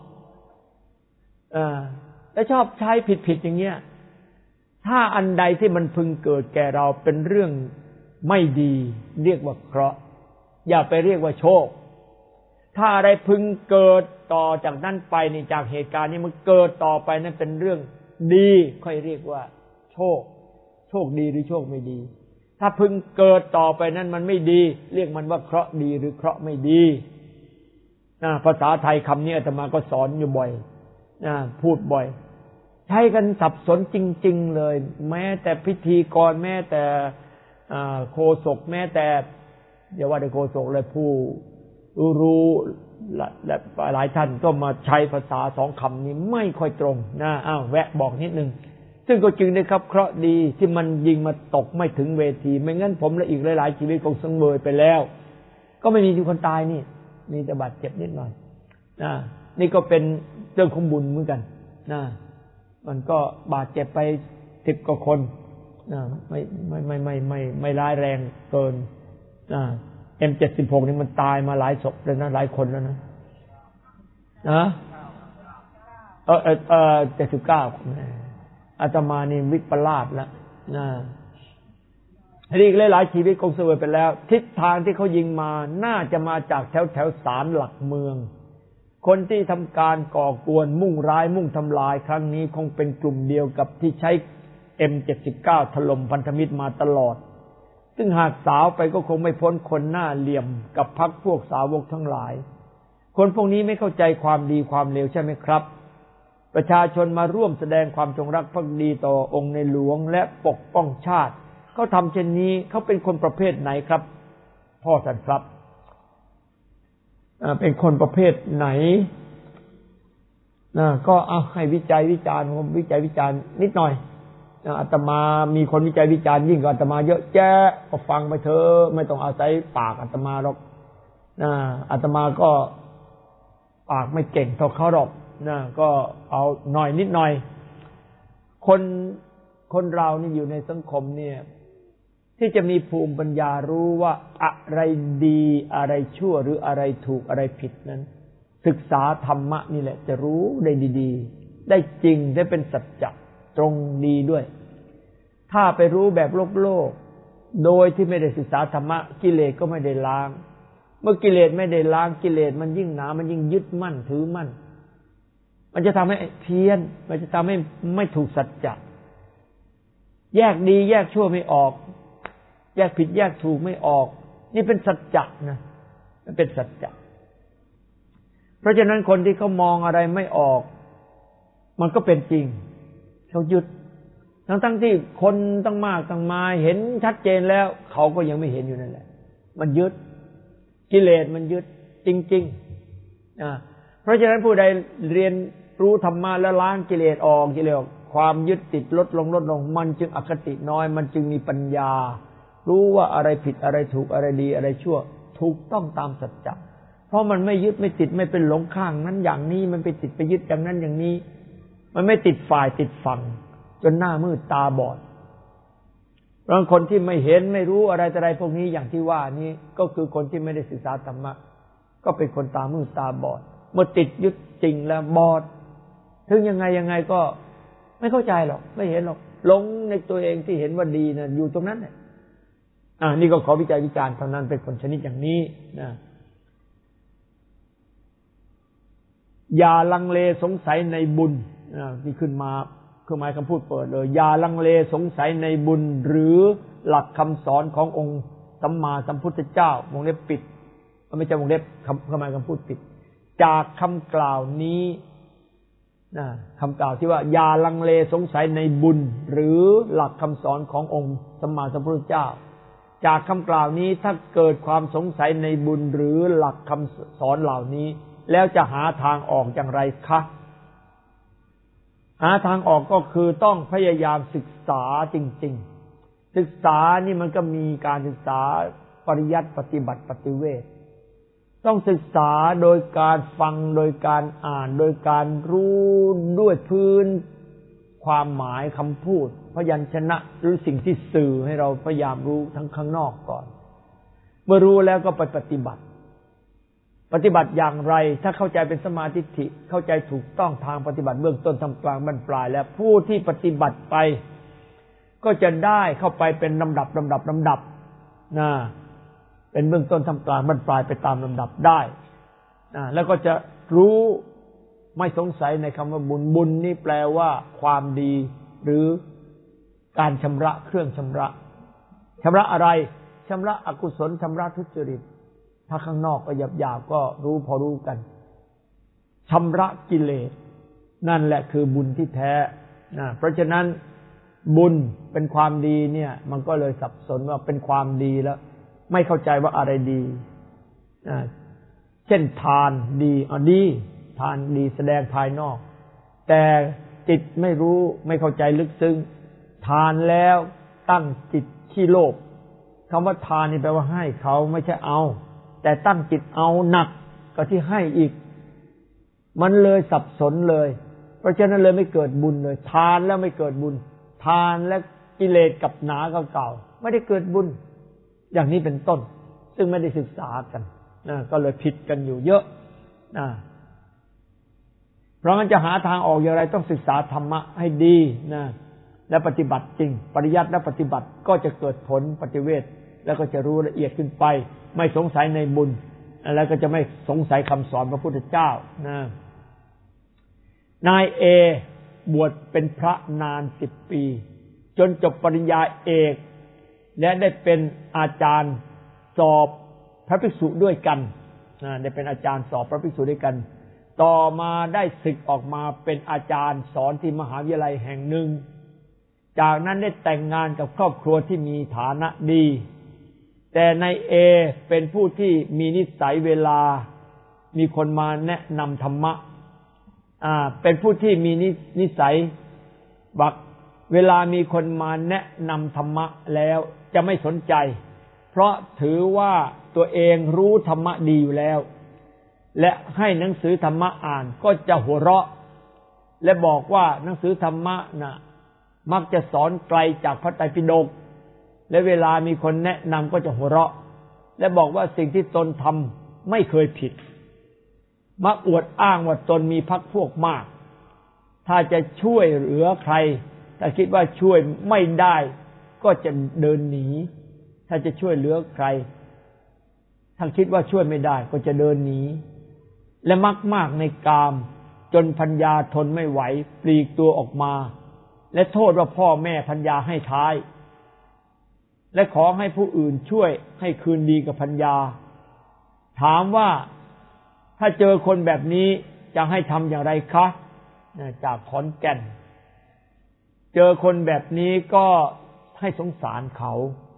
แล้วชอบใช้ผิดอย่างเงี้ยถ้าอันใดที่มันพึงเกิดแก่เราเป็นเรื่องไม่ดีเรียกว่าเคราะห์อย่าไปเรียกว่าโชคถ้าอะไรพึงเกิดต่อจากนั้นไปนี่จากเหตุการณ์นี้มันเกิดต่อไปนั้นเป็นเรื่องดีค่อยเรียกว่าโชคดีหรือโชคไม่ดีถ้าพึงเกิดต่อไปนั้นมันไม่ดีเรียกมันว่าเคราะห์ดีหรือเคราะห์ไม่ดีภาษาไทยคำนี้อาตมาก็สอนอยู่บ่อยพูดบ่อยใช้กันสับสนจริงๆเลยแม้แต่พิธีกรแม้แต่โฆษกแม้แต่อย่าว่าแต่โฆษกเลยผู้รู้และหลายท่านก็มาใช้ภาษาสองคำนี้ไม่ค่อยตรงแวะบอกนิดนึงซึ่งก็จริงนะครับเคราะห์ดีที่มันยิงมาตกไม่ถึงเวทีไม่งั้นผมและอีกหลายๆชีวิตคงสังเวยไปแล้วก็ไม่มีคนตายนี่มีแต่บาดเจ็บนิดหน่อยนี่ก็เป็นเรื่องของบุญเหมือนกันมันก็บาดเจ็บไป10 กว่าคนไม่ร้ายแรงเกินM76 นี่มันตายมาหลายศพเลยนะหลายคนแล้วนะ79อาตมานี่วิปลาสแล้วอีกหลายๆชีวิตคงเสวยไปแล้วทิศทางที่เขายิงมาน่าจะมาจากแถวศาลหลักเมืองคนที่ทำการก่อกวนมุ่งร้ายมุ่งทำลายครั้งนี้คงเป็นกลุ่มเดียวกับที่ใช้ M79 ถล่มพันธมิตรมาตลอดซึ่งหากสาวไปก็คงไม่พ้นคนหน้าเหลี่ยมกับพรรคพวกสาวกทั้งหลายคนพวกนี้ไม่เข้าใจความดีความเลวใช่ไหมครับประชาชนมาร่วมแสดงความจงรักภักดีต่อองค์ในหลวงและปกป้องชาติเขาทำเช่นนี้เขาเป็นคนประเภทไหนครับพ่อท่านครับเป็นคนประเภทไหนก็เอาให้วิจัยวิจารณ์ผมวิจัยวิจารณ์นิดหน่อยอาตมามีคนวิจัยวิจารณ์ยิ่งกว่าอาตมาเยอะแยะก็ฟังไปเถอะไม่ต้องอาศัยปากอาตมาหรอกอาตมาก็ปากไม่เก่งเท่าเขาหรอกก็เอาหน่อยนิดหน่อยคนเรานี่อยู่ในสังคมเนี่ยที่จะมีภูมิปัญญารู้ว่าอะไรดีอะไรชั่วหรืออะไรถูกอะไรผิดนั้นศึกษาธรรมะนี่แหละจะรู้ได้ดีๆได้จริงได้เป็นสัจจะตรงดีด้วยถ้าไปรู้แบบโลกโดยที่ไม่ได้ศึกษาธรรมะกิเลสก็ไม่ได้ล้างเมื่อกิเลสไม่ได้ล้างกิเลสมันยิ่งหนามันยิ่งยึดมั่นถือมั่นมันจะทำให้เพี้ยนมันจะทำให้ไม่ถูกสัจจะแยกดีแยกชั่วไม่ออกแยกผิดแยกถูกไม่ออกนี่เป็นสัจจะนะมันเป็นสัจจะเพราะฉะนั้นคนที่เขามองอะไรไม่ออกมันก็เป็นจริงเขายึดทั้งที่คนตั้งมากตั้งมาเห็นชัดเจนแล้วเขาก็ยังไม่เห็นอยู่นั่นแหละมันยึดกิเลสมันยึดจริงๆเพราะฉะนั้นผู้ใดเรียนรู้ธรรมะแล้วล้างกิเลสออกกิเลสความยึดติดลดลงมันจึงอคติน้อยมันจึงมีปัญญารู้ว่าอะไรผิดอะไรถูกอะไรดีอะไรชั่วถูกต้องตามสัจจะเพราะมันไม่ยึดไม่ติดไม่เป็นหลงข้างนั้นอย่างนี้มันไปติดไปยึดอย่างนั้นอย่างนี้มันไม่ติดฝ่ายติดฝั่งจนหน้ามืดตาบอดบางคนที่ไม่เห็นไม่รู้อะไรแต่อะไรพวกนี้อย่างที่ว่านี้ก็คือคนที่ไม่ได้ศึกษาธรรมะก็เป็นคนตามืดตาบอดเมื่อติดยึดจริงแล้วบอดถึงยังไงก็ไม่เข้าใจหรอกไม่เห็นหรอกหลงในตัวเองที่เห็นว่าดีนะอยู่ตรงนั้นแหละนี่ก็ขอวิจัยวิจารณ์เท่านั้นเป็นคนชนิดอย่างนี้นะอย่าลังเลสงสัยในบุญที่ขึ้นมาเครื่องหมายคำพูดเปิดเลยอย่าลังเลสงสัยในบุญหรือหลักคำสอนขององค์สัมมาสัมพุทธเจ้าวงเล็บปิดไม่ใช่วงเล็บเครื่องหมายคำพูดปิดจากคำกล่าวนี้คำกล่าวที่ว่าอย่าลังเลสงสัยในบุญหรือหลักคำสอนขององค์สัมมาสัมพุทธเจ้าจากคำกล่าวนี้ถ้าเกิดความสงสัยในบุญหรือหลักคำสอนเหล่านี้แล้วจะหาทางออกอย่างไรคะหาทางออกก็คือต้องพยายามศึกษาจริงๆศึกษานี่มันก็มีการศึกษาปริยัติปฏิบัติปฏิเวทต้องศึกษาโดยการฟังโดยการอ่านโดยการรู้ด้วยพื้นความหมายคำพูดพยัญชนะหรือสิ่งที่สื่อให้เราพยายามรู้ทั้งข้างนอกก่อนเมื่อรู้แล้วก็ไปปฏิบัติอย่างไรถ้าเข้าใจเป็นสมาธิิเข้าใจถูกต้องทางปฏิบัติเบื้องต้นท่ามกลางบรรปลายแล้วผู้ที่ปฏิบัติไปก็จะได้เข้าไปเป็นลำดับนะเป็นเบื้องต้นท่ามกลางบรรปลายไปตามลำดับได้แล้วก็จะรู้ไม่สงสัยในคำว่าบุญนี่แปลว่าความดีหรือการชำระเครื่องชำระอะไรชำระอกุศลชำระทุจริตถ้าข้างนอกก็หยาบๆก็รู้พอรู้กันชำระกิเลสนั่นแหละคือบุญที่แท้เพราะฉะนั้นบุญเป็นความดีเนี่ยมันก็เลยสับสนว่าเป็นความดีแล้วไม่เข้าใจว่าอะไรดีเช่นทานดีดีทานดีแสดงภายนอกแต่จิตไม่รู้ไม่เข้าใจลึกซึ้งทานแล้วตั้งจิตขี้โลภคำว่าทานนี่แปลว่าให้เขาไม่ใช่เอาแต่ตั้งจิตเอาหนักก็ที่ให้อีกมันเลยสับสนเลยเพราะฉะนั้นเลยไม่เกิดบุญเลยทานแล้วไม่เกิดบุญทานและกิเลสกับหนาเก่าไม่ได้เกิดบุญอย่างนี้เป็นต้นซึ่งไม่ได้ศึกษากันก็เลยผิดกันอยู่เยอะเพราะงั้นจะหาทางออกอย่างไรต้องศึกษาธรรมะให้ดีและปฏิบัติจริงปริยัติและปฏิบัติก็จะเกิดผลปฏิเวทแล้วก็จะรู้ละเอียดขึ้นไปไม่สงสัยในบุญแล้วก็จะไม่สงสัยคำสอนพระพุทธเจ้านายเอบวชเป็นพระนาน10 ปีจนจบปริญญาเอกและได้เป็นอาจารย์สอบพระภิกษุด้วยกันได้เป็นอาจารย์สอบพระภิกษุด้วยกันต่อมาได้ศึกออกมาเป็นอาจารย์สอนที่มหาวิทยาลัยแห่งหนึ่งจากนั้นได้แต่งงานกับครอบครัวที่มีฐานะดีแแต่ในเอเป็นผู้ที่มีนิสัยเวลามีคนมาแนะนำธรรมะเป็นผู้ที่มีนิสัยบักเวลามีคนมาแนะนำธรรมะแล้วจะไม่สนใจเพราะถือว่าตัวเองรู้ธรรมะดีอยู่แล้วและให้หนังสือธรรมะอ่านก็จะหัวเราะและบอกว่าหนังสือธรรมะน่ะมักจะสอนไกลจากพระไตรปิฎกและเวลามีคนแนะนำก็จะหัวเราะและบอกว่าสิ่งที่ตนทำไม่เคยผิดมักอวดอ้างว่าตนมีพรรคพวกมากถ้าจะช่วยเหลือใครถ้าคิดว่าช่วยไม่ได้ก็จะเดินหนีถ้าจะช่วยเหลือใครถ้าคิดว่าช่วยไม่ได้ก็จะเดินหนีและมักมากในกามจนพัญญาทนไม่ไหวปลีกตัวออกมาและโทษว่าพ่อแม่พัญญาให้ท้ายและขอให้ผู้อื่นช่วยให้คืนดีกับพัญญาถามว่าถ้าเจอคนแบบนี้จะให้ทำอย่างไรคะจากขอนแก่นเจอคนแบบนี้ก็ให้สงสารเขา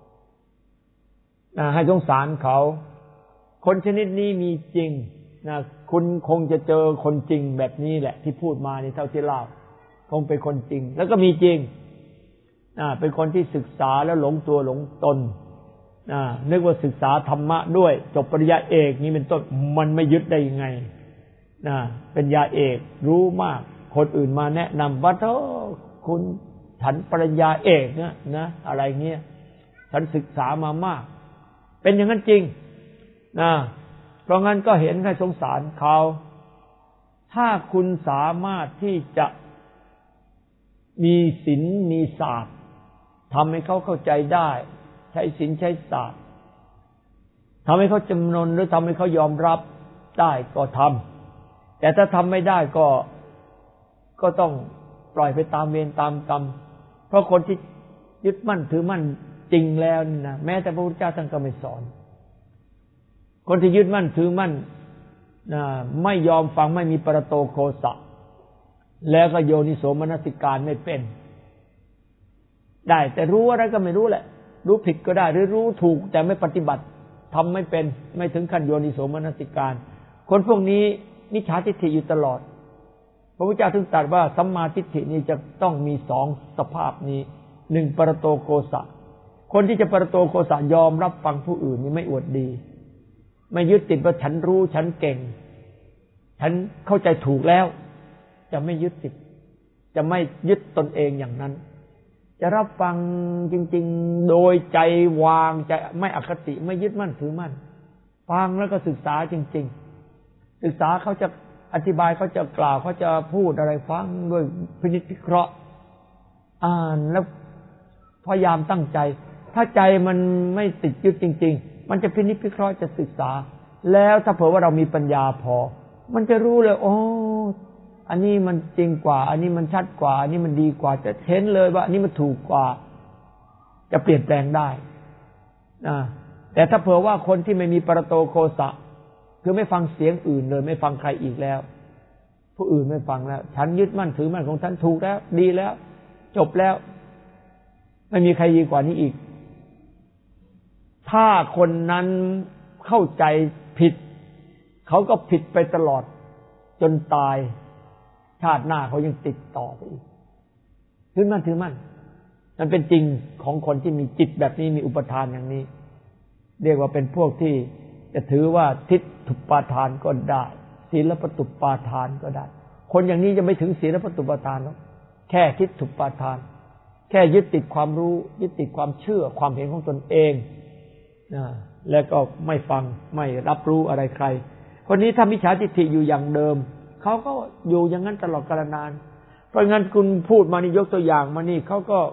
ให้สงสารเขาคนชนิดนี้มีจริงคุณคงจะเจอคนจริงแบบนี้แหละที่พูดมานี่เท่าที่เล่าคงเป็นคนจริงแล้วก็มีจริงเป็นคนที่ศึกษาแล้วหลงตัวหลงตนนึกว่าศึกษาธรรมะด้วยจบปริญญาเอกนี่เป็นต้นมันไม่ยึดได้ยังไงเป็นญาเอกรู้มากคนอื่นมาแนะนำว่าคุณฉันปริญญาเอกนะอะไรเงี้ยฉันศึกษามามากเป็นอย่างนั้นจริงเพราะงั้นก็เห็นให้สงสารเขาถ้าคุณสามารถที่จะมีศีลมีศาสตร์ทำให้เขาเข้าใจได้ใช้ศีลใช้ศาสตร์ทำให้เขาจำนนหรือทำให้เขายอมรับได้ก็ทำแต่ถ้าทำไม่ได้ก็ต้องปล่อยไปตามเวรตามกรรมเพราะคนที่ยึดมั่นถือมั่นจริงแล้วนี่นะแม้แต่พระพุทธเจ้าท่านก็ไม่สอนคนที่ยึดมั่นถือมั่นไม่ยอมฟังไม่มีปรโตโคสะแล้วก็โยนิโสมนสิการไม่เป็นได้แต่รู้อะไรก็ไม่รู้แหละรู้ผิดก็ได้หรือรู้ถูกแต่ไม่ปฏิบัติทำไม่เป็นไม่ถึงขั้นโยนิโสมนสิการคนพวกนี้มิจฉาทิฏฐิอยู่ตลอดพระพุทธเจ้าถึงตรัสว่าสัมมาทิฏฐินี้จะต้องมีสองสภาพนี้หนึ่งปรโตโคสะคนที่จะปรโตโคสะยอมรับฟังผู้อื่นนี่ไม่อวดดีไม่ยึดติดว่าฉันรู้ฉันเก่งฉันเข้าใจถูกแล้วจะไม่ยึดติดจะไม่ยึดตนเองอย่างนั้นจะรับฟังจริงๆโดยใจวางใจไม่อคติไม่ยึดมั่นถือมั่นฟังแล้วก็ศึกษาจริงๆศึกษาเขาจะอธิบายเขาจะกล่าวเขาจะพูดอะไรฟังด้วยพินิจพิเคราะห์อ่านแล้วพยายามตั้งใจถ้าใจมันไม่ติดยึดจริงๆมันจะพินิจพิเคราะห์จะศึกษาแล้วถ้าเผื่อว่าเรามีปัญญาพอมันจะรู้เลยโอ้อันนี้มันจริงกว่าอันนี้มันชัดกว่าอันนี้มันดีกว่าจะเห็นเลยว่าอันนี้มันถูกกว่าจะเปลี่ยนแปลงได้แต่ถ้าเผื่อว่าคนที่ไม่มีปรโตโคสะคือไม่ฟังเสียงอื่นเลยไม่ฟังใครอีกแล้วผู้อื่นไม่ฟังแล้วฉันยึดมั่นถือมั่นของฉันถูกแล้วดีแล้วจบแล้วไม่มีใครดีกว่านี้อีกถ้าคนนั้นเข้าใจผิดเขาก็ผิดไปตลอดจนตายชาติหน้าเขายังติดต่อไปอีกถือมั่นถือมั่นมันเป็นจริงของคนที่มีจิตแบบนี้มีอุปทานอย่างนี้เรียกว่าเป็นพวกที่จะถือว่าทิฏฐุปาทานก็ได้ศีลปตุปาทานก็ได้คนอย่างนี้จะไม่ถึงศีลปตุปาทานหรอกแค่ทิฏฐุปาทานแค่ยึดติดความรู้ยึดติดความเชื่อความเห็นของตนเองแล้วก็ไม่ฟังไม่รับรู้อะไรใครคนนี้ถ้ามิจฉาทิฏฐิอยู่อย่างเดิมเขาก็อยู่อย่างนั้นตลอดกาลนานเพราะงั้นคุณพูดมานี่ยกตัวอย่างมานี่เขาก็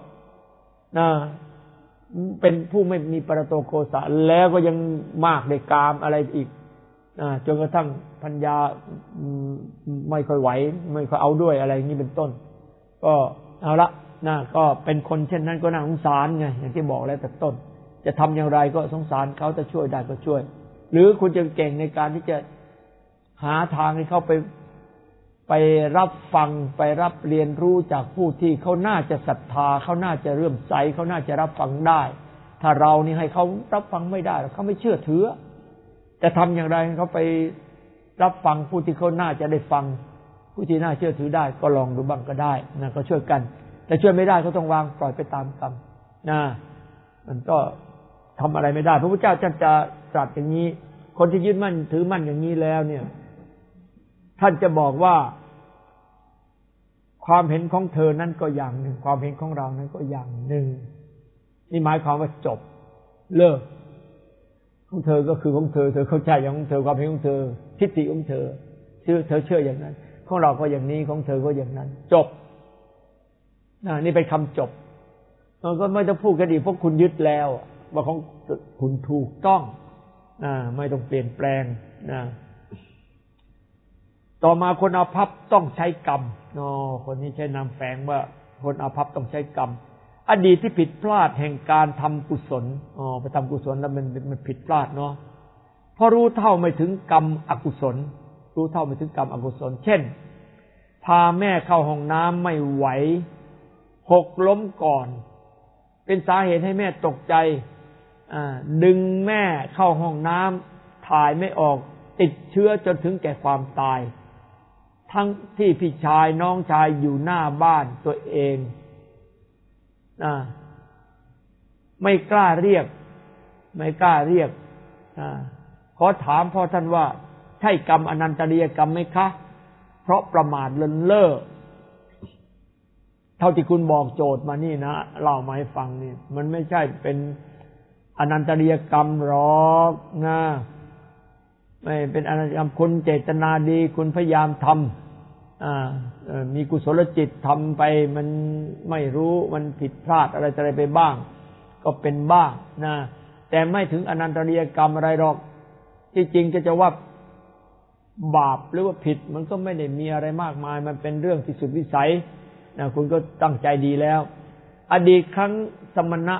เป็นผู้ไม่มีปรโตโคสะแล้วก็ยังมากในกามอะไรอีกจนกระทั่งปัญญาไม่ค่อยไหวไม่ค่อยเอาด้วยอะไรอย่างนี้เป็นต้นก็เอาละก็เป็นคนเช่นนั้นก็น่าสงสารไงอย่างที่บอกแล้วแต่ต้นจะทำอย่างไรก็สงสารเขาจะช่วยได้ก็ช่วยหรือคุณจะเก่งในการที่จะหาทางให้เขาไปรับฟังไปรับเรียนรู้จากผู้ที่เขาน่าจะศรัทธาเขาน่าจะเลื่อมใสเขาน่าจะรับฟังได้ถ้าเรานี่ให้เขารับฟังไม่ได้เขาไม่เชื่อถือจะทำอย่างไรให้เขาไปรับฟังผู้ที่เขาน่าจะได้ฟังผู้ที่น่าเชื่อถือได้ก็ลองดูบ้างก็ได้นะก็ช่วยกันแต่ช่วยไม่ได้ก็ต้องวางปล่อยไปตามกรรมนะมันก็ทำอะไรไม่ได้พระพุทธเจ้าท่านจะตรัสอย่างนี้คนที่ยึดมั่นถือมั่นอย่างนี้แล้วเนี่ยท่านจะบอกว่าความเห็นของเธอนั้นก็อย่างหนึ่งความเห็นของเรานั้นก็อย่างหนึ่งนี่หมายความว่าจบเลิกของเธอก็คือของเธอเธอเข้าใจอย่างของเธอความเห็นของเธอทิฏฐิของเธอเชื่ออย่างนั้นของเราก็อย่างนี้ของเธอก็อย่างนั้นจบนี่เป็นคำจบเราก็ไม่ต้องพูดกันอีกเพราะคุณยึดแล้วว่าของคุณถูกต้องไม่ต้องเปลี่ยนแปลงต่อมาคนอาภัพต้องใช้กรรมคนนี้ใช้นามแฝงว่าคนอาภัพต้องใช้กรรมอดีตที่ผิดพลาดแห่งการทำกุศลไปทำกุศลแล้วมันผิดพลาดเนาะเพราะรู้เท่าไม่ถึงกรรมอกุศลรู้เท่าไม่ถึงกรรมอกุศลเช่นพาแม่เข้าห้องน้ำไม่ไหวหกล้มก่อนเป็นสาเหตุให้แม่ตกใจดึงแม่เข้าห้องน้ำถ่ายไม่ออกติดเชื้อจนถึงแก่ความตายทั้งที่พี่ชายน้องชายอยู่หน้าบ้านตัวเองไม่กล้าเรียกขอถามพ่อท่านว่าใช่กรรมอนันตริยกรรมไหมคะเพราะประมาทเลินเล่อเท่าที่คุณบอกโจทย์มานี่นะเล่ามาให้ฟังนี่มันไม่ใช่เป็นอนันตริยกรรมหรอกนะไม่เป็นอนันตริยกรรมคุณเจตนาดีคุณพยายามทำมีกุศลจิตทำไปมันไม่รู้มันผิดพลาดอะไรไปบ้างก็เป็นบ้างนะแต่ไม่ถึงอนันตริยกรรมอะไรหรอกที่จริงจะว่าบาปหรือว่าผิดมันก็ไม่ได้มีอะไรมากมายมันเป็นเรื่องที่สุดวิสัยนะคุณก็ตั้งใจดีแล้วอดีตครั้งสมณะ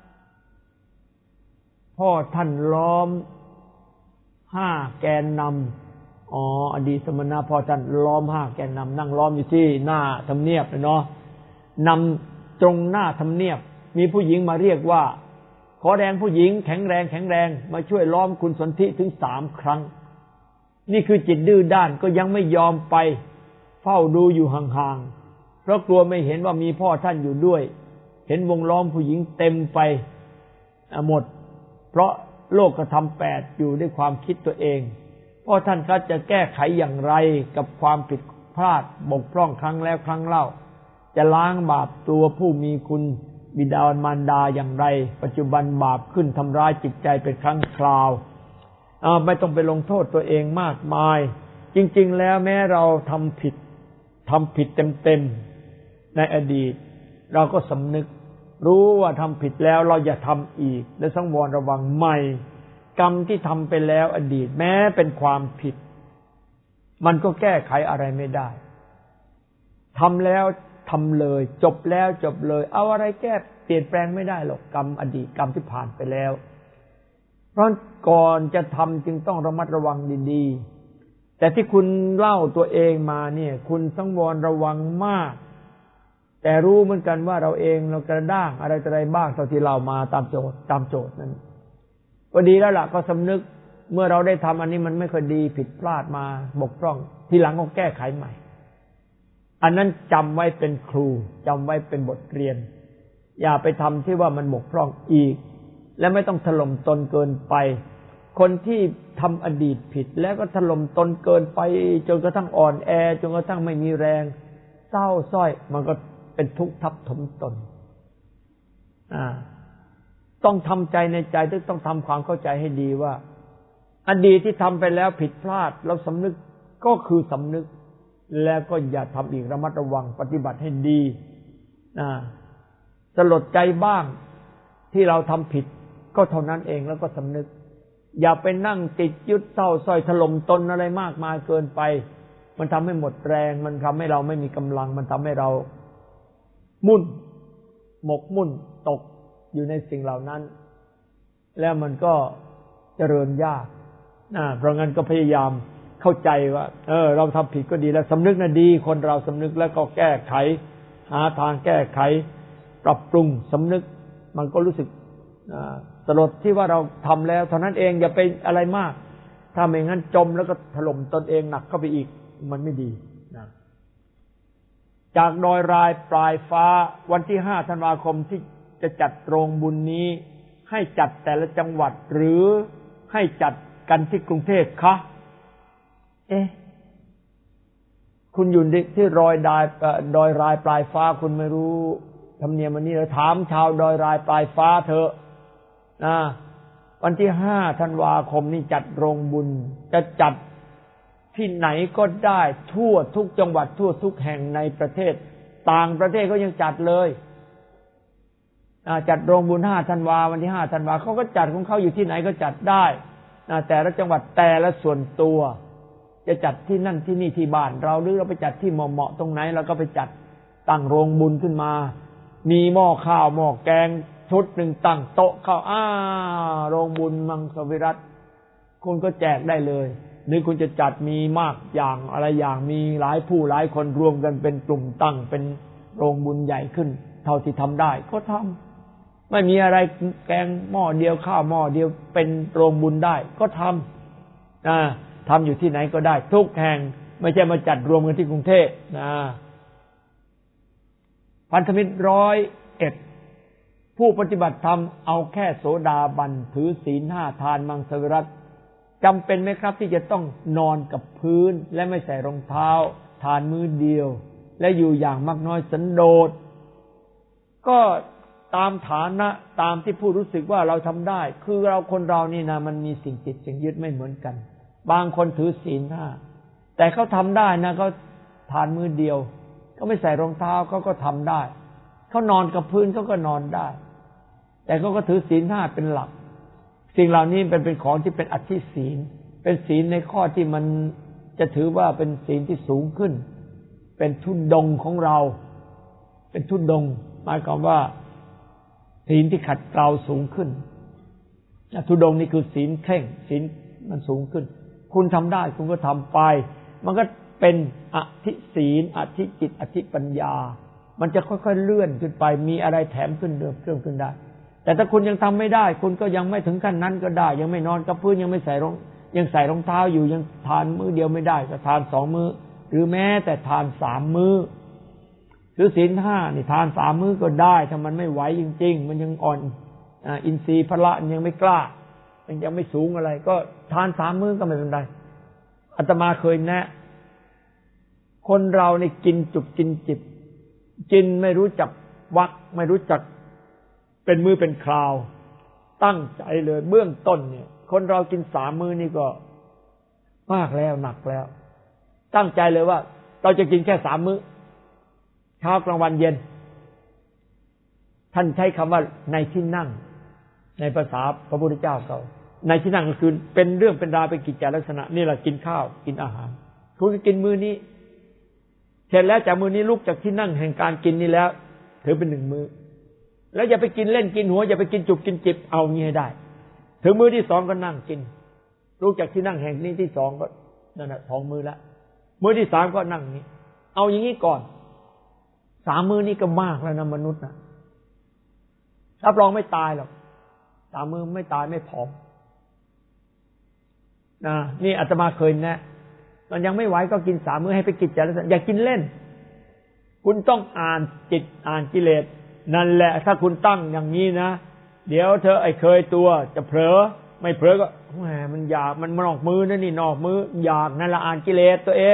พ่อท่านล้อม5 แกนนำอดีตสมณะพ่อท่านล้อม5 แกนนำนั่งล้อมอยู่ที่หน้าทำเนียบเนาะนำตรงหน้าทำเนียบมีผู้หญิงมาเรียกว่าขอแรงผู้หญิงแข็งแรงมาช่วยล้อมคุณสนธิถึง3 ครั้งนี่คือจิตดื้อด้านก็ยังไม่ยอมไปเฝ้าดูอยู่ห่างๆเพราะกลัวไม่เห็นว่ามีพ่อท่านอยู่ด้วยเห็นวงล้อมผู้หญิงเต็มไปหมดเพราะโลกธรรม8อยู่ด้วยความคิดตัวเองพ่อท่านก็จะแก้ไขอย่างไรกับความผิดพลาดบกพร่องครั้งแล้วครั้งเล่าจะล้างบาปตัวผู้มีคุณบิดามารดาอย่างไรปัจจุบันบาปขึ้นทำร้ายจิตใจเป็นครั้งคราวไม่ต้องไปลงโทษตัวเองมากมายจริงๆแล้วแม้เราทำผิดเต็มๆในอดีตเราก็สำนึกรู้ว่าทำผิดแล้วเราอย่าทำอีกและสังวรระวังใหม่กรรมที่ทำไปแล้วอดีตแม้เป็นความผิดมันก็แก้ไขอะไรไม่ได้ทำแล้วทำเลยจบแล้วจบเลยเอาอะไรแก้เปลี่ยนแปลงไม่ได้หรอกกรรมอดีตกรรมที่ผ่านไปแล้วเพราะก่อนจะทำจึงต้องระมัดระวังดีๆแต่ที่คุณเล่าตัวเองมาเนี่ยคุณสังวรระวังมากแต่รู้เหมือนกันว่าเราเองเรากระด้างอะไรบ้างเท่าที่เรามาตามโจทย์นั้นก็ดีแล้วล่ะก็สำนึกเมื่อเราได้ทำอันนี้มันไม่ค่อยดีผิดพลาดมาบกพร่องทีหลังก็แก้ไขใหม่อันนั้นจำไว้เป็นครูจำไว้เป็นบทเรียนอย่าไปทำที่ว่ามันบกพร่องอีกและไม่ต้องถล่มตนเกินไปคนที่ทำอดีตผิดแล้วก็ถล่มตนเกินไปจนกระทั่งอ่อนแอจนกระทั่งไม่มีแรงเศร้าส้อยมันก็เป็นทุกข์ทับถมตนต้องทำใจในใจต้องทำความเข้าใจให้ดีว่าอดีตที่ทำไปแล้วผิดพลาดเราสำนึกก็คือสำนึกแล้วก็อย่าทำอีกระมัดระวังปฏิบัติให้ดีสลดใจบ้างที่เราทำผิดก็เท่านั้นเองแล้วก็สำนึกอย่าไปนั่งติดยึดเศร้าส้อยถล่มตนอะไรมากมายเกินไปมันทำให้หมดแรงมันทำให้เราไม่มีกำลังมันทำให้เราหมกมุ่นตกอยู่ในสิ่งเหล่านั้นแล้วมันก็เจริญยากเพราะงั้นก็พยายามเข้าใจว่าเราทำผิดก็ดีแล้วสำนึกนะดีคนเราสำนึกแล้วก็แก้ไขหาทางแก้ไขปรับปรุงสำนึกมันก็รู้สึกสลดที่ว่าเราทำแล้วเท่านั้นเองอย่าไปอะไรมากถ้าไม่งั้นจมแล้วก็ถล่มตนเองหนักเข้าไปอีกมันไม่ดีนะจากดอยรายปลายฟ้าวันที่5 ธันวาคมที่จะจัดโรงบุญนี้ให้จัดแต่ละจังหวัดหรือให้จัดกันที่กรุงเทพคะคุณอยู่ที่ดอยรายปลายฟ้าคุณไม่รู้ธรรมเนียมวันนี้เราถามชาวดอยรายปลายฟ้าเถอะนะวันที่5 ธันวาคมนี้จัดโรงบุญจะจัดที่ไหนก็ได้ทั่วทุกจังหวัดทั่วทุกแห่งในประเทศต่างประเทศก็ยังจัดเลยจัดโรงบุญ5 ธันวาวันที่5 ธันวาเขาก็จัดของเขาอยู่ที่ไหนก็จัดได้แต่ละจังหวัดแต่ละส่วนตัวจะจัดที่นั่นที่นี่ที่บ้านเราหรือเราไปจัดที่เหมาะๆตรงไหนเราก็ไปจัดตั้งโรงบุญขึ้นมามีหม้อข้าวหม้อแกงชุดหนึ่งตั้งโต๊ะข้าวโรงบุญมังสวิรัติคุณก็แจกได้เลยหรือคุณจะจัดมีมากอย่างอะไรอย่างมีหลายผู้หลายคนรวมกันเป็นกลุ่มตั้งเป็นโรงบุญใหญ่ขึ้นเท่าที่ทำได้ก็ทำไม่มีอะไรแกงหม้อเดียวข้าวหม้อเดียวเป็นโรงบุญได้ก็ทำอยู่ที่ไหนก็ได้ทุกแห่งไม่ใช่มาจัดรวมกันที่กรุงเทพพันธมิตร101ผู้ปฏิบัติธรรมเอาแค่โสดาบันถือศีล5ทานมังสวิรัติจำเป็นไหมครับที่จะต้องนอนกับพื้นและไม่ใส่รองเท้าทานมื้อเดียวและอยู่อย่างมักน้อยสันโดษก็ตามฐานะตามที่ผู้รู้สึกว่าเราทำได้คือเราคนเรานี่นะมันมีสิ่งจิตสิ่งยึดไม่เหมือนกันบางคนถือศีล5แต่เขาทำได้นะเขาทานมื้อเดียวเขาไม่ใส่รองเท้าเขาก็ทำได้เขานอนกับพื้นเขาก็นอนได้แต่เขาก็ถือศีล5เป็นหลักสิ่งเหล่านี้เป็นของที่เป็นอธิศีลเป็นศีลในข้อที่มันจะถือว่าเป็นศีลที่สูงขึ้นเป็นทุดงค์ของเราเป็นทุดงค์หมายความว่าศีลที่ขัดเกลาสูงขึ้นทุดงค์นี่คือศีลเคร่งศีลมันสูงขึ้นคุณทำได้คุณก็ทำไปมันก็เป็นอธิศีลอธิจิตอธิปัญญามันจะค่อยๆเลื่อนขึ้นไปมีอะไรแถมขึ้นเพิ่มขึ้นได้แต่ถ้าคุณยังทำไม่ได้คุณก็ยังไม่ถึงขั้นนั้นก็ได้ยังไม่นอนกับพื้นยังไม่ใส่ยังใส่รองเท้าอยู่ยังทานมื้อเดียวไม่ได้ก็ทาน2 มื้อหรือแม้แต่ทาน3 มื้อหรือศีล5นี่ทาน3 มื้อก็ได้ถ้ามันไม่ไหวจริงๆมันยังอ่อนอินทรีย์พละยังไม่กล้ายังไม่สูงอะไรก็ทาน3 มื้อก็ไม่เป็นไรอาตมาเคยแนะคนเรานี่กินจุบกินจิบกินไม่รู้จักวรรคไม่รู้จักเป็นมื้อเป็นคราวตั้งใจเลยเบื้องต้นเนี่ยคนเรากิน3 มื้อนี่ก็มากแล้วหนักแล้วตั้งใจเลยว่าเราจะกินแค่3 มื้อเช้ากลางวันเย็นท่านใช้คำว่าในที่นั่งในภาษาพระพุทธเจ้าเขาในที่นั่งก็คือเป็นเรื่องเป็นราวเป็นกิจจลักษณะนี่แหละกินข้าวกินอาหารคุณก็กินมื้อนี้เสร็จแล้วจากมื้อนี้ลุกจากที่นั่งแห่งการกินนี้แล้วถือเป็น1 มื้อแล้วอย่าไปกินเล่นกินหัวอย่าไปกินจุบกินจิบเอางี้ให้ได้ถึงมื้อที่2ก็นั่งกินลุกจากที่นั่งแห่งนี้ที่2ก็นั่นน่ะ2 มื้อละมื้อที่3ก็นั่งนี้เอาอย่างนี้ก่อน3 มื้อนี้ก็มากแล้วนะมนุษย์นะรับรองไม่ตายหรอก3 มื้อไม่ตายไม่ผอมนี่อาตมาเคยแนะมันยังไม่ไหวก็กิน3 มื้อให้ไปกิจจลักษณะอย่ากินเล่นคุณต้องอ่านจิตอ่านกิเลสนั่นแหละถ้าคุณตั้งอย่างนี้นะเดี๋ยวเธอไอ้เคยตัวจะเผลอไม่เผลอก็แหมมันอยากมันนอกมือนะนี่นอกมืออยากนั่นละอ่านกิเลสตัวเอง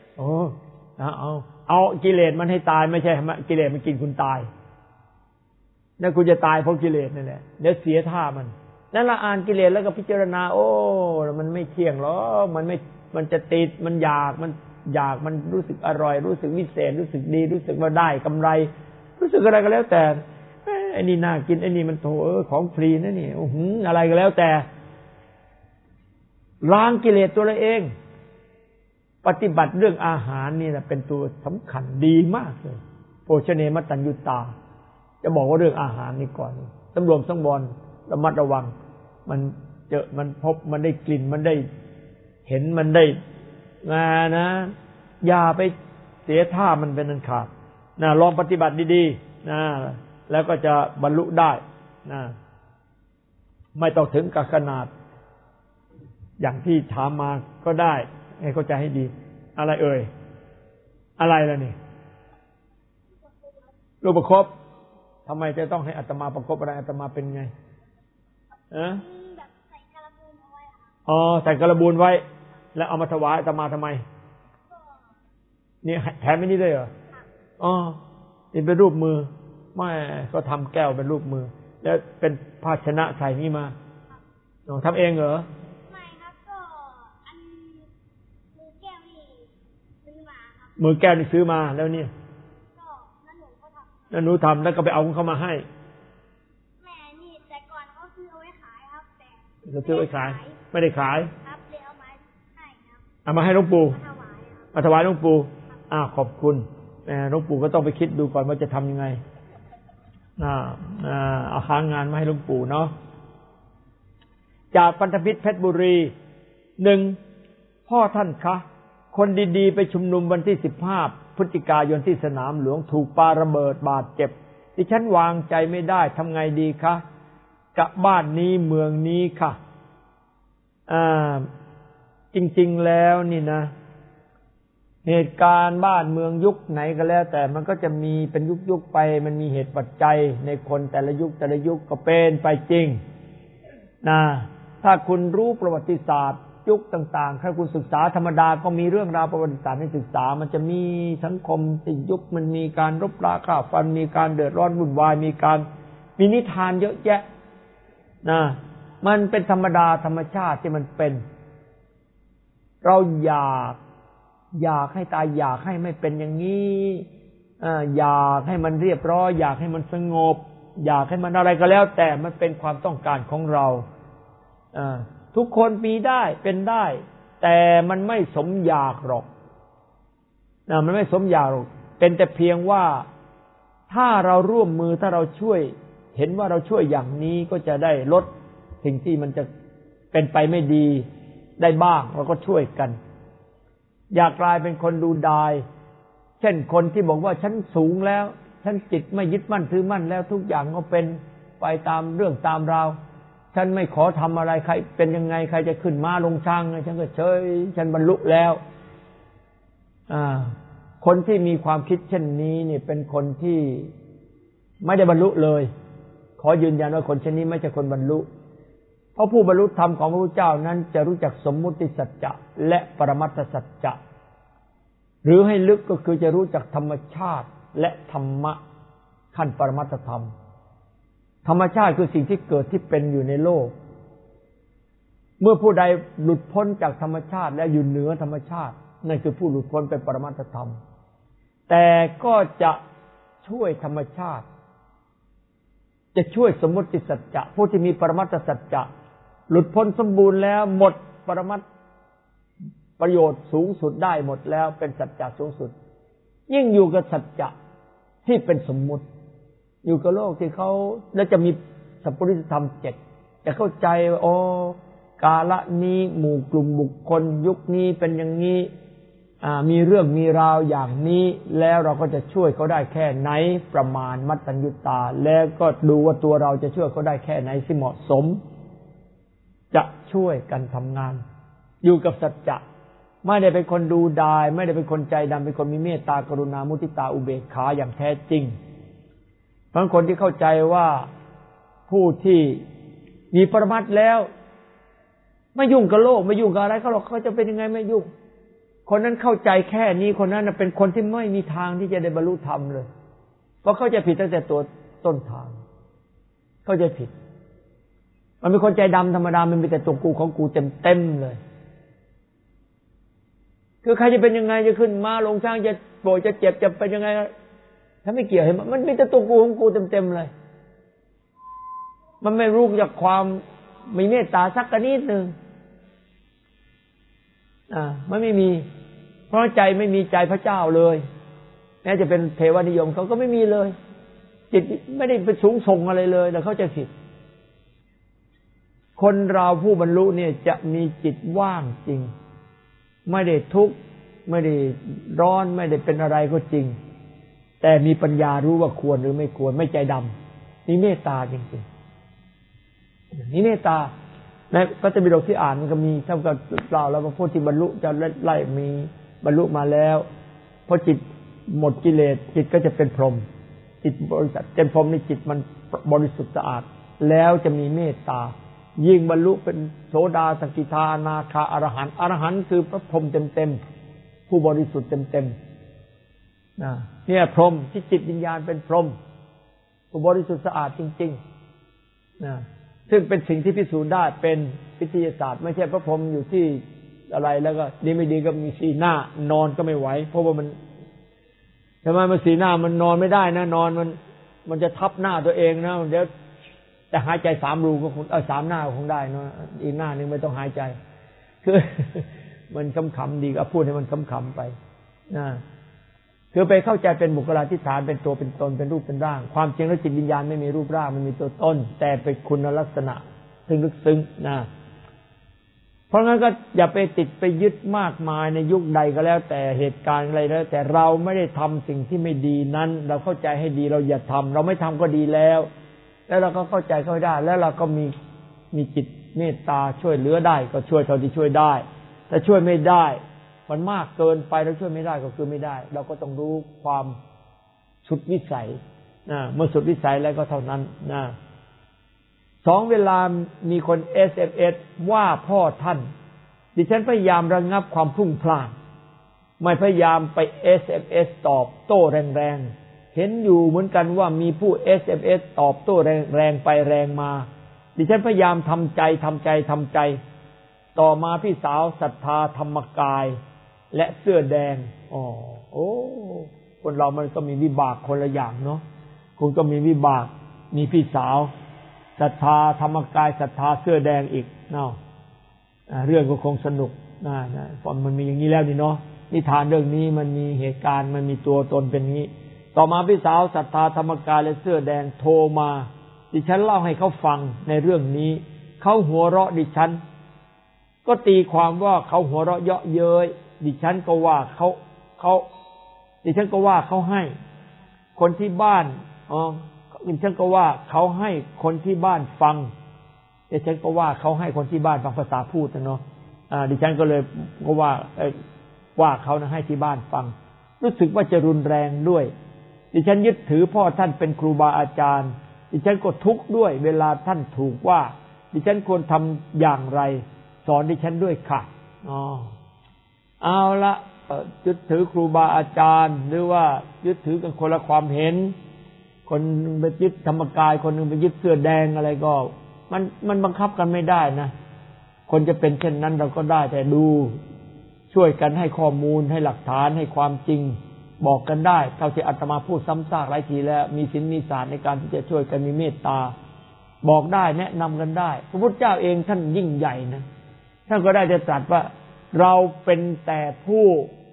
เอากิเลสมันให้ตายไม่ใช่กิเลสมันกินคุณตายแล้วคุณจะตายเพราะกิเลสนั่นแหละเดี๋ยวเสียท่ามันนั่นละอ่านกิเลสแล้วก็พิจารณาโอ้มันไม่เที่ยงหรอกมันจะติดมันอยากมันรู้สึกอร่อยรู้สึกวิเศษรู้สึกดีรู้สึกว่าได้กำไรรู้สึกอะไรก็แล้วแต่ไอ้นี่น่ากินไอ้นี่มันโถของฟรีนะนี่อะไรก็แล้วแต่ล้างกิเลสตัวเราเองปฏิบัติเรื่องอาหารนี่แหละเป็นตัวสำคัญดีมากเลยโภชเนมัตตัญญูตาจะบอกว่าเรื่องอาหารนี่ก่อนสำรวมสังวรระมัดระวังมันพบมันได้กลิ่นมันได้เห็นมันได้นะอย่าไปเสียท่ามันเป็นอันขาดลองปฏิบัติดีๆแล้วก็จะบรรลุได้ไม่ต้องถึงกับขนาดอย่างที่ถามมาก็ได้ให้เข้าใจให้ดีอะไรเอ่ยอะไรล่ะนี่รูปประคบทำไมจะต้องให้อาตมาประคบอะไรอาตมาเป็นไงแบบใส่กระบูนเอาไว้อ๋อใส่กระบูนไว้แล้วเอามาถวายอาตมาทำไมนี่แถมไม่นี่เลยเหรออ๋อนี่เป็นรูปมือไม่ก็ทำแก้วเป็นรูปมือแล้วเป็นภาชนะใส่นี่มาทำเองเหรอไม่ครับก็อันมือแก้วนี่ซื้อมาครับมือแก้วนี่ซื้อมาแล้วนี่ก็นั่นหนูก็ทำแล้วหนูทำแล้วก็ไปเอาเขามาให้แม่นี่แต่ก่อนเขาซื้อเอาไว้ขายครับแต่เขาซื้อไว้ขายไม่ได้ขายครับเลยเอามาให้ครับเอามาให้หลวงปู่มาถวายหลวงปู่ขอบคุณหลวงปู่ก็ต้องไปคิดดูก่อนว่าจะทำยังไงเอาค้างงานมาให้หลวงปู่เนาะจากพันธมิตรเพชรบุรี1พ่อท่านคะคนดีๆไปชุมนุมวันที่15พฤศจิกายนที่สนามหลวงถูกปาระเบิดบาดเจ็บดิฉันวางใจไม่ได้ทำไงดีคะกับบ้านนี้เมืองนี้ค่ะจริงๆแล้วนี่นะเหตุการณ์บ้านเมืองยุคไหนก็แล้วแต่มันก็จะมีเป็นยุคๆไปมันมีเหตุปัจจัยในคนแต่ละยุคก็เป็นไปจริงนะถ้าคุณรู้ประวัติศาสตร์ยุคต่างๆถ้าคุณศึกษาธรรมดาก็มีเรื่องราวประวัติศาสตร์ให้ศึกษามันจะมีสังคมที่ยุคมันมีการรบราฆ่าฟันมีการเดือดร้อนวุ่นวายมีนิทานเยอะแยะนะมันเป็นธรรมดาธรรมชาติที่มันเป็นเราอยากให้ตายอยากให้ไม่เป็นอย่างนี้อยากให้มันเรียบร้อยอยากให้มันสงบอยากให้มันอะไรก็แล้วแต่มันเป็นความต้องการของเราทุกคนมีได้เป็นได้แต่มันไม่สมอยากหรอกมันไม่สมอยากหรอกเป็นแต่เพียงว่าถ้าเราร่วมมือถ้าเราช่วยเห็นว่าเราช่วยอย่างนี้ก็จะได้ลดสิ่งที่มันจะเป็นไปไม่ดีได้บ้างเราก็ช่วยกันอยากกลายเป็นคนดูดายเช่นคนที่บอกว่าฉันสูงแล้วฉันจิตไม่ยึดมั่นถือมั่นแล้วทุกอย่างก็เป็นไปตามเรื่องตามราวฉันไม่ขอทำอะไรใครเป็นยังไงใครจะขึ้นมาลงช่างฉันก็เฉยฉันบรรลุแล้วคนที่มีความคิดเช่นนี้นี่เป็นคนที่ไม่ได้บรรลุเลยขอยืนยันว่าคนเช่นนี้ไม่ใช่คนบรรลุเพราะผู้บรรลุธรรมของพระพุทธเจ้านั้นจะรู้จักสมมุติสัจจะและปรมัตถสัจจะหรือให้ลึกก็คือจะรู้จักธรรมชาติและธรรมะขั้นปรมัตถธรรมธรรมชาติคือสิ่งที่เกิดที่เป็นอยู่ในโลกเมื่อผู้ใดหลุดพ้นจากธรรมชาติและอยู่เหนือธรรมชาตินั่นคือผู้หลุดพ้นเป็นปรมัตถธรรมแต่ก็จะช่วยธรรมชาติจะช่วยสมมติสัจจะผู้ที่มีปรมัตถสัจจะหลุดพ้นสมบูรณ์แล้วหมดปรมัตถประโยชน์สูงสุดได้หมดแล้วเป็นสัจจะสูงสุดยิ่งอยู่กับสัจจะที่เป็นสมมุติอยู่กับโลกที่เขาแล้วจะมีสัพพุริสธรรม7จะเข้าใจว่าโอ้กาละนี้หมู่กลุ่มบุคคลยุคนี้เป็นอย่างนี้มีเรื่องมีราวอย่างนี้แล้วเราก็จะช่วยเขาได้แค่ไหนประมาณมัตตัญญุตาแล้วก็ดูว่าตัวเราจะช่วยเขาได้แค่ไหนที่เหมาะสมจะช่วยกันทำงานอยู่กับสัจจะไม่ได้เป็นคนดูดายไม่ได้เป็นคนใจดำเป็นคนมีเมตตากรุณามุทิตาอุเบกขาอย่างแท้จริงบางคนที่เข้าใจว่าผู้ที่มีปรมัตถ์แล้วไม่ยุ่งกับโลกไม่ยุ่งกับอะไรเขาหรอกเขาจะเป็นยังไงไม่ยุ่งคนนั้นเข้าใจแค่นี้คนนั้นเป็นคนที่ไม่มีทางที่จะได้บรรลุธรรมเลยเพราะเขาจะผิดตั้งแต่ตัวต้นทางเขาจะผิดมันเป็นคนใจดำธรรมดามันมีแต่ตัวกูของกูเต็มเลยคือใครจะเป็นยังไงจะขึ้นมาลงช่างจะป่วยจะเจ็บจะเป็นยังไงถ้าไม่เกี่ยวเห็นมันมีแต่ตัวกูของกูเต็มเลยมันไม่รู้จากความมีเมตตาสักนิดนึงมันไม่มีเพราะใจไม่มีใจพระเจ้าเลยแม้จะเป็นเทวนิยมเขาก็ไม่มีเลยจิตไม่ได้ไปสูงส่งอะไรเลยแต่เขาจะผิดคนเราผู้บรรลุเนี่ยจะมีจิตว่างจริงไม่ได้ทุกข์ไม่ได้ร้อนไม่ได้เป็นอะไรก็จริงแต่มีปัญญารู้ว่าควรหรือไม่ควรไม่ใจดำมีเมตตาจริงๆนี่เมตตาในพระไตรปิฎกที่อ่านมันก็มีเท่ากับเล่าแล้วพระพุทธที่บรรลุจะไล่มีบรรลุมาแล้วพอจิตหมดกิเลสจิตก็จะเป็นพรหมจิตบริสุทธิ์เป็นพรหมนี่จิตมันบริสุทธิ์สะอาดแล้วจะมีเมตตายิ่งบรรลุเป็นโสดาสกิทาอนาคาอรหันต์อรหันต์คือพระพรหมเต็มๆผู้บริสุทธิ์เต็มๆเนี่ยพรหมที่จิตวิญญาณเป็นพรหมผู้บริสุทธิ์สะอาดจริงๆซึ่งเป็นสิ่งที่พิสูจน์ได้เป็นวิทยาศาสตร์ไม่ใช่พระพรหมอยู่ที่อะไรแล้วก็ดีไม่ดีก็มีสีหน้านอนก็ไม่ไหวเพราะว่ามันทำไมมันสีหน้ามันนอนไม่ได้นะนอนมันจะทับหน้าตัวเองนะเดี๋ยวแต่หายใจ3 รูก็คง3 หน้าคงได้เนาะอีกหน้านึงไม่ต้องหายใจคือมันขำๆดีก็พูดให้มันขำๆไปคือไปเข้าใจเป็นบุคลาธิฐานเป็นตัวเป็นตนเป็นรูปเป็นร่างความจริงแล้วจิตวิญญาณไม่มีรูปร่างมันมีตัวตนแต่เป็นคุณลักษณะซึ่งลึกซึ้งเพราะงั้นก็อย่าไปติดไปยึดมากมายในยุคใดก็แล้วแต่เหตุการณ์อะไรแล้วแต่เราไม่ได้ทำสิ่งที่ไม่ดีนั้นเราเข้าใจให้ดีเราอย่าทำเราไม่ทำก็ดีแล้วเราก็เข้าใจเขาได้แล้วเราก็มีจิตเมตตาช่วยเหลือได้ก็ช่วยเท่าที่ช่วยได้แต่ช่วยไม่ได้มันมากเกินไปแล้วช่วยไม่ได้ก็คือไม่ได้เราก็ต้องรู้ความสุดวิสัยเมื่อสุดวิสัยแล้วก็เท่านั้น2 เวลามีคน SMS ว่าพ่อท่านดิฉันพยายามระงับความพลุ่งพล่านไม่พยายามไป SMS ตอบโต้แรงๆเห็นอยู่เหมือนกันว่ามีผู้ SMS ตอบโต้แรงไปแรงมาดิฉันพยายามทำใจต่อมาพี่สาวศรัทธาธรรมกายและเสื้อแดงคนเรามันก็มีวิบากคนละอย่างเนาะคุณก็มีวิบากมีพี่สาวศรัทธาธรรมกายศรัทธาเสื้อแดงอีกเนาะเรื่องก็คงสนุกเพราะมันมีอย่างนี้แล้วนี่เนาะนิทานเรื่องนี้มันมีเหตุการณ์มันมีตัวตนเป็นนี้ต่อมาพี่สาวศรัทธาธรรมกายและเสื้อแดงโทรมาดิฉันเล่าให้เขาฟังในเรื่องนี้เขาหัวเราะดิฉันก็ตีความว่าเขาหัวเราะเยาะเย้ยดิฉันก็ว่าดิฉันก็ว่าเขาให้คนที่บ้านดิฉันก็ว่าเขาให้คนที่บ้านฟังดิฉันก็ว่าเขาให้คนที่บ้านฟังภาษาพูดนะเนาะดิฉันก็เลยก็ว่าเขานะให้ที่บ้านฟังรู้สึกว่าจะรุนแรงด้วยดิฉันยึดถือพ่อท่านเป็นครูบาอาจารย์ดิฉันก็ทุกข์ด้วยเวลาท่านถูกว่าดิฉันควรทำอย่างไรสอนดิฉันด้วยค่ะเอาละยึดถือครูบาอาจารย์หรือว่ายึดถือกันคนละความเห็นคนนึงไปยึดธรรมกายคนนึงไปยึดเสื้อแดงอะไรก็มันบังคับกันไม่ได้นะคนจะเป็นเช่นนั้นเราก็ได้แต่ดูช่วยกันให้ข้อมูลให้หลักฐานให้ความจริงบอกกันได้เท่าที่อาตมาพูดซ้ำซากหลายทีแล้วมีศีลมีศาสตร์ในการที่จะช่วยกันมีเมตตาบอกได้แนะนำกันได้พระพุทธเจ้าเองท่านยิ่งใหญ่นะท่านก็ได้จะตรัสว่าเราเป็นแต่ผู้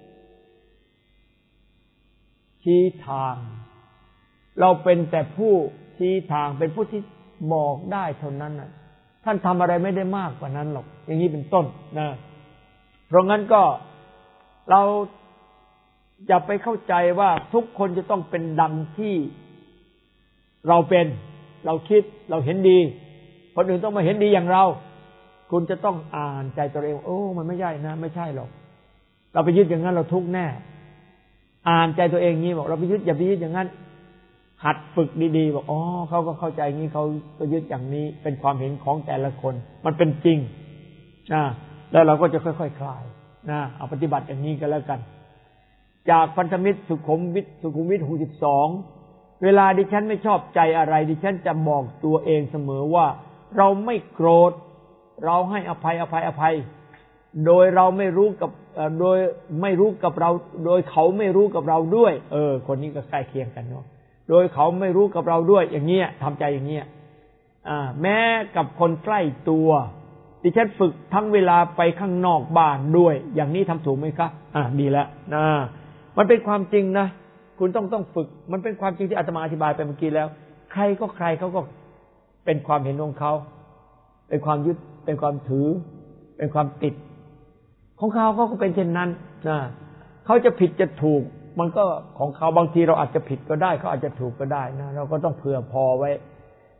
ชี้ทางเราเป็นแต่ผู้ชี้ทางเป็นผู้ที่บอกได้เท่านั้นนะท่านทำอะไรไม่ได้มากกว่านั้นหรอกอย่างนี้เป็นต้นนะเพราะงั้นก็เราอย่าไปเข้าใจว่าทุกคนจะต้องเป็นดังที่เราเป็นเราคิดเราเห็นดีคนอื่นต้องมาเห็นดีอย่างเราคุณจะต้องอ่านใจตัวเองมันไม่ใช่นะไม่ใช่หรอกเราไปยึดอย่างนั้นเราทุกข์แน่อ่านใจตัวเองงี้บอกเราไปยึดอย่าไปยึดอย่างนั้นหัดฝึกดีๆบอกเขาก็เข้าใจงี้เขาก็ยึดอย่างนี้เป็นความเห็นของแต่ละคนมันเป็นจริงแล้วเราก็จะค่อยๆคลายเอาปฏิบัติอย่างนี้กันแล้วกันจากพันธมิตรสุขุมวิท62เวลาดิฉันไม่ชอบใจอะไรดิฉันจะบอกตัวเองเสมอว่าเราไม่โกรธเราให้อภัยโดยเราไม่รู้กับโดยไม่รู้กับเราโดยเขาไม่รู้กับเราด้วยคนนี้ก็ใกล้เคียงกันเนาะโดยเขาไม่รู้กับเราด้วยอย่างเงี้ยทำใจอย่างเงี้ยแม้กับคนใกล้ตัวดิฉันฝึกทั้งเวลาไปข้างนอกบ้านด้วยอย่างนี้ทำถูกไหมครับดีแล้วมันเป็นความจริงนะคุณต้องฝึกมันเป็นความจริงที่อาตมาอธิบายไปเมื่อกี้แล้วใครเขาก็เป็นความเห็นของเขาเป็นความยึดเป็นความถือเป็นความติดของเขาก็เป็นเช่นนั้นเขาจะผิดจะถูกมันก็ของเขาบางทีเราอาจจะผิดก็ได้เขาอาจจะถูกก็ได้นะเราก็ต้องเผื่อพอไว้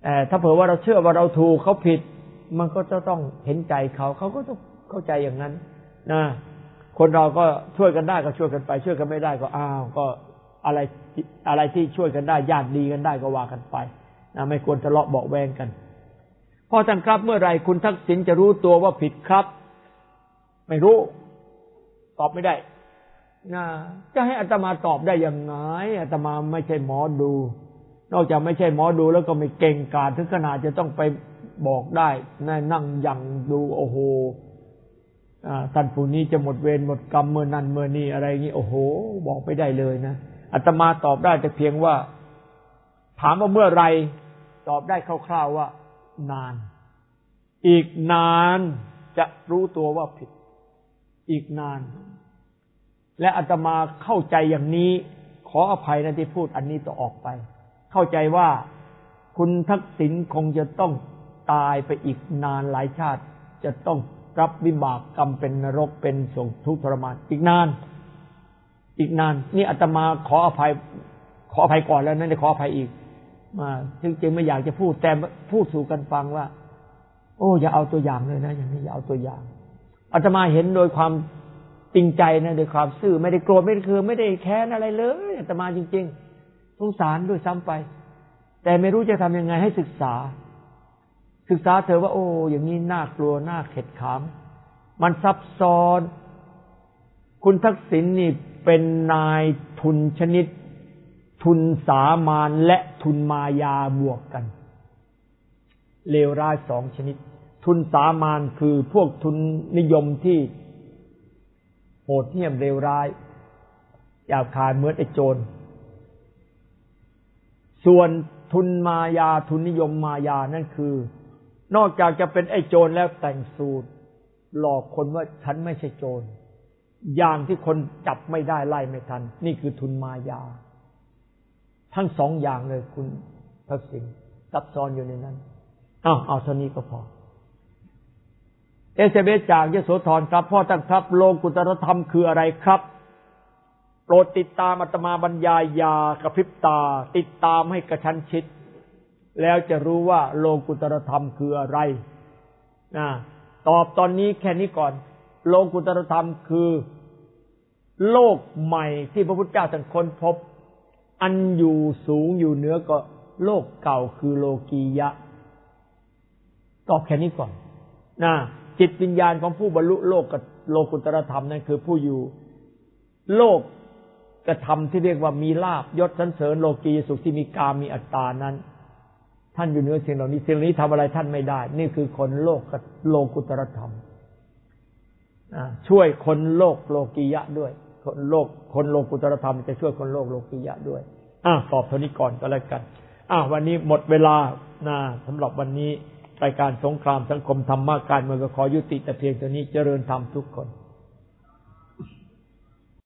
แต่ถ้าเผื่อว่าเราเชื่อว่าเราถูกเขาผิดมันก็จะต้องเห็นใจเขาก็ต้องเข้าใจอย่างนั้นนะคนเราก็ช่วยกันได้ก็ช่วยกันไปช่วยกันไม่ได้ก็ก็อะไรที่ช่วยกันได้ญาติดีกันได้ก็ว่ากันไปนะไม่ควรทะเลาะเบาะแวงกันพ่อท่านครับเมื่อไรคุณทักษิณจะรู้ตัวว่าผิดครับไม่รู้ตอบไม่ได้นะจะให้อาตมาตอบได้ยังไงอาตมาไม่ใช่หมอดูนอกจากไม่ใช่หมอดูแล้วก็ไม่เก่งกาจถึงขนาดจะต้องไปบอกได้นั่งยังดูโอ้โหท่านผู้นี้จะหมดเวรหมดกรรมเมื่อนั้นเมื่อนี้อะไรอย่างนี้โอ้โหบอกไม่ได้เลยนะอาตมาตอบได้แต่เพียงว่าถามว่าเมื่อไรตอบได้คร่าวๆว่านานอีกนานจะรู้ตัวว่าผิดอีกนานและอาตมาเข้าใจอย่างนี้ขออภัยนะที่พูดอันนี้ต่อออกไปเข้าใจว่าคุณทักษิณคงจะต้องตายไปอีกนานหลายชาติจะต้องรับวิบากกรรมเป็นนรกเป็นส่งทุกข์ทรมานอีกนานนี่อาตมาขออภัยก่อนแล้วนั่นจะขออภัยอีกจึงไม่อยากจะพูดแต่พูดสู่กันฟังว่าโอ้อย่าเอาตัวอย่างเลยนะอย่างนี้อย่าเอาตัวอย่างอาตมาเห็นโดยความจริงใจนะโดยความซื่อไม่ได้โกรธไม่ได้เคืองไม่ได้แค้นอะไรเลยอาตมาจริงๆสงสารด้วยซ้ำไปแต่ไม่รู้จะทำยังไงให้ศึกษาเธอว่าโอ้อย่างนี้น่ากลัวน่าเข็ดขามมันซับซ้อนคุณทักษิณนี่เป็นนายทุนชนิดทุนสามานและทุนมายาบวกกันเลวร้ายสองชนิดทุนสามานคือพวกทุนนิยมที่โหดเหี้ยมเลวร้ายหยาบคายเหมือนไอ้โจรส่วนทุนมายาทุนนิยมมายานั่นคือนอกจากจะเป็นไอ้โจรแล้วแต่งสูตรหลอกคนว่าฉันไม่ใช่โจรอย่างที่คนจับไม่ได้ไล่ไม่ทันนี่คือทุนมายาทั้งสองอย่างเลยคุณทักษิณซับซ้อนอยู่ในนั้นเอาเท่านี้ก็พอเอเซเบสจากยโสธรครับพ่อท่านครับโลกุตตรธรรมคืออะไรครับโปรดติดตามอาตมาบรรยายยากระพริบตาติดตามให้กระชั้นชิดแล้วจะรู้ว่าโลกุตตรธรรมคืออะไรตอบตอนนี้แค่นี้ก่อนโลกุตตรธรรมคือโลกใหม่ที่พระพุทธเจ้าท่านค้นพบอันอยู่สูงอยู่เหนือก็โลกเก่าคือโลกียะตอบแค่นี้ก่อนจิตวิญญาณของผู้บรรลุโลกกับโลกุตตรธรรมนั่นคือผู้อยู่โลกกระทำที่เรียกว่ามีลาภยศสรรเสริญโลกียสุขที่มีกามมีอัตตานั้นท่านอยู่เหนือสิ่งเหล่านี้สิ่งนี้ทำอะไรท่านไม่ได้นี่คือคนโลกกับโลกุตตรธรรมช่วยคนโลกโลกียะด้วยคนโลกุตตรธรรมจะช่วยคนโลกโลกียะด้วยตอบเท่านี้ก่อนก็แล้วกันวันนี้หมดเวลาสำหรับวันนี้รายการสงครามสังคมธรรมะการเมืองก็ขอยุติแต่เพียงเท่านี้เจริญธรรมทุกคน